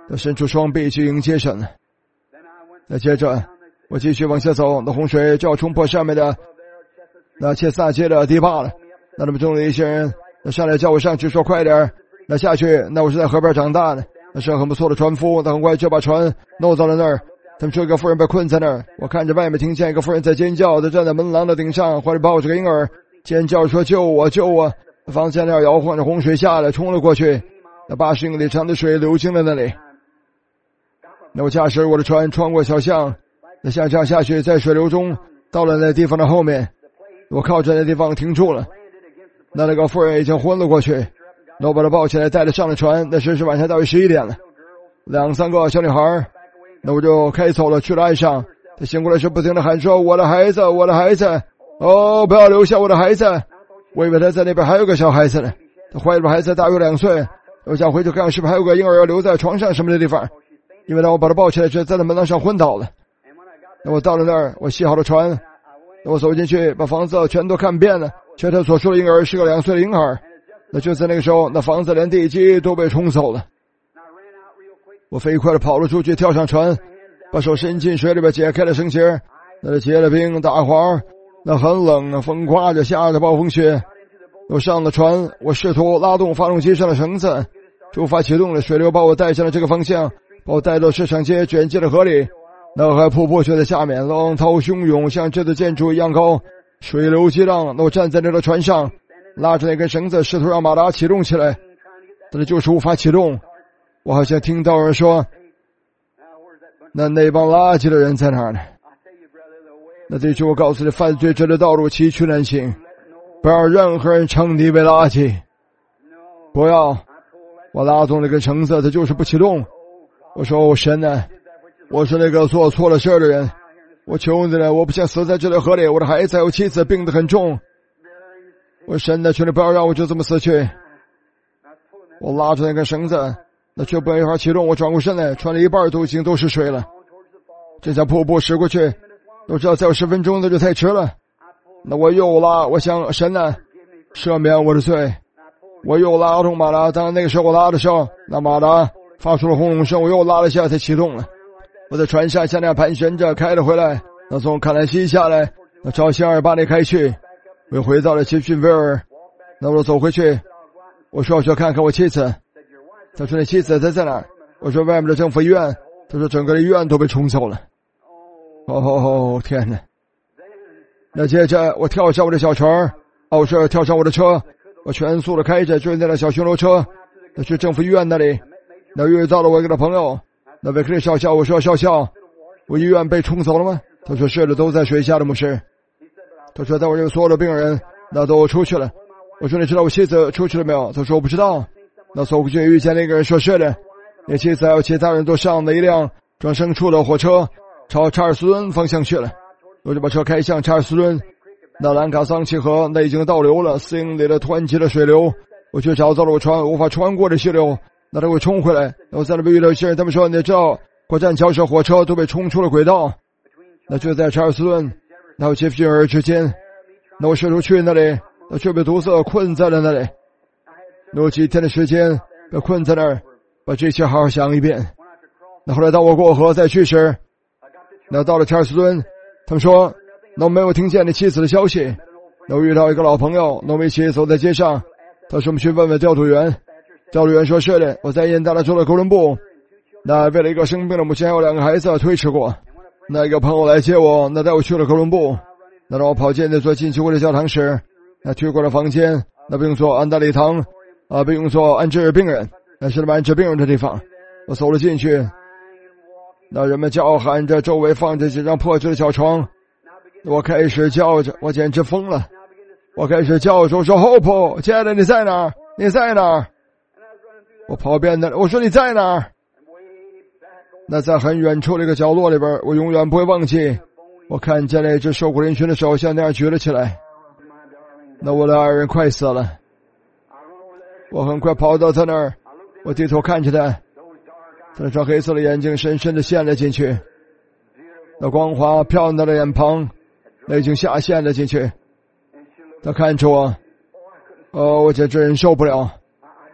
他伸出双臂去迎接神。那接着我继续往下走，那洪水就要冲破上面的那切萨街的堤坝了。那那么中的一些人那上来叫我上去，说快点，那下去。那我是在河边长大的，那是很不错的船夫，他很快就把船弄到了那儿。他们说一个妇人被困在那儿，我看着外面听见一个妇人在尖叫，她站在门廊的顶上，怀里抱着个婴儿，尖叫说救我救我。房子在那儿摇晃着，洪水下来冲了过去，那八十英里长的水流进了那里。那我驾驶我的船穿过小巷，那像这样下去，在水流中到了那地方的后面，我靠着那地方停住了。那那个妇人已经昏了过去，那我把她抱起来带她上了船。那时是晚上大约十一点了，两三个小女孩，那我就开走了，去了岸上。她醒过来时不停地喊说我的孩子我的孩子，哦不要留下我的孩子。我以为她在那边还有个小孩子呢，她怀里的孩子大约两岁。我想回去看是不是还有个婴儿要留在床上什么的地方，因为当我把她抱起来时在那门廊上昏倒了。那我到了那儿，我洗好了船，那我走进去把房子全都看遍了，却他所说的婴儿是个两岁的婴孩。那就在那个时候，那房子连地基都被冲走了。我飞快地跑了出去，跳上船，把手伸进水里边解开了绳结，那结了冰打滑，那很冷啊，风刮着下着暴风雪。我上了船，我试图拉动发动机上的绳子，就无法启动了。水流把我带向了这个方向，把我带到市场街，卷进了河里。那海瀑布就在下面，浪涛汹涌，像这座建筑一样高，水流激浪。那我站在那个船上，拉着那根绳子，试图让马达启动起来，但是就是无法启动。我好像听到人说，那那帮垃圾的人在哪儿呢？那这句我告诉你，犯罪者的道路崎岖难行，不要任何人称你为垃圾，不要。我拉动那根绳子，它就是不启动。我说我神啊，我是那个做错了事的人，我求你了，我不想死在这条河里，我的孩子还有妻子病得很重，我神啊，求你不要让我就这么死去。我拉着那根绳子，那却不一会儿启动。我转过身来，穿了一半都已经都是水了，正向瀑布驶过去。我知道再有十分钟那就太迟了，那我又拉，我想神啊，赦免我的罪。我又拉动马达，当然那个时候我拉的时候，那马达发出了轰隆声，我又拉了一下才启动了。我在船上像那样盘旋着开了回来，那从卡兰西下来，那朝向阿尔巴尼开去。我又回到了奇逊维尔，那我走回去，我说我去看看我妻子。他说你妻子在在哪儿？我说外面的政府医院。他说整个医院都被冲走了。哦天哪！那接着我跳上我的小船，哦，我说跳上我的车，我全速的开着追那辆小巡逻车，那去政府医院那里。那遇到了我一个朋友，那维克利少校，我说少校，我医院被冲走了吗？他说是的，都在水下的牧师。他说在我这个所有的病人那都出去了。我说你知道我妻子出去了没有？他说我不知道。那走过去遇见那个人，说是的，你妻子还有其他人都上了一辆装牲畜的火车，朝查尔斯敦方向去了。我就把车开向查尔斯敦，那兰卡桑契河那已经倒流了，四英里的湍急的水流，我却找到了我船无法穿过的溪流，那他会冲回来。我在那边遇到一些人，他们说你知道过栈桥时火车都被冲出了轨道。那就在查尔斯顿还有杰弗逊尔之间，那我试图去那里，那却被毒色困在了那里。那有几天的时间被困在那儿，把这一切好好想一遍。那后来当我过河再去时，那到了查尔斯顿，他们说那我没有听见你妻子的消息。那我遇到一个老朋友，那我们一起走在街上，他说我们去问问调度员。调度员说是的，我在印第安纳州的哥伦布，那为了一个生病的母亲还有两个孩子推迟过。那一个朋友来接我，那带我去了哥伦布，那让我跑进那座禁区会的教堂时，那去过了房间，那不用做安大礼堂啊，不用做安置病人，那是安置病人的地方。我走了进去，那人们叫喊着，周围放着几张破旧的小床，我开始叫着，我简直疯了。我开始叫着，我说 Hope， 亲爱的你在哪儿？你在哪儿？我跑遍那里，我说你在哪儿？那在很远处的一个角落里边，我永远不会忘记，我看见了一只瘦骨嶙峋的手像那样举了起来。那我的爱人快死了，我很快跑到他那儿，我低头看着他，他那双黑色的眼睛深深地陷了进去，那光滑漂亮的脸庞那已经下陷了进去。他看着我，哦，我简直忍受不了，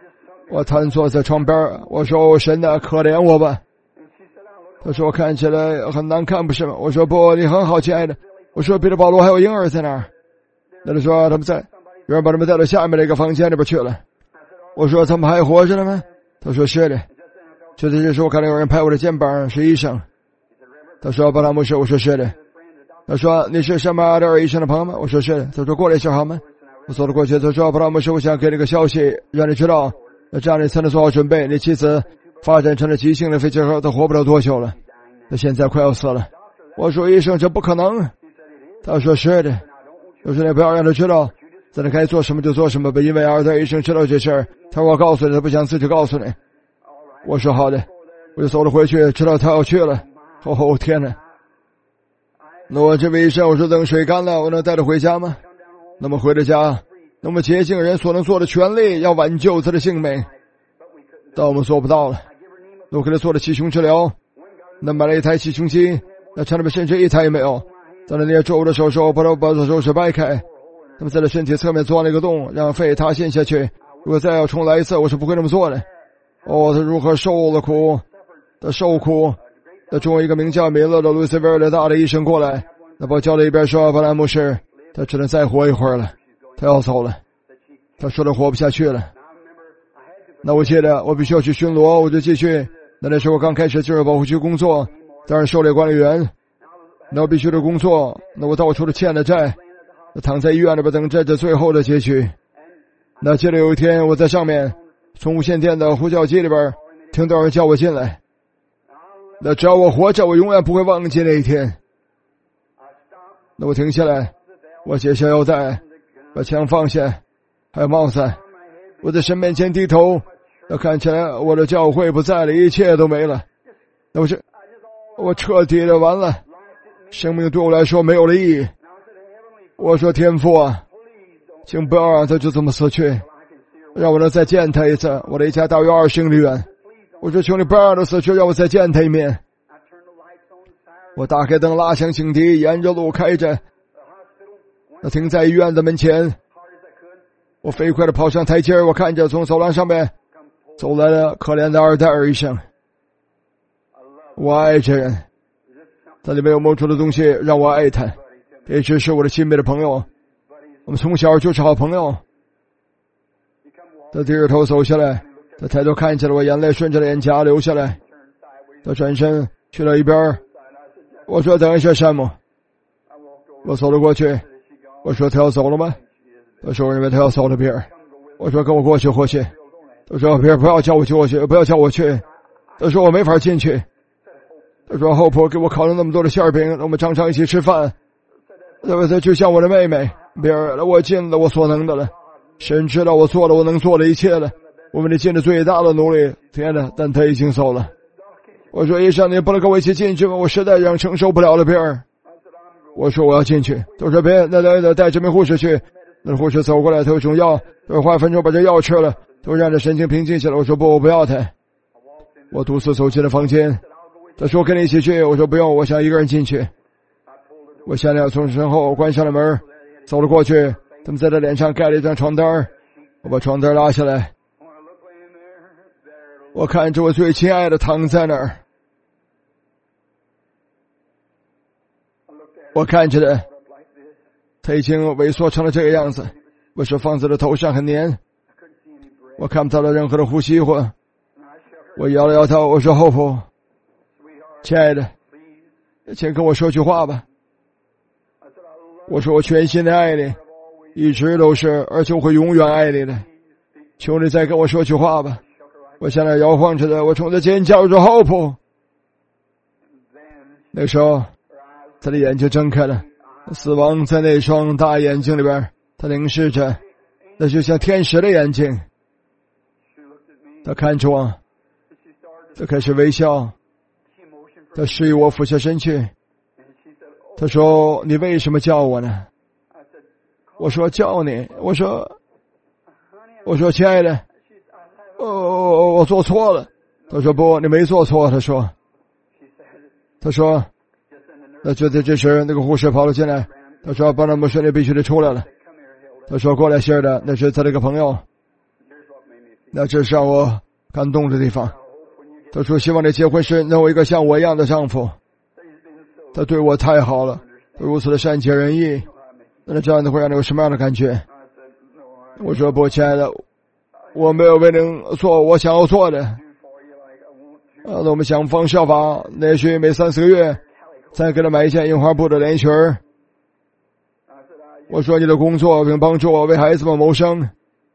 我瘫坐在床边，我说：“哦，神啊，可怜我吧。”他说：“我看起来很难看，不是吗？”我说：“不，你很好，亲爱的。”我说：“彼得、保罗还有婴儿在那儿。”那他说：“他们在，有人把他们带到下面那个房间里边去了。”我说：“他们还活着呢吗？”他说：“是的。”就在这时候，我看到有人拍我的肩膀，是医生。他说：“巴拉牧师。”我说：“是的。”他说：“你是什么的医生的朋友吗？”我说：“是的。”他说：“过来一下好吗？”我走了过去。他说：“巴拉牧师，我想给你个消息，让你知道，那这样你才能做好准备。你妻子发展成了急性的肺结核，她活不了多久了，她现在快要死了。”我说：“医生，这不可能。”他说：“是的。”我说：“你不要让他知道，在那该做什么就做什么吧，因为儿子医生知道这事儿，他说我告诉你，他不想自己告诉你。”我说：“好的。”我就走了回去，知道他要去了。哦天哪！那我这位医生，我说等水干了，我能带他回家吗？那么回了家，那么洁净人所能做的全力要挽救他的性命，但我们做不到了。我给他做了气胸治疗，那买了一台气胸机，那城里面甚至一台也没有。在那捏住我的手手，把他把手手掰开，那么在他身体侧面钻了一个洞，让肺塌陷下去。如果再要重来一次，我是不会那么做的。哦，他如何受了苦，他受苦。那终于一个名叫米勒的路易斯维尔的大的医生过来，那把我叫到一边说：“巴兰牧师，他只能再活一会儿了，他要走了。”他说他活不下去了。那我记得我必须要去巡逻，我就继续。那那时候我刚开始进入保护区工作，当然狩猎管理员。那我必须的工作，那我到处的欠了债，躺在医院里边等着这最后的结局。那接着有一天，我在上面从无线电的呼叫机里边听到人叫我进来。那只要我活着，我永远不会忘记那一天。那我停下来，我解下腰带，把枪放下，还有帽子。我在神面前低头，那看起来我的教会不在了，一切都没了。那我是我彻底的完了，生命对我来说没有了意义。我说：“天父啊，请不要让他就这么死去，让我能再见他一次。我的一家大约二十英里远。我说求你不要让他死去，让我再见他一面。”我打开灯，拉响警笛，沿着路开着，我停在医院的门前。我飞快地跑上台阶，我看着从走廊上面走来了可怜的二代儿医生。我爱这人，他里面有某种的东西让我爱他，一直是我的亲密的朋友，我们从小就是好朋友。他低着头走下来，他抬头看起来，我眼泪顺着脸颊流下来。他转身去了一边。我说：“等一下，山姆。”我走了过去，我说：“他要走了吗？”他说：“我认为他要走了，比尔。”我说：“跟我过去，过去。”他说：“比尔，不要叫我去过去，不要叫我去。”他说：“我没法进去。”他说：“后婆给我烤了那么多的馅饼，我们常常一起吃饭。他他就像我的妹妹，比尔，我尽了我所能的了。神知道我做了我能做的一切了，我们得尽了最大的努力。天哪！但他已经走了。”我说：“医生，你不能跟我一起进去吗？我实在让承受不了了，比尔。”我说：“我要进去。”他说：“别，那那那带这名护士去。”那护士走过来，他有种药，他花分钟把这药吃了，都让这神经平静下来。我说：“不，我不要他。”我独自走进了房间。他说：“跟你一起去。”我说：“不用，我想一个人进去。”我下来从身后关上了门，走了过去。他们在他脸上盖了一张床单，我把床单拉下来，我看着我最亲爱的躺在那儿。我看着他，他已经萎缩成了这个样子。我手放在他头上很黏，我看不到了任何的呼吸或。我摇了摇头，我说：“后婆，亲爱的，请跟我说句话吧。”我说：“我全心的爱你，一直都是，而且我会永远爱你的。求你再跟我说句话吧。”我向那摇晃着的，我冲着尖叫着：“后婆！”那时候他的眼睛睁开了，死亡在那双大眼睛里边，他凝视着，那就像天使的眼睛。他看着我，他开始微笑，他示意我俯下身去。他说：“你为什么叫我呢？”我说：“叫你。”我说：“我说亲爱的，哦，我做错了。”他说：“不，你没做错。”他说：“他说。”那就在这时，那个护士跑了进来。他说：“巴拿姆说你必须得出来了。”他说：“过来，希尔的，那是他的一个朋友。” 那这是让我感动的地方。他说希望你结婚时能有一个像我一样的丈夫。他对我太好了，如此的善解人意，那这样的会让你有什么样的感觉？我说不，亲爱的，我没有为您做我想要做的。啊，那我们想方设法，也许每三四个月再给他买一件印花布的连衣裙儿。我说你的工作并帮助我为孩子们谋生。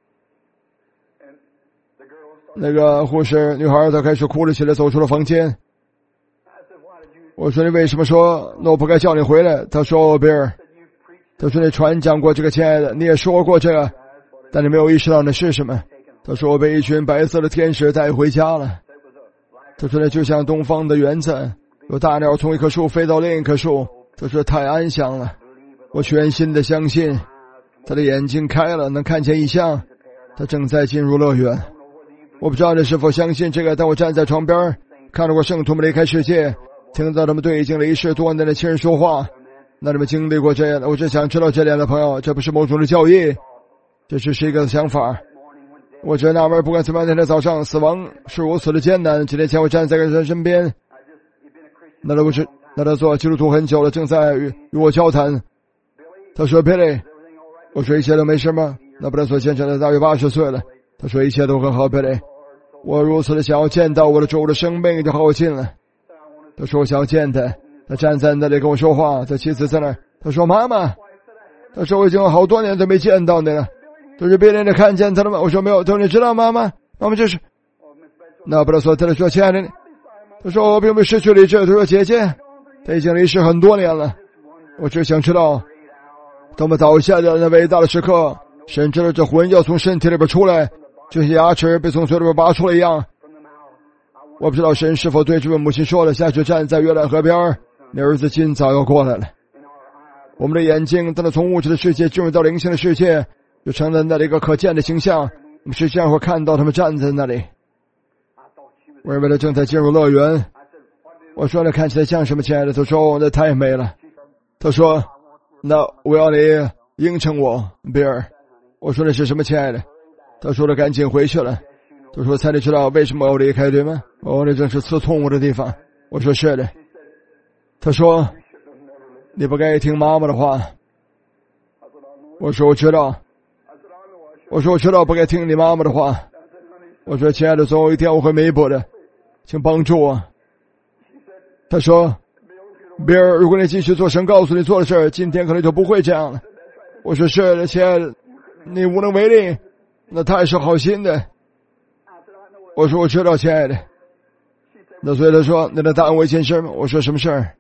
那个护士女孩她开始哭了起来，走出了房间。我说你为什么说那我不该叫你回来？他说比尔，他说你传讲过这个，亲爱的，你也说过这个，但你没有意识到那是什么。他说我被一群白色的天使带回家了。他说那就像东方的园子，有大鸟从一棵树飞到另一棵树。他说太安详了。我全心的相信，他的眼睛开了，能看见异象，他正在进入乐园。我不知道你是否相信这个，但我站在床边，看到过圣徒们离开世界，听到他们对已经离世多年的亲人说话。那你们经历过这样的？我只想知道这点的朋友，这不是某种的教义，这只是一个想法。我觉得纳闷，不管怎么样，那天早上死亡是如此的艰难。几年前我站在一个人身边，那他不是那他做基督徒很久了，正在与与我交谈。他说 Billy， 我说一切都没事吗？那不能说先生他大约八十岁了。他说一切都很好 Billy， 我如此的想要见到我的主的生命就耗尽了。他说我想要见他。他站在那里跟我说话，他妻子在那儿。他说妈妈，他说我已经有好多年都没见到你了。他说别人你看见他了吗？我说没有。他说你知道妈妈，妈妈这是。那不能说，他说亲爱的，他说我并没有失去理智。他说姐姐，他已经离世很多年了。我只想知道，当我们倒下的那伟大的时刻，神知道这魂要从身体里边出来，就像牙齿被从嘴里边拔出来一样。我不知道神是否对这位母亲说了，下去站在月亮河边，你儿子今早要过来了。我们的眼睛当他从物质的世界进入到灵性的世界，就成了那里一个可见的形象。我们实际上会看到他们站在那里。我认为他正在进入乐园。我说那看起来像什么，亲爱的？他说那太美了。他说那我要你应承我，比尔。我说那是什么，亲爱的？他说了赶紧回去了。他说才你知道为什么我要离开，对吗？哦，那正是刺痛我的地方。我说是的。他说你不该听妈妈的话。我说我知道。我说我知道不该听你妈妈的话。我说亲爱的，总有一天我会弥补的，请帮助我。他说比尔，如果你继续做神告诉你做的事儿，今天可能就不会这样了。我说是的，亲爱的，你无能为力，那他也是好心的。我说我知道，亲爱的。那所以他说那能答应我一件事吗？我说什么事儿？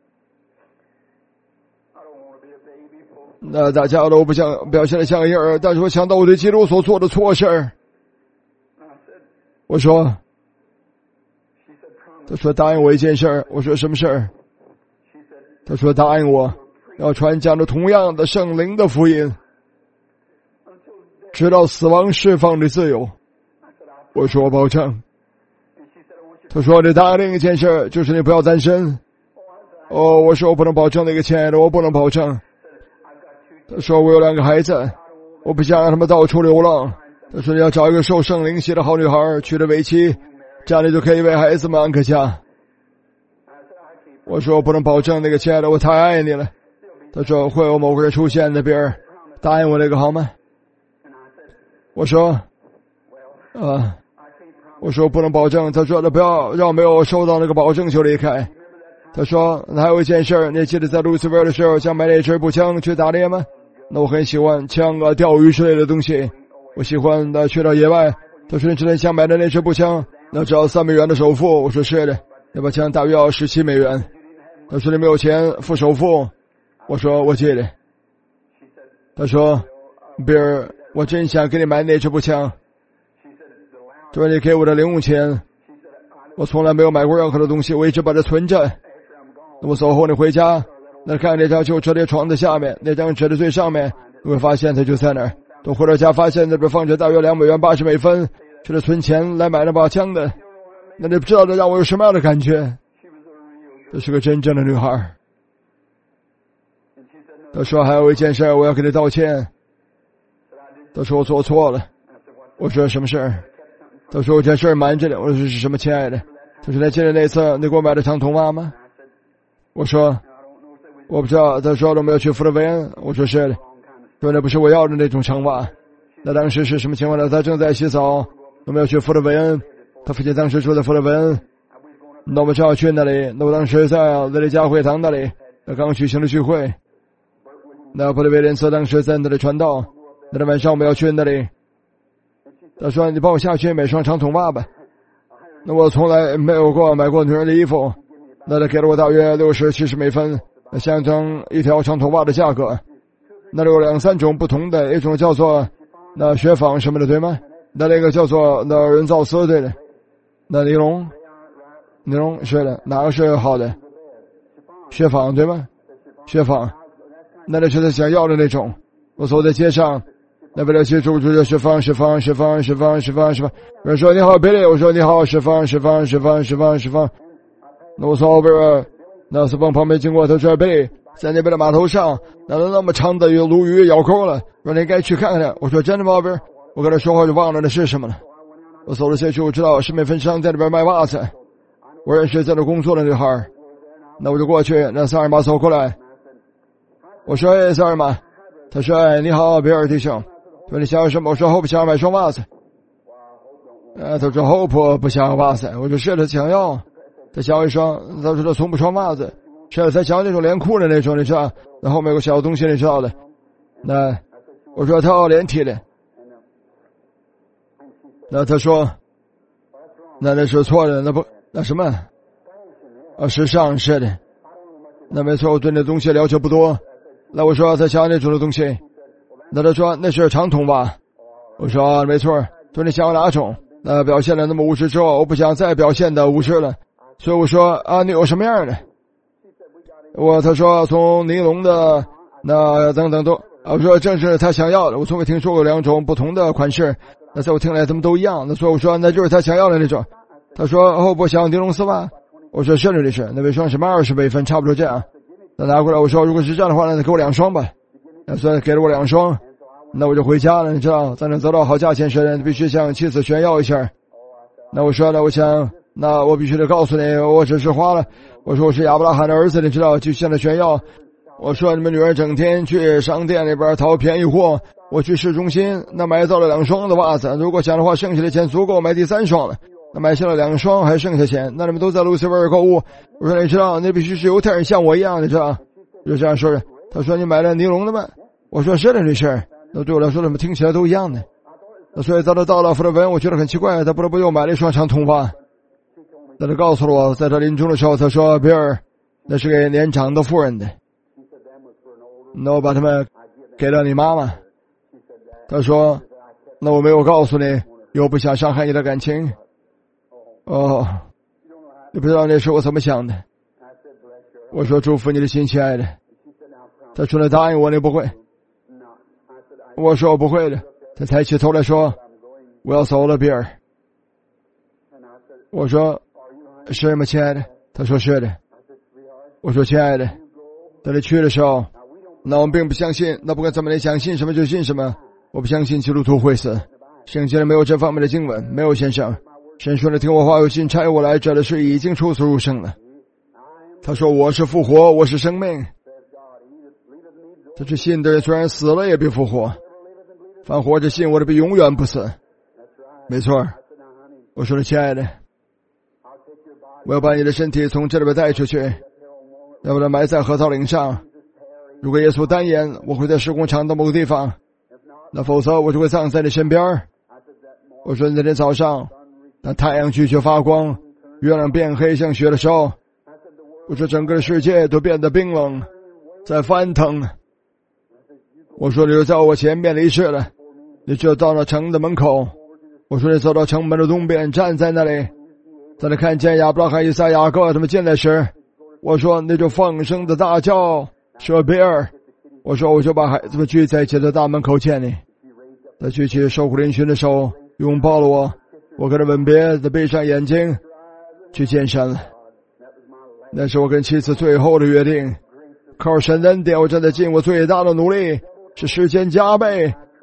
那大家都不想表现得像个婴儿，但是我想到我对基督所做的错事儿。我说，他说答应我一件事儿。我说什么事儿？他说答应我要传讲着同样的圣灵的福音，直到死亡释放的自由。我说我保证。他说你答应另一件事，就是你不要单身。哦，我说我不能保证那个亲爱的，我不能保证。他说我有两个孩子，我不想让他们到处流浪。他说你要找一个受圣灵洗的好女孩，娶了为妻，这样你就可以为孩子们安个家。我说我不能保证那个亲爱的，我太爱你了。他说会有某个人出现的，比尔，答应我那个好吗？我说啊，我说不能保证。他说那不要让没有收到那个保证就离开。他说还有一件事，你记得在路斯威的时候想买那支步枪去打猎吗？那我很喜欢枪啊、钓鱼之类的东西，我喜欢的去到野外。他说你之前想买的那支步枪，那只要三美元的首付。我说是的，那把枪大约要十七美元。他说你没有钱付首付。我说我记得。他说比尔，我真想给你买那支步枪。他说你给我的零用钱，我从来没有买过任何的东西，我一直把它存着。那么走后你回家，那看那张旧折叠床的下面，那张纸的最上面，你会发现它就在那儿。等回到家发现那边放着大约两美元八十美分，是存钱来买那把枪的。那你不知道这让我有什么样的感觉？这是个真正的女孩。他说还有一件事我要给你道歉。他说我做错了。我说什么事儿？ 他说我这事儿瞒着的。我说是什么，亲爱的？他说那记得那次你给我买的长筒袜吗？我说我不知道。他说我们要去弗洛维恩。我说是的。说那不是我要的那种长袜。那当时是什么情况呢？他正在洗澡，我们要去弗洛维恩，他父亲当时住在弗洛维恩，那我们正要去那里。那我当时在那里家会堂那里，那刚举行了聚会。那布里威廉斯当时在那里传道，那天晚上我们要去那里。他说你帮我下去买双长筒袜吧。那我从来没有过买过女人的衣服，那他给了我大约六十七十美分，那相当一条长筒袜的价格。那里有两三种不同的，一种叫做那雪纺什么的，对吗？那那个叫做那人造丝，对的。那尼龙，尼龙是的，哪个是好的？雪纺对吗？雪纺。那那是他想要的那种。我走在街上，那为了记住住着雪纺雪纺雪纺雪纺雪纺雪纺。有人说你好贝利，我说你好雪纺雪纺雪纺雪纺雪纺。那我说不是，那是从旁边经过，他说贝利在那边的码头上，那那么长的有鲈鱼咬钩了，说你该去看看。我说真的吗？贝尔，我跟他说话就忘了那是什么了。我走了下去，我知道是美分商在那边卖袜子，我认识在那工作的女孩。那我就过去，那萨尔玛走过来，我说哎，萨尔玛。他说哎，你好，比尔弟兄。说你想要什么？我说hope想要买双袜子。呃，他说hope不想要袜子。我说是的，想要。他想要一双，他说他从不穿袜子。是的，他想要那种连裤的那种，你知道。那后面有个小东西，你知道的。那我说他要连体的。那他说那那是错的，那不那什么啊，时尚是的。那没错，我对那东西了解不多。那我说他想要那种的东西。那他说那是长筒袜。我说、啊、没错。说你想要哪种？那表现了那么无知之后，我不想再表现的无知了，所以我说啊，你有什么样的？我他说从尼龙的那等等都，我说正是他想要的。我从未听说过两种不同的款式，那在我听来他们都一样。那所以我说那就是他想要的那种。他说哦，不想尼龙丝袜。我说是的是，那为双什么二十美分，差不多这样。那拿过来，我说如果是这样的话，那给我两双吧。那所以给了我两双，那我就回家了。你知道，才能得到好价钱时，必须向妻子炫耀一下。那我说了，我想，那我必须得告诉你，我只是花了。我说我是亚伯拉罕的儿子，你知道，就向他炫耀。我说你们女人整天去商店里边淘便宜货，我去市中心那买到了两双的袜子，如果想的话，剩下的钱足够买第三双了。那买下了两双，还剩下钱。那你们都在路西维尔购物。我说你知道，那必须是犹太人像我一样，你知道，就这样说的。他说你买了尼龙的吗？我说是的，女士。那对我来说，怎么听起来都一样的？那所以到了到了弗洛文，我觉得很奇怪，他不得不又买了一双长筒袜。那他告诉了我，在他临终的时候，他说比尔，那是给年长的妇人的。那我把他们给了你妈妈。他说，那我没有告诉你，又不想伤害你的感情。哦，你不知道那时候我怎么想的。我说祝福你的心，亲爱的。他说了答应我，你不会。我说我不会的。他抬起头来说，我要走了，比尔。我说是吗，亲爱的？他说是的。我说亲爱的，等你去的时候，那我们并不相信，那不管怎么，你想信什么就信什么。我不相信基督徒会死，圣经里没有这方面的经文，没有，先生。神说的听我话，有信差我来，这的事已经出死入生了。他说我是复活，我是生命。他是信的人虽然死了也必复活，凡活着信我的必永远不死。没错。我说了亲爱的，我要把你的身体从这里边带出去，要把它埋在河槽岭上。如果耶稣单言我会在施工场的某个地方，那否则我就会葬在你身边。我说那天早上当太阳继续发光，月亮变黑像雪的时候，我说整个世界都变得冰冷，在翻腾。我说你就在我前面离世了，你就到了城的门口。我说你走到城门的东边，站在那里，在那看见亚伯拉罕、以撒、雅各他们进来时，我说你就放声的大叫，说比尔。我说我就把孩子们聚在一起的大门口见你。他举起受苦嶙峋的手拥抱了我，我跟他吻别，他闭上眼睛去见神了。那是我跟妻子最后的约定。靠神恩典，我正在尽我最大的努力，使时间加倍，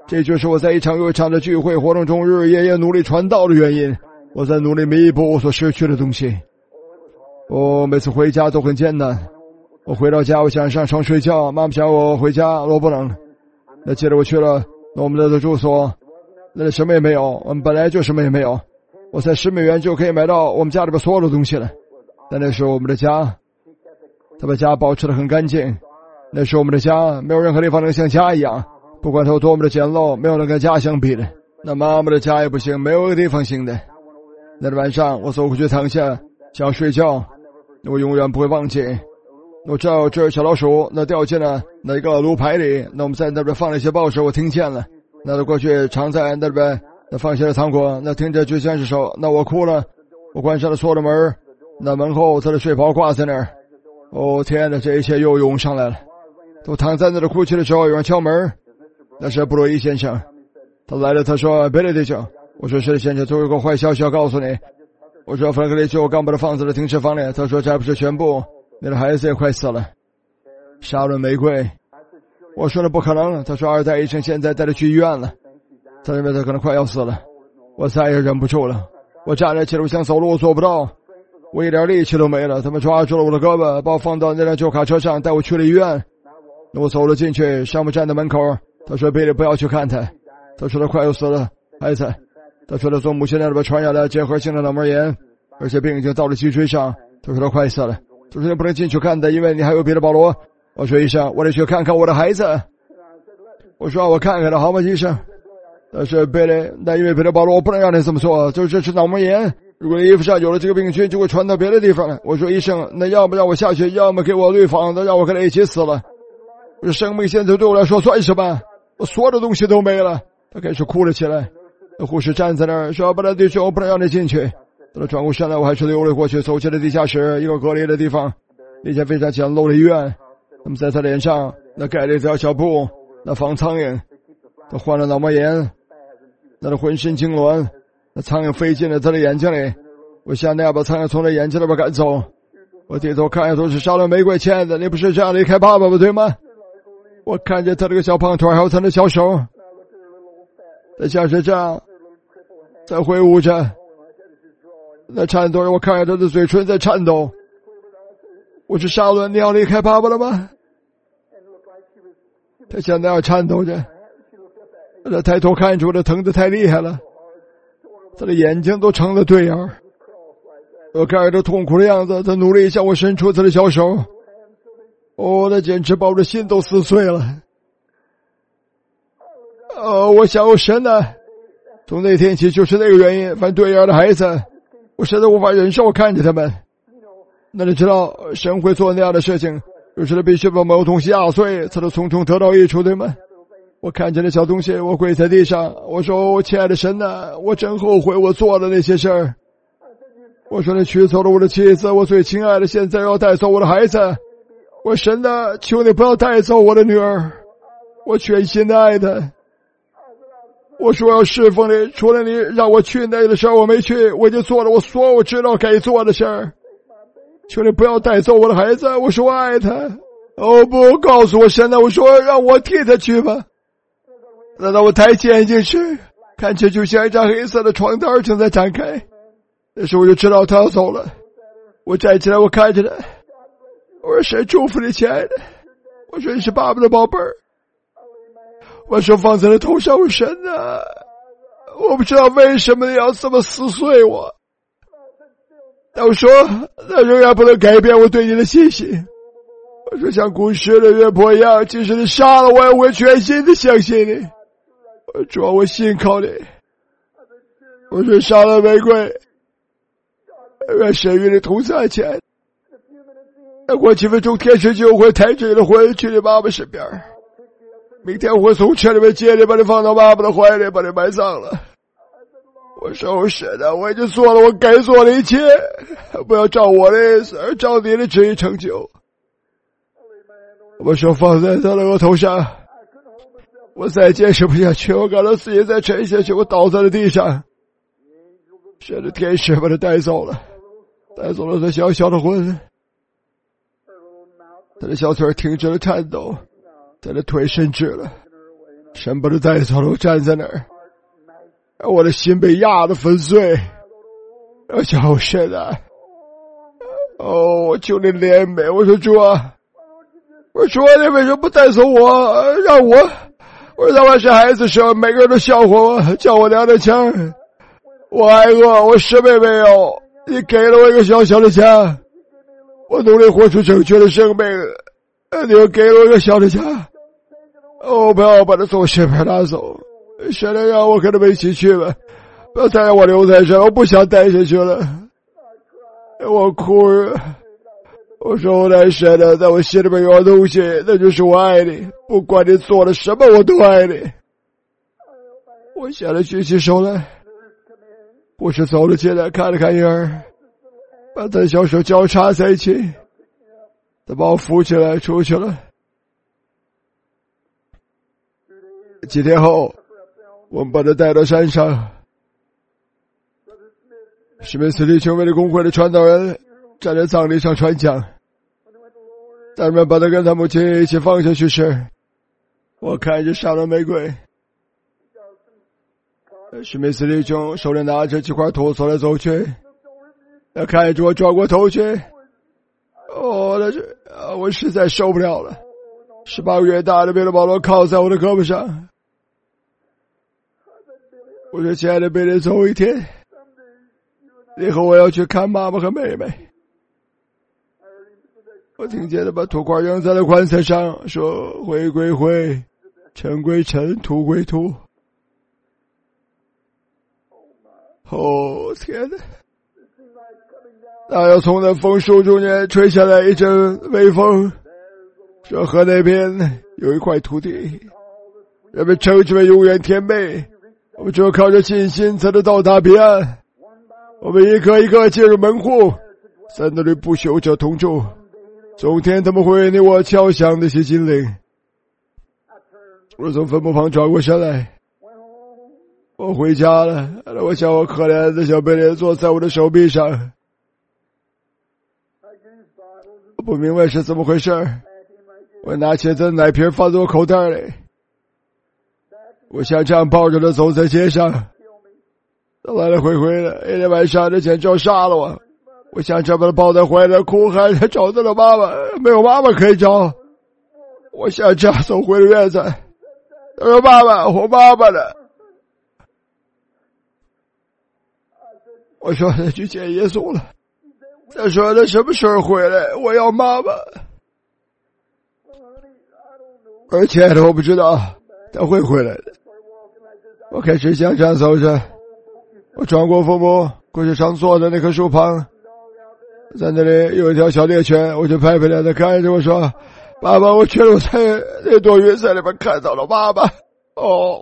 这就是我在一场又一场的聚会活动中日日夜夜努力传道的原因。我在努力弥补我所失去的东西。我每次回家都很艰难。我回到家，我想上床睡觉，妈妈想我回家，我不能。那接着我去了我们的住所，那里什么也没有，我们本来就什么也没有。我才十美元就可以买到我们家里边所有的东西了。但那时候我们的家，他把家保持得很干净。那时候我们的家没有任何地方能像家一样，不管它有多么的简陋，没有能跟家相比的。那妈妈的家也不行，没有一个地方行的。那晚上我走过去躺下想睡觉，我永远不会忘记。我知道这小老鼠那掉进了那个炉排里，那我们在那边放了一些报纸，我听见了。那他过去常在那边那放下了糖果，那听着就像是手，那我哭了。我关上了所有的门，那门后他的睡袍挂在那儿。哦天哪，这一切又涌上来了。我躺在那里哭泣的时候，有人敲门，那是布洛伊先生。他来了，他说贝利弟兄。我说是先生，最后一个坏消息要告诉你。我说弗兰克利就刚把他放在了停尸房里。他说这还不是全部，你的孩子也快死了，沙伦玫瑰。我说了不可能。他说二代医生现在带他去医院了，他认为他可能快要死了。我再也忍不住了，我站起来，我想走路，我做不到，我一点力气都没了。他们抓住了我的胳膊，把我放到那辆旧卡车上，带我去了医院。我走了进去，山姆站在门口。他说贝利不要去看他，他说他快要死了，孩子。他说他从母亲那里边传下来结核性的脑膜炎，而且病已经到了脊椎上。他说他快死了，他说你不能进去看他，因为你还有彼得保罗。我说医生，我得去看看我的孩子。我说我看看他好吗医生。但是贝利，那因为彼得保罗我不能让你这么做，就是这是脑膜炎，如果你衣服上有了这个病菌就会传到别的地方了。我说医生，那要么让我下去，要么给我绿房子，让我跟他一起死了。我说生命现在对我来说算什么，我所有的东西都没了。他开始哭了起来。那护士站在那儿说，布兰弟兄，我不能让你进去。等他转过身来，我还是溜了过去，走进了地下室，一个隔离的地方，一间非常简陋的医院。那么在他脸上那盖了一条小布，那防苍蝇。他患了脑膜炎，那他浑身痉挛，那苍蝇飞进了他的眼睛里。我想那要把苍蝇从他眼睛里边赶走。我低头看，都是沙伦玫瑰，亲爱的，你不是这样离开爸爸吧，对吗？我看见他这个小胖腿，还有他的小手，他像是这样在挥舞着，那颤抖着。我看见他的嘴唇在颤抖。我说沙伦，你要离开爸爸了吗？他像那样颤抖着。他抬头看出了疼得太厉害了，他的眼睛都成了对眼。我看着他痛苦的样子，他努力向我伸出他的小手。哦，他简直把我的心都撕碎了。呃，我想我神啊，从那天起就是那个原因，反对眼的孩子，我实在无法忍受看着他们。那你知道神会做那样的事情，就是他必须把某东西压碎，才能从中得到益处，对吗？我看见那小东西，我跪在地上，我说我亲爱的神啊，我真后悔我做的那些事儿。我说你取走了我的妻子，我最亲爱的，现在要带走我的孩子。我神啊，求你不要带走我的女儿，我全心的爱她。我说要侍奉你，除了你让我去那个的事儿我没去，我已经做了我所有知道该做的事儿。求你不要带走我的孩子，我说我爱他。哦不，告诉我神啊，我说让我替他去吧。难道我抬起眼睛去，看起来就像一张黑色的床单正在展开。那时我就知道他要走了。我站起来，我看着他，我说神祝福你亲爱的，我说你是爸爸的宝贝儿。我手放在了头上，我神啊，我不知道为什么你要这么撕碎我。但我说那仍然不能改变我对你的信心。我说像古时的约伯一样，即使你杀了我，也会全心的相信你。我主啊，我信靠你。我说杀了玫瑰，愿神与你同在，亲爱的。再过几分钟，天使就会抬着你的魂去你妈妈身边。明天我会从车里面接你，把你放到妈妈的怀里，把你埋葬了。我说神啊，我已经做了我该做的一切，不要照我的意思，而照你的旨意成就。我手放在他的额头上，我再坚持不下去，我感到自己再沉下去，我倒在了地上。神的天使把他带走了，带走了他小小的魂。他的小腿停止了颤抖，他的腿伸直了。 神不知在座的我站在那儿，我的心被压得粉碎。我叫神啊！哦，我求你怜悯！我说主啊，我说你为什么不带走我？让我，我让我是孩子时候，每个人都笑话我，叫我娘的强。我挨饿，我什么也没有，你给了我一个小小的家，我努力活出正确的生命，你又给了我一个小的家。哦，不要把它从身边拿走，现在让我跟他们一起去吧，不要再让我留在这，我不想待下去了。我哭了，我说我来神的，在我心里面有东西，那就是我爱你，不管你做了什么，我都爱你。我现在举起手来，护士走了进来，看了看婴儿，把他的小手交叉在一起，他把我扶起来出去了。几天后，我们把他带到山上，史密斯利权威的公会的传道人站在葬礼上传讲，咱们把他跟他母亲一起放下去时，我看着上了玫瑰，史密斯利兄手里拿着几块土走来走去，他看着我转过头去，哦，那是啊，我实在受不了了。十八个月大的贝勒保罗靠在我的胳膊上，我说亲爱的贝勒，走一天，以后我要去看妈妈和妹妹。我听见他把土块扔在了棺材上，说灰归灰，尘归尘，土归土。哦，天哪！那要从那枫树中间吹下来一阵微风，说河那边有一块土地，人们称之为永远甜美，我们只有靠着信心才能到达彼岸。我们一个一个进入门户，三德里不朽者同住，总天他们会为你我敲响那些金铃。我从坟墓旁转过身来，我回家了，我想我可怜的小贝莲坐在我的手臂上，我不明白是怎么回事，我拿起这奶瓶放在我口袋里，我像这样抱着他走在街上，他来来回回的，一天晚上他简直要杀了我，我想这把他抱在怀里哭喊，找到了妈妈，没有妈妈可以找，我想这样走回了院子，他说妈妈，我妈妈呢？我说他去见耶稣了，他说他什么时候回来，我要妈妈。而且我不知道他会回来的。我开始向上走着，我转过父母过去常坐的那棵树旁，在那里有一条小猎犬，我就拍拍它，它看着我说，爸爸，我觉得我在那朵云彩里边看到了妈妈。哦，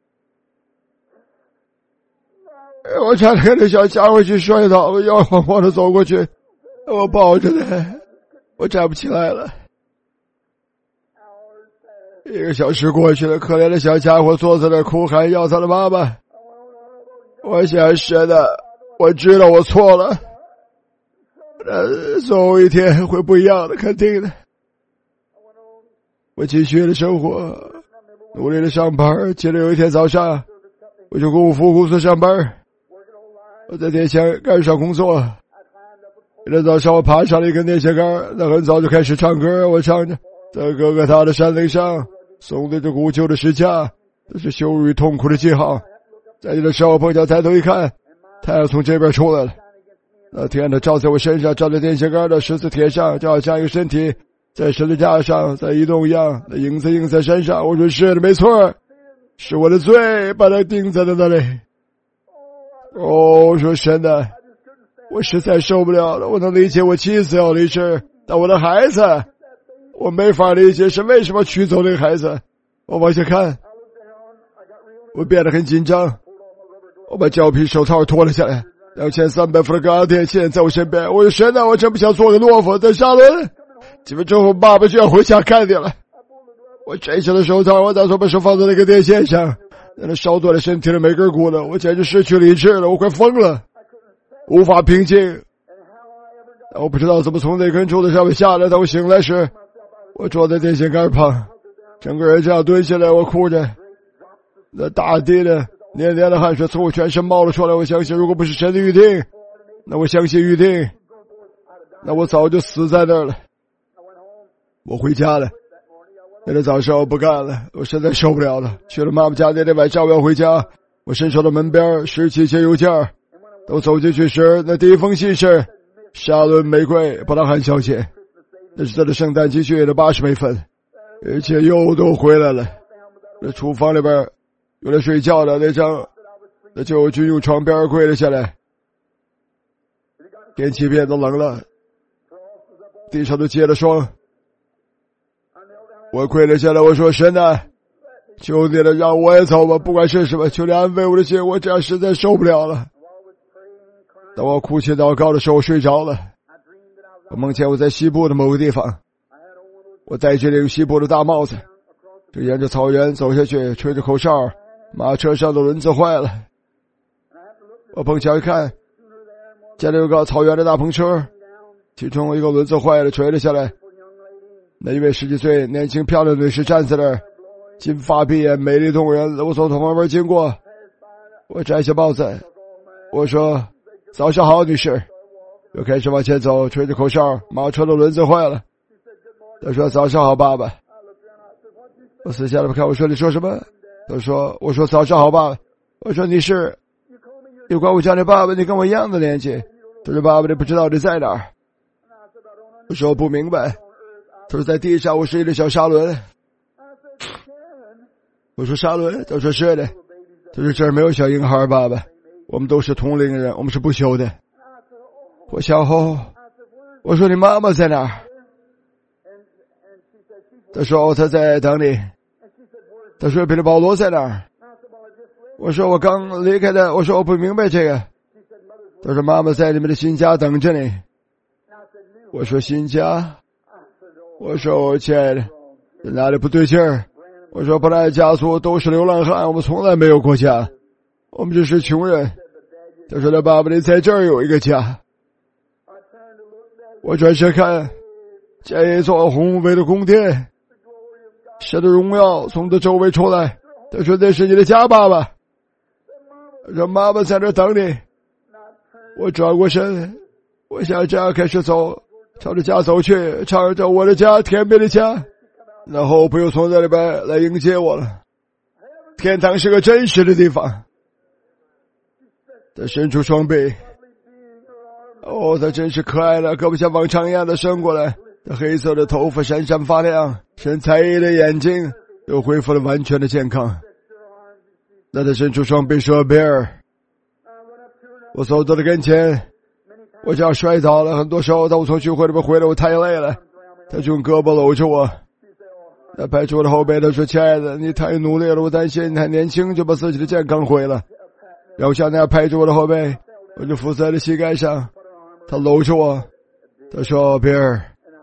我差点跟那小家伙去摔倒，我摇晃晃的走过去，我抱着他，我站不起来了。一个小时过去了，可怜的小家伙坐在那哭喊，要他的妈妈。我想是的，我知道我错了，呃，总有一天会不一样的，肯定的。我继续了生活，努力的上班，接着有一天早上，我去公服公司上班。我在电线杆上工作，一天早上我爬上了一根电线杆，那很早就开始唱歌，我唱着在哥哥他的山岭上送对着古旧的石架，这是羞辱与痛苦的记号。在这的时候我碰巧抬头一看，太阳从这边出来了，那天它照在我身上，照在电线杆的十字铁上，就好像一个身体在十字架上在移动一样，那影子映在身上。我说是的，没错，是我的罪把它钉在了那里。哦，我说神的，我实在受不了了，我能理解我妻子要离世，但我的孩子我没法理解是为什么取走这个孩子。我往下看，我变得很紧张，我把胶皮手套脱了下来，两千三百伏的高压电线在我身边。我说神的，我真不想做个懦夫在沙伦，几分钟后爸爸就要回家看你了。我摘下了手套，我打算把手放在那个电线上，那烧断了身体的每根骨头，我简直失去理智了，我快疯了，无法平静。但我不知道怎么从那根柱子上面下来，当我醒来时，我坐在电线杆旁，整个人这样蹲下来，我哭着， 那大滴的黏黏的汗水从我全身冒了出来。我相信，如果不是神的预定，那我相信预定，那我早就死在那儿了。我回家了，那天早上我不干了，我实在受不了了。去了妈妈家，那天晚上我要回家，我伸手到门边，拾起一些邮件，等走进去时，那第一封信是沙伦玫瑰布拉汉小姐，那是她的圣诞积蓄的八十美分，一切又都回来了。那厨房里边用来睡觉的那张，那就军用床边跪了下来。天气变得冷了，地上都结了霜。我跪了下来，我说神啊，求你了，让我也走吧，不管是什么，求你安慰我的心，我这样实在受不了了。当我哭泣祷告的时候，我睡着了。我梦见我在西部的某个地方，我戴着领西部的大帽子，就沿着草原走下去，吹着口哨，马车上的轮子坏了。我碰巧一看，家里有个草原的大篷车，其中一个轮子坏了，垂了下来。那一位十几岁年轻漂亮女士站在那儿，金发碧眼，美丽动人。我从她旁边经过，我摘下帽子，我说早上好，女士。又开始往前走，吹着口哨，马车的轮子坏了。她说早上好，爸爸。我私下里看，我说你说什么？她说我说早上好，爸爸。我说你是，你管我叫你爸爸，你跟我一样的年纪。她说爸爸，你不知道你在哪儿。我说我不明白。他说在地上，我是一个小沙轮。我说沙轮，他说是的。他说这儿没有小婴孩，爸爸，我们都是同龄人，我们是不朽的。我想后，我说你妈妈在哪儿？他说哦，他在等你。他说彼得保罗在哪儿？我说我刚离开的。我说我不明白这个。他说妈妈在你们的新家等着你。我说新家？我说我亲爱的，这哪里不对劲儿？我说本来家族都是流浪汉，我们从来没有过家，我们只是穷人。他说他爸爸，你在这儿有一个家。我转身看，见一座宏伟的宫殿，神的荣耀从这周围出来。他说那是你的家，爸爸。他说妈妈在这等你。我转过身，我向这样开始走，朝着家走去，唱着我的家，天边的家。然后不用从这里边来迎接我了。天堂是个真实的地方。他伸出双臂，哦，他真是可爱了，可不像往常一样的伸过来。他黑色的头发闪闪发亮，神采奕的眼睛又恢复了完全的健康。那他伸出双臂说：“比尔。”我走到了跟前，我这样摔倒了。很多时候当我从聚会里边回来，我太累了，他就用胳膊搂着我，他拍出我的后背，他说：“亲爱的，你太努力了，我担心你还年轻就把自己的健康毁了。”然后像那样拍着我的后背，我就伏在了膝盖上，他搂着我，他说：“比尔。”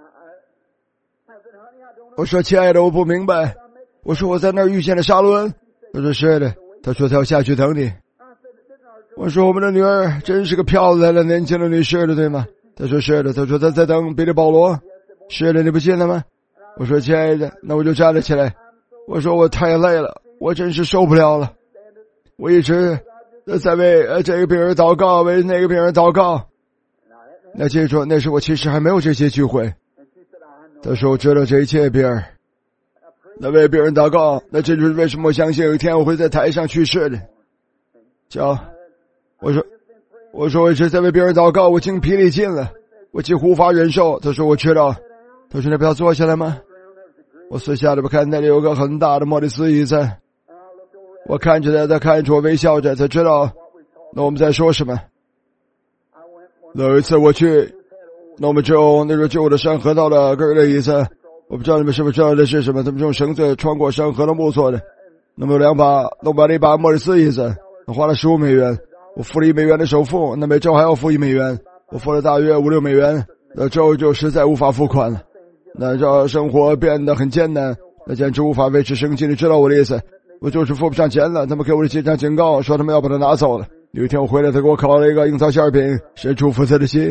我说：“亲爱的，我不明白。”我说：“我在那儿遇见了沙伦。”他说：“是的。”他说：“他要下去等你。”我说：“我们的女儿真是个漂亮的年轻的女士的，对吗？”他说：“是的。”他说：“他在等彼得保罗。”是的，你不信了吗？我说：“亲爱的，那我就站了起来。”我说：“我太累了，我真是受不了了。我一直在为呃这个病人祷告，为那个病人祷告。”那记住，那时我其实还没有这些聚会。他说：“我知道这一切，比尔。”那为病人祷告，那这就是为什么我相信有一天我会在台上去世的。叫我说，我说我一直在为病人祷告，我精疲力尽了，我几乎无法忍受。他说：“我知道。”他说：“你不要坐下来吗？”我私下里边看那里有个很大的莫里斯椅子，我看着他，他看着我微笑着，他知道那我们在说什么。那有一次我去，那我们只有那个旧的山河道的根儿的椅子，我不知道你们是不是知道这是什么？他们用绳子穿过山河的木做的。那么有两把，那我买了一把莫里斯椅子，花了十五美元，我付了一美元的首付，那每周还要付一美元，我付了大约五六美元，那之后就实在无法付款了。那让生活变得很艰难，那简直无法维持生计，你知道我的意思？我就是付不上钱了，他们给我的几张警告，说他们要把它拿走了。有一天我回来，他给我烤了一个樱桃馅饼，伸出福色的心。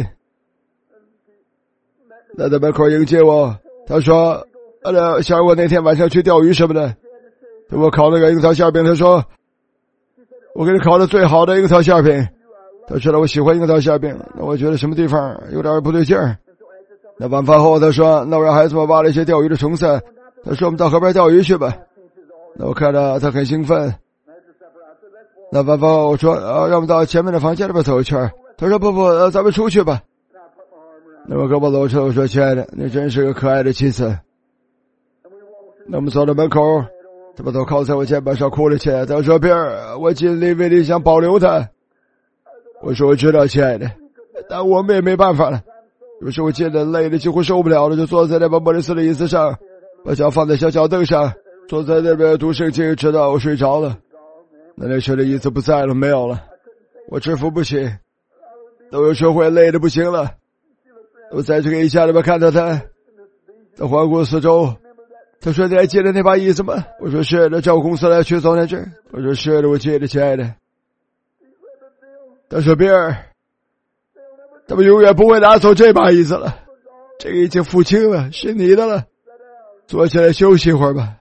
那在门口迎接我，他说：“呃，想我那天晚上去钓鱼什么的。” 给我烤了个樱桃馅饼，他说我给你烤的最好的樱桃馅饼，他知道我喜欢樱桃馅饼，那我觉得什么地方有点不对劲儿。那晚饭后他说那我让孩子们挖了一些钓鱼的虫子，他说我们到河边钓鱼去吧。那我看着他很兴奋。那晚饭后我说呃，让我们到前面的房间里边走一圈，他说不不、呃、咱们出去吧。那我跟我搂着我说亲爱的，你真是个可爱的妻子。那我们走到门口，他把头靠在我肩膀上哭了起来，他说比尔，我尽力为你想保留他。我说我知道亲爱的，但我们也没办法了。有时候我见得累的几乎受不了了，就坐在那把莫里斯的椅子上，把脚放在小脚凳上，坐在那边读圣经，直到我睡着了。那那时的椅子不在了，没有了，我支付不起。那我有时候会累得不行了，我在这个衣架里边看到他，他环顾四周。他说你还记得那把椅子吗？我说是的，照公司来取走那只。我说是的，我记得亲爱的。他说比尔，他们永远不会拿走这把椅子了，这个已经付清了，是你的了，坐起来休息一会儿吧。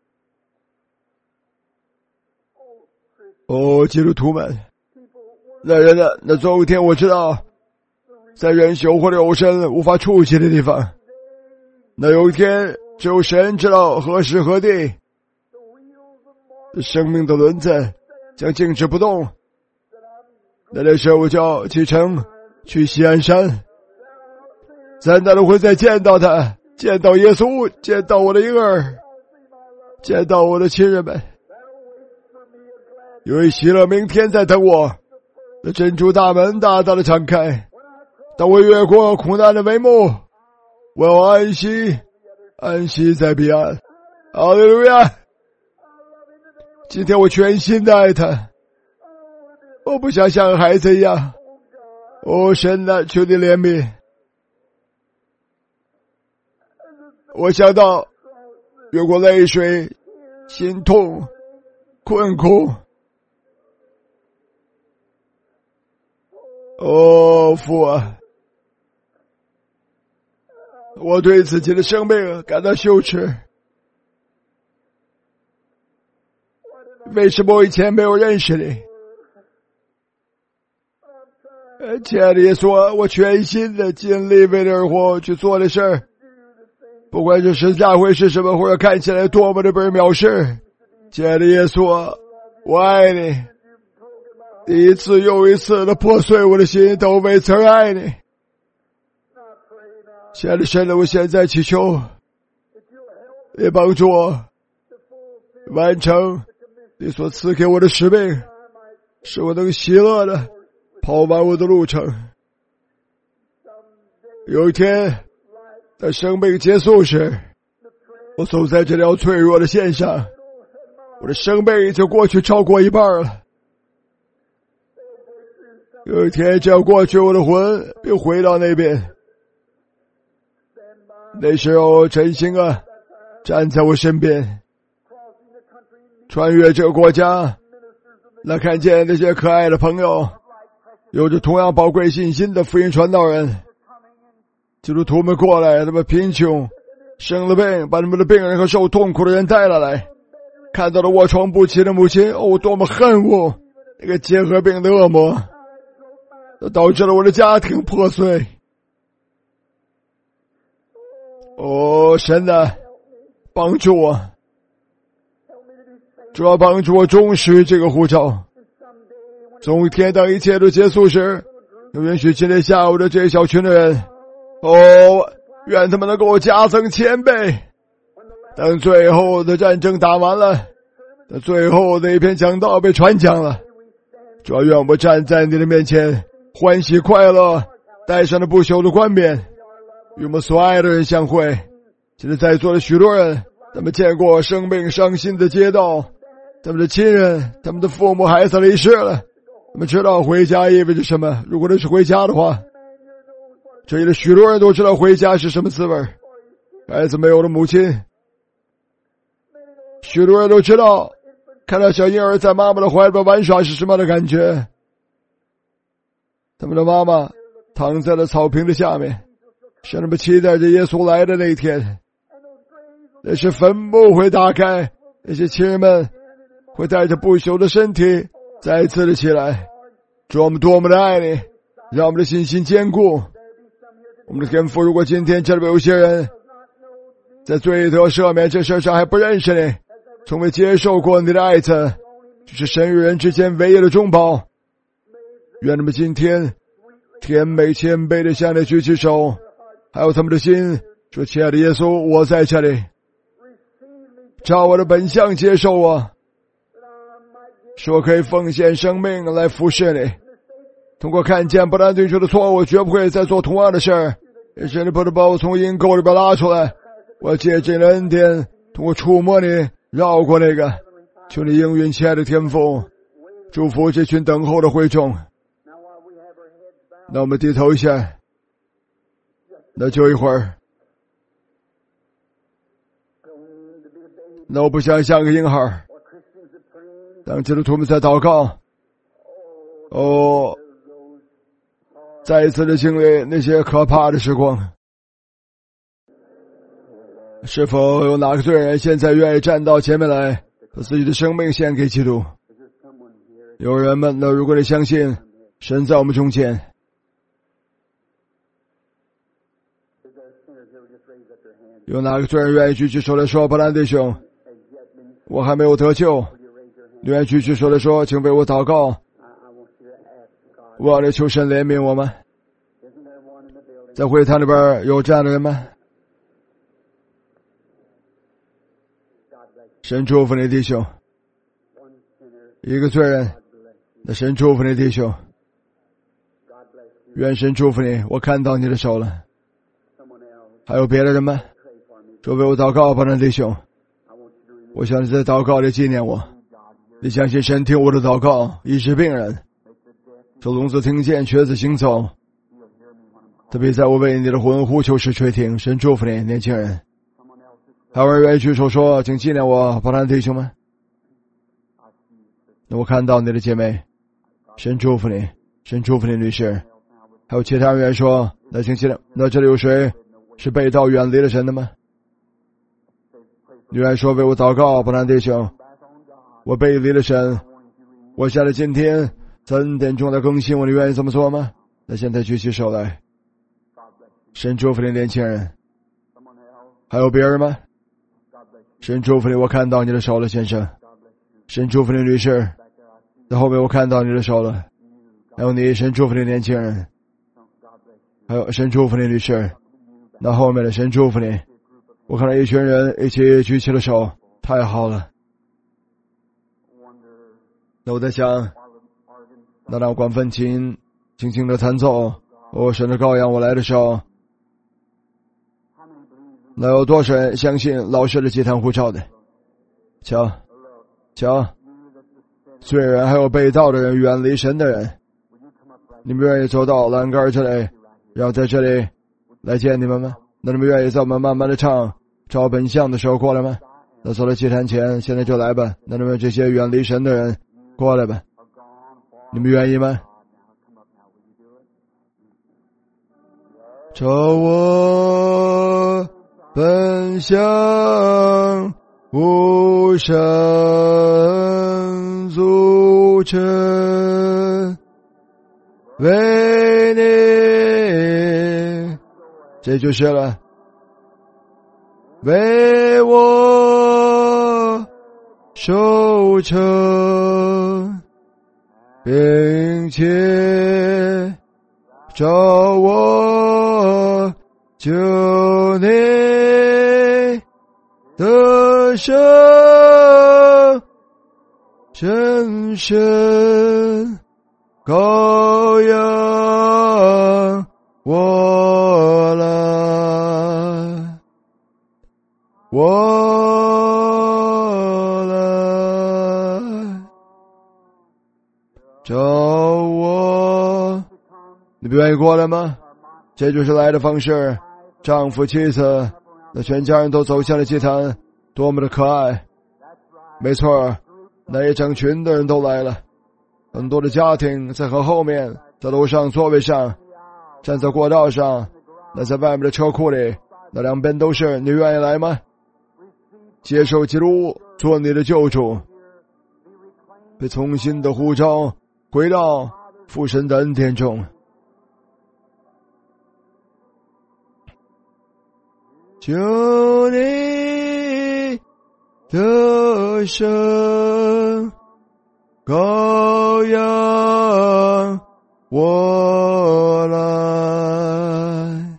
哦，基督徒们，那人呢？那总有一天我知道，在人朽或者肉身无法触及的地方，那有一天只有神知道何时何地，生命的轮子将静止不动。那那时候我就要启程去西安山，在那里会再见到他，见到耶稣，见到我的婴儿，见到我的亲人们。有一喜乐明天在等我，那珍珠大门大大的敞开，当我越过苦难的帷幕，我要安息，安息在彼岸。哈利路亚！今天我全心的爱他，我不想像孩子一样。哦，神啊，求你怜悯。我想到越过泪水、心痛、困苦。哦，父啊，我对自己的生命感到羞耻。为什么我以前没有认识你？亲爱的耶稣，我全心的尽力为你而活，去做的事儿，不管这十字架会是什么，或者看起来多么的被人藐视。亲爱的耶稣，我爱你，第一次又一次的破碎我的心，都未曾爱你。亲爱的神啊，我现在祈求也帮助我完成你所赐给我的使命，使我能喜乐的跑完我的路程。有一天在生命结束时，我走在这条脆弱的线上，我的生命已经过去超过一半了。有一天这样过去，我的魂又回到那边。那时候陈星啊站在我身边，穿越这个国家来看见那些可爱的朋友，有着同样宝贵信心的福音传道人。基督徒们过来，他们贫穷生了病，把他们的病人和受痛苦的人带了来，看到了卧床不起的母亲，哦，多么恨恶那个结核病的恶魔，导致了我的家庭破碎。哦，神啊，帮助我，主要帮助我忠实这个呼召。总有一天当一切都结束时，又允许今天下午的这一小群的人，哦，愿他们能够加增千倍。等最后的战争打完了，等最后的一篇讲道被传讲了，主要愿我们站在你的面前，欢喜快乐，带上了不朽的冠冕，与我们所爱的人相会。现在在座的许多人，他们见过生命伤心的街道，他们的亲人，他们的父母孩子离世了，他们知道回家意味着什么。如果那是回家的话，这里的许多人都知道回家是什么滋味。孩子没有了母亲，许多人都知道看到小婴儿在妈妈的怀里玩耍是什么的感觉。他们的妈妈躺在了草坪的下面，是他们期待着耶稣来的那一天。那是坟墓会打开， 那些亲人们会带着不朽的身体再一次的起来。主，我们多么的爱你，让我们的信心坚固。我们的天父，如果今天这里有些人在罪得赦免这事上还不认识你，从未接受过你的爱子，就是神与人之间唯一的中保，愿他们今天甜美谦卑的向你举起手，还有他们的心说，亲爱的耶稣，我在这里，照我的本相接受我，使我可以奉献生命来服侍你。通过看见不但对手的错误，绝不会再做同样的事儿，也是你把我从阴沟里边拉出来。我借着你的恩典，通过触摸你，绕过那个，求你应允亲爱的天父，祝福这群等候的会众。那我们低头一下，那就一会儿。那我不想像个婴孩，当基督徒们在祷告，哦，再一次的经历那些可怕的时光。是否有哪个罪人现在愿意站到前面来，把自己的生命献给基督？有人们呢，如果你相信神在我们中间，有哪个罪人愿意举起手来说，伯兰弟兄，我还没有得救，你愿意举起手来说，请为我祷告，我要来求神怜悯我们。在会堂里边有这样的人吗？神祝福你弟兄，一个罪人，那神祝福你弟兄，愿神祝福你，我看到你的手了。还有别的人吗？说为我祷告吧，弟兄，我想你在祷告里纪念我。你相信神听我的祷告，医治病人，使聋子听见，瘸子行走，特别在我为你的魂呼求时垂听。神祝福你，年轻人。还有人愿意举手说，请纪念我，保兰弟兄们。那我看到你的姐妹，神祝福你，神祝福你女士。还有其他人愿意说，那请纪念。那这里有谁是背道远离了神的吗？你愿意说为我祷告，保兰弟兄，我背离了神，我下了今天在恩典中的更新我，你愿意这么做吗？那现在举起手来。神祝福你，年轻人。还有别人吗？神祝福你，我看到你的手了，先生。神祝福你，女士，在后面我看到你的手了。还有你，神祝福你，年轻人。还有神祝福你，女士。那后面的神祝福你，我看到一群人一起举起了手，太好了。那我在想，那让管风琴轻轻的弹奏，哦，神的羔羊我来的时候，那有多少人相信老师的祭坛呼召的？瞧瞧，罪人还有被盗的人，远离神的人，你们愿意走到栏杆这里，然后在这里来见你们吗？那你们愿意在我们慢慢的唱照本相的时候过来吗？那走到祭坛前，现在就来吧。那你们这些远离神的人过来吧，你们愿意吗？照我本相无神组成，为你，这就是了，为我守成，并且照我救你得胜，真神羔羊我来，我来，照我，你不愿意过来吗？这就是来的方式，丈夫妻子那全家人都走向了祭坛，多么的可爱。没错，那一整群的人都来了，很多的家庭在很后面，在楼上座位上，站在过道上，那在外面的车库里，那两边都是。你愿意来吗？接受基督做你的救主，被重新的呼召回到父神的恩典中。求你得胜羔羊我来，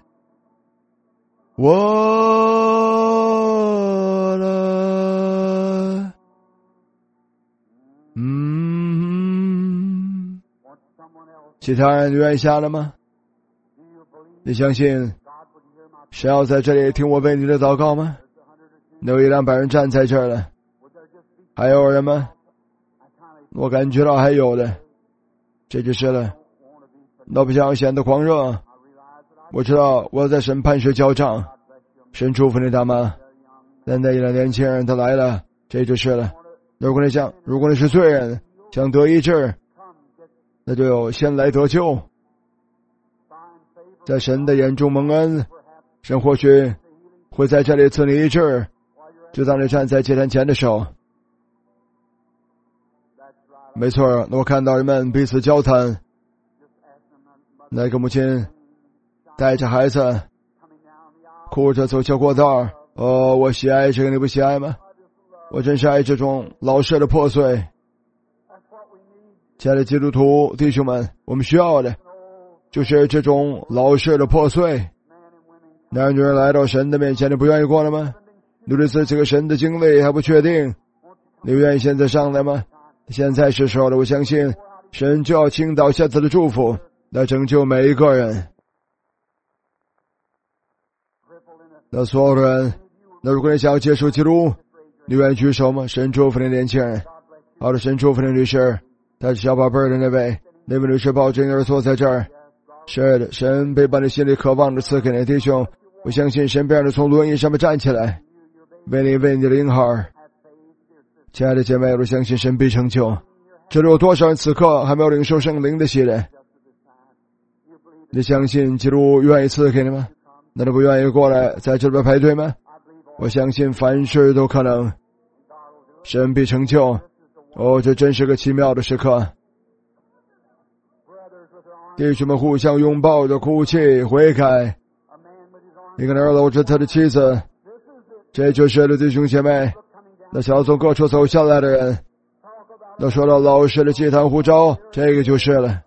我来。嗯，其他人愿意下来吗？你相信神要在这里听我为你的祷告吗？有一两百人站在这儿了，还有人吗？我感觉到还有的，这就是了。我不想显得狂热，我知道我在审判时交账。神祝福你大妈，但那一两年轻人他来了，这就是了。如果你想，如果你是罪人，想得医治，那就先来得救，在神的眼中蒙恩。神或许会在这里赐你医治，就当你站在祭坛前的时候。没错，我看到人们彼此交谈。那个母亲带着孩子哭着走下过道，哦，我喜爱这个，你不喜爱吗？我真是爱这种老式的破碎。亲爱的基督徒弟兄们，我们需要的就是这种老式的破碎。男女人来到神的面前，你不愿意过来吗？你对自己和神的经历还不确定，你愿意现在上来吗？现在是时候了，我相信神就要倾倒下次的祝福来拯救每一个人。那所有的人，那如果你想要接受基督，你愿意举手吗？神祝福你年轻人。好的，神祝福你女士，带着小宝贝的那位，那位女士抱着婴儿坐在这儿。是的，神被把你心里渴望的赐给你弟兄，我相信神让你从轮椅上面站起来，为你为你的婴孩。亲爱的姐妹，我相信神必成就。这里有多少人此刻还没有领受圣灵的洗礼？你相信基督愿意赐给你吗？那你不愿意过来在这边排队吗？我相信凡事都可能，神必成就。哦，这真是个奇妙的时刻。弟兄们互相拥抱着哭泣悔改，一个人搂着他的妻子，这就是的弟兄姐妹。那想要从各处走下来的人，那说到老师的祭坛呼召，这个就是了。